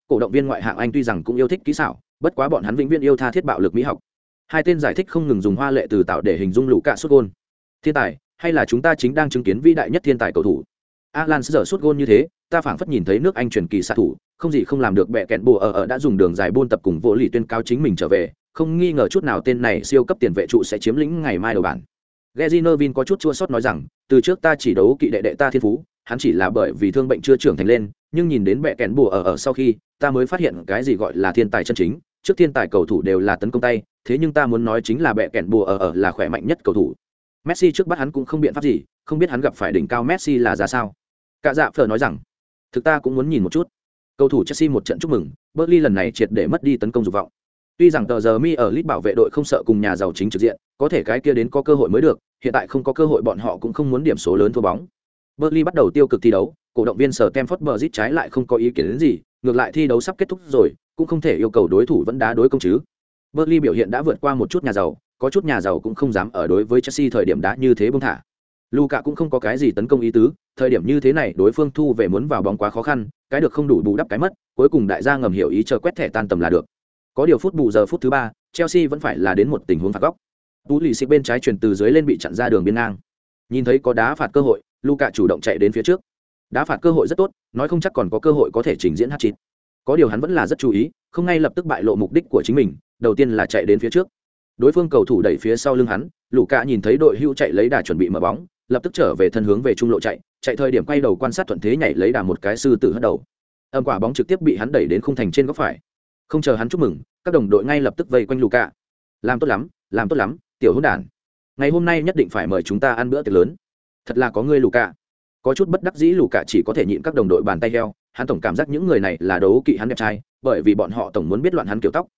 cổ động viên ngoại hạng Anh tuy rằng cũng yêu thích kỹ xảo, bất quá bọn hắn vĩnh viễn yêu tha thiết bạo lực mỹ học. Hai tên giải thích không ngừng dùng hoa lệ từ tạo để hình dung Luka sút gôn. Thiên tài, hay là chúng ta chính đang chứng kiến vĩ đại nhất thiên tài cầu thủ. Alan giờ sút gôn như thế, ta phảng phất nhìn thấy nước Anh truyền kỳ xạ thủ, không gì không làm được bẻ kẹn bùa ở đã dùng đường dài buôn tập cùng vô lý tuyên cáo chính mình trở về, không nghi ngờ chút nào tên này siêu cấp tiền vệ trụ sẽ chiếm lĩnh ngày mai đầu bản. Gary Neville có chút chua xót nói rằng, từ trước ta chỉ đấu kỵ đệ ta thiên phú, hắn chỉ là bởi vì thương bệnh chưa trưởng thành lên, nhưng nhìn đến bẻ kẹn bùa ở sau khi, ta mới phát hiện cái gì gọi là thiên tài chân chính. Trước thiên tài cầu thủ đều là tấn công tay, thế nhưng ta muốn nói chính là bẻ kẹn bùa ở là khỏe mạnh nhất cầu thủ. Messi trước bắt hắn cũng không biện pháp gì, không biết hắn gặp phải đỉnh cao Messi là ra sao. Cả dạ phở nói rằng, thực ta cũng muốn nhìn một chút. Cầu thủ Chelsea một trận chúc mừng, Burnley lần này triệt để mất đi tấn công dục vọng. Tuy rằng tờ giờ mi ở Leeds bảo vệ đội không sợ cùng nhà giàu chính trực diện, có thể cái kia đến có cơ hội mới được, hiện tại không có cơ hội bọn họ cũng không muốn điểm số lớn thua bóng. Burnley bắt đầu tiêu cực thi đấu, cổ động viên sở Stamford Bridge trái lại không có ý kiến đến gì, ngược lại thi đấu sắp kết thúc rồi, cũng không thể yêu cầu đối thủ vẫn đá đối công chứ. Burnley biểu hiện đã vượt qua một chút nhà giàu, có chút nhà giàu cũng không dám ở đối với Chelsea thời điểm đá như thế buông thả. Luka cũng không có cái gì tấn công ý tứ, thời điểm như thế này đối phương thu về muốn vào bóng quá khó khăn, cái được không đủ bù đắp cái mất, cuối cùng đại gia ngầm hiểu ý chờ quét thẻ tan tầm là được. Có điều phút bù giờ phút thứ 3, Chelsea vẫn phải là đến một tình huống phạt góc. Tú lì xịt bên trái chuyển từ dưới lên bị chặn ra đường biên ngang. Nhìn thấy có đá phạt cơ hội, Luka chủ động chạy đến phía trước. Đá phạt cơ hội rất tốt, nói không chắc còn có cơ hội có thể trình diễn hat-trick. Có điều hắn vẫn là rất chú ý, không ngay lập tức bại lộ mục đích của chính mình, đầu tiên là chạy đến phía trước. Đối phương cầu thủ đẩy phía sau lưng hắn, Luka nhìn thấy đội hưu chạy lấy đà chuẩn bị mở bóng, lập tức trở về thân hướng về trung lộ chạy thời điểm quay đầu quan sát thuận thế nhảy lấy đà một cái sư tử hất đầu. Âm quả bóng trực tiếp bị hắn đẩy đến khung thành trên góc phải. Không chờ hắn chúc mừng, các đồng đội ngay lập tức vây quanh Luka. Làm tốt lắm, tiểu hỗn đản. Ngày hôm nay nhất định phải mời chúng ta ăn bữa tiệc lớn. Thật là có ngươi Luka. Có chút bất đắc dĩ Luka chỉ có thể nhịn các đồng đội bàn tay heo, hắn tổng cảm giác những người này là đấu kỵ hắn đẹp trai, bởi vì bọn họ tổng muốn biết loạn hắn kiểu tóc.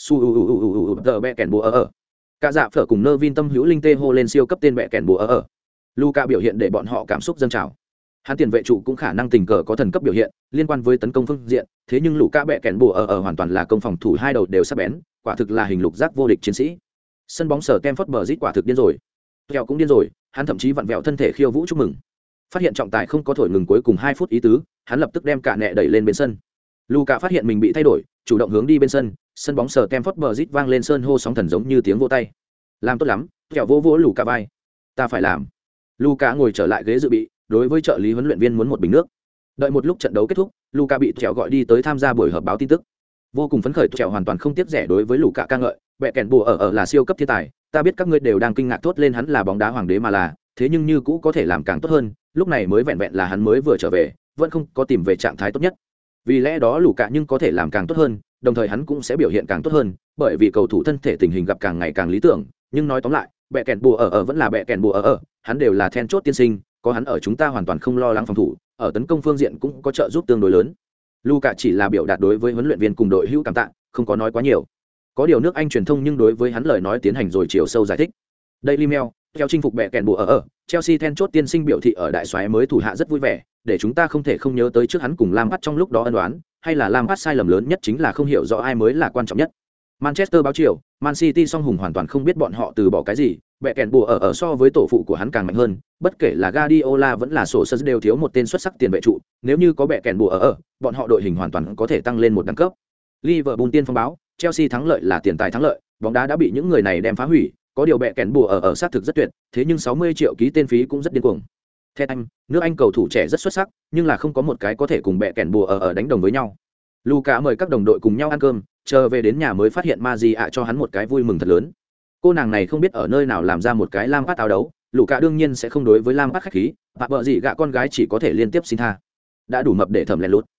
Tờ bẹ kèn bùa ở. Cả dạ phở cùng nơ vin tâm hữu linh tê hô lên siêu cấp tên bẹ kèn bùa ở. Luka biểu hiện để bọn họ cảm xúc dâng trào. Hắn tiền vệ trụ cũng khả năng tình cờ có thần cấp biểu hiện liên quan với tấn công phương diện, thế nhưng Luka bẹ kèn bùa ở hoàn toàn là công phòng thủ hai đầu đều sắc bén, quả thực là hình lục giác vô địch chiến sĩ. Sân bóng sở Stamford Bridge quả thực điên rồi. Kèo cũng điên rồi, hắn thậm chí vặn vẹo thân thể khiêu vũ chúc mừng. Phát hiện trọng tài không có thổi ngừng cuối cùng 2 phút ý tứ, hắn lập tức đem cả nẹ đẩy lên bên sân. Luka phát hiện mình bị thay đổi, chủ động hướng đi bên sân, sân bóng sở Stamford Bridge vang lên sơn hô sóng thần giống như tiếng vỗ tay. Làm tốt lắm, kèo vỗ Luka vai. Ta phải làm. Luka ngồi trở lại ghế dự bị, đối với trợ lý huấn luyện viên muốn một bình nước. Đợi một lúc trận đấu kết thúc, Luka bị Trèo gọi đi tới tham gia buổi họp báo tin tức. Vô cùng phấn khởi, Trèo hoàn toàn không tiếc rẻ đối với Luka ca ngợi, bẹ kèn bùa ở là siêu cấp thiên tài, ta biết các ngươi đều đang kinh ngạc thốt lên hắn là bóng đá hoàng đế mà là, thế nhưng như cũ có thể làm càng tốt hơn, lúc này mới vẹn vẹn là hắn mới vừa trở về, vẫn không có tìm về trạng thái tốt nhất. Vì lẽ đó Luka nhưng có thể làm càng tốt hơn, đồng thời hắn cũng sẽ biểu hiện càng tốt hơn, bởi vì cầu thủ thân thể tình hình gặp càng ngày càng lý tưởng, nhưng nói tóm lại, bẹ kèn bùa ở vẫn là bẹ kèn bùa ở, hắn đều là then chốt tiên sinh, có hắn ở chúng ta hoàn toàn không lo lắng phòng thủ, ở tấn công phương diện cũng có trợ giúp tương đối lớn. Luka chỉ là biểu đạt đối với huấn luyện viên cùng đội hữu cảm tạ, không có nói quá nhiều. Có điều nước Anh truyền thông nhưng đối với hắn lời nói tiến hành rồi chiều sâu giải thích. Daily Mail, theo chinh phục bẹ kèn bùa ở, Chelsea then chốt tiên sinh biểu thị ở đại soái mới thủ hạ rất vui vẻ, để chúng ta không thể không nhớ tới trước hắn cùng Lampard trong lúc đó ân oán, hay là Lampard sai lầm lớn nhất chính là không hiểu rõ ai mới là quan trọng nhất. Manchester báo chiều, Man City song hùng hoàn toàn không biết bọn họ từ bỏ cái gì, bẹ kèn bùa ở so với tổ phụ của hắn càng mạnh hơn, bất kể là Guardiola vẫn là sổ sơ đều thiếu một tên xuất sắc tiền vệ trụ, nếu như có bẹ kèn bùa ở, bọn họ đội hình hoàn toàn có thể tăng lên một đẳng cấp. Liverpool tiên phong báo, Chelsea thắng lợi là tiền tài thắng lợi, bóng đá đã bị những người này đem phá hủy, có điều bẹ kèn bùa ở sát thực rất tuyệt, thế nhưng 60 triệu ký tên phí cũng rất điên cuồng. Theo anh, nước Anh cầu thủ trẻ rất xuất sắc, nhưng là không có một cái có thể cùng bẹ kèn bùa ở đánh đồng với nhau. Luka mời các đồng đội cùng nhau ăn cơm, chờ về đến nhà mới phát hiện Maji ạ cho hắn một cái vui mừng thật lớn. Cô nàng này không biết ở nơi nào làm ra một cái Lampard áo đấu, Luka đương nhiên sẽ không đối với Lampard khách khí, và vợ gì gạ con gái chỉ có thể liên tiếp xin tha. Đã đủ mập để thẩm lén lút.